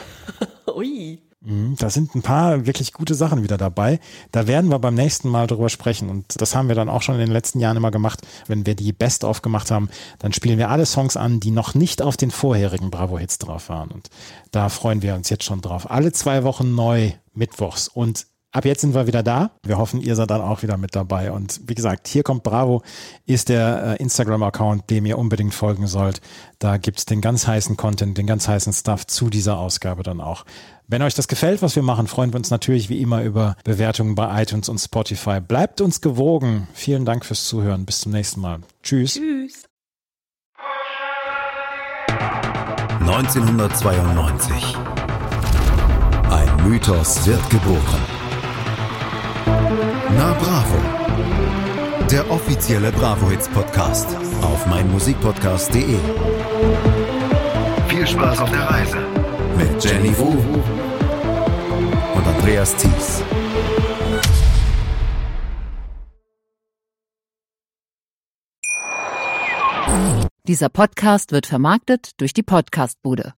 Speaker 4: Ui.
Speaker 3: Da sind ein paar wirklich gute Sachen wieder dabei. Da werden wir beim nächsten Mal drüber sprechen. Und das haben wir dann auch schon in den letzten Jahren immer gemacht. Wenn wir die Best-of gemacht haben, dann spielen wir alle Songs an, die noch nicht auf den vorherigen Bravo-Hits drauf waren. Und da freuen wir uns jetzt schon drauf. Alle zwei Wochen neu, mittwochs. Und ab jetzt sind wir wieder da. Wir hoffen, ihr seid dann auch wieder mit dabei. Und wie gesagt, hier kommt Bravo, ist der äh, Instagram-Account, dem ihr unbedingt folgen sollt. Da gibt's den ganz heißen Content, den ganz heißen Stuff zu dieser Ausgabe dann auch. Wenn euch das gefällt, was wir machen, freuen wir uns natürlich wie immer über Bewertungen bei iTunes und Spotify. Bleibt uns gewogen. Vielen Dank fürs Zuhören. Bis zum nächsten Mal. Tschüss.
Speaker 4: Tschüss.
Speaker 1: neunzehnhundertzweiundneunzig. Ein Mythos wird geboren. Na Bravo. Der offizielle Bravo-Hits-Podcast auf meinmusikpodcast punkt de. Viel Spaß auf der Reise mit Jenny Wu und Andreas Thies.
Speaker 11: Dieser Podcast wird vermarktet durch die Podcastbude.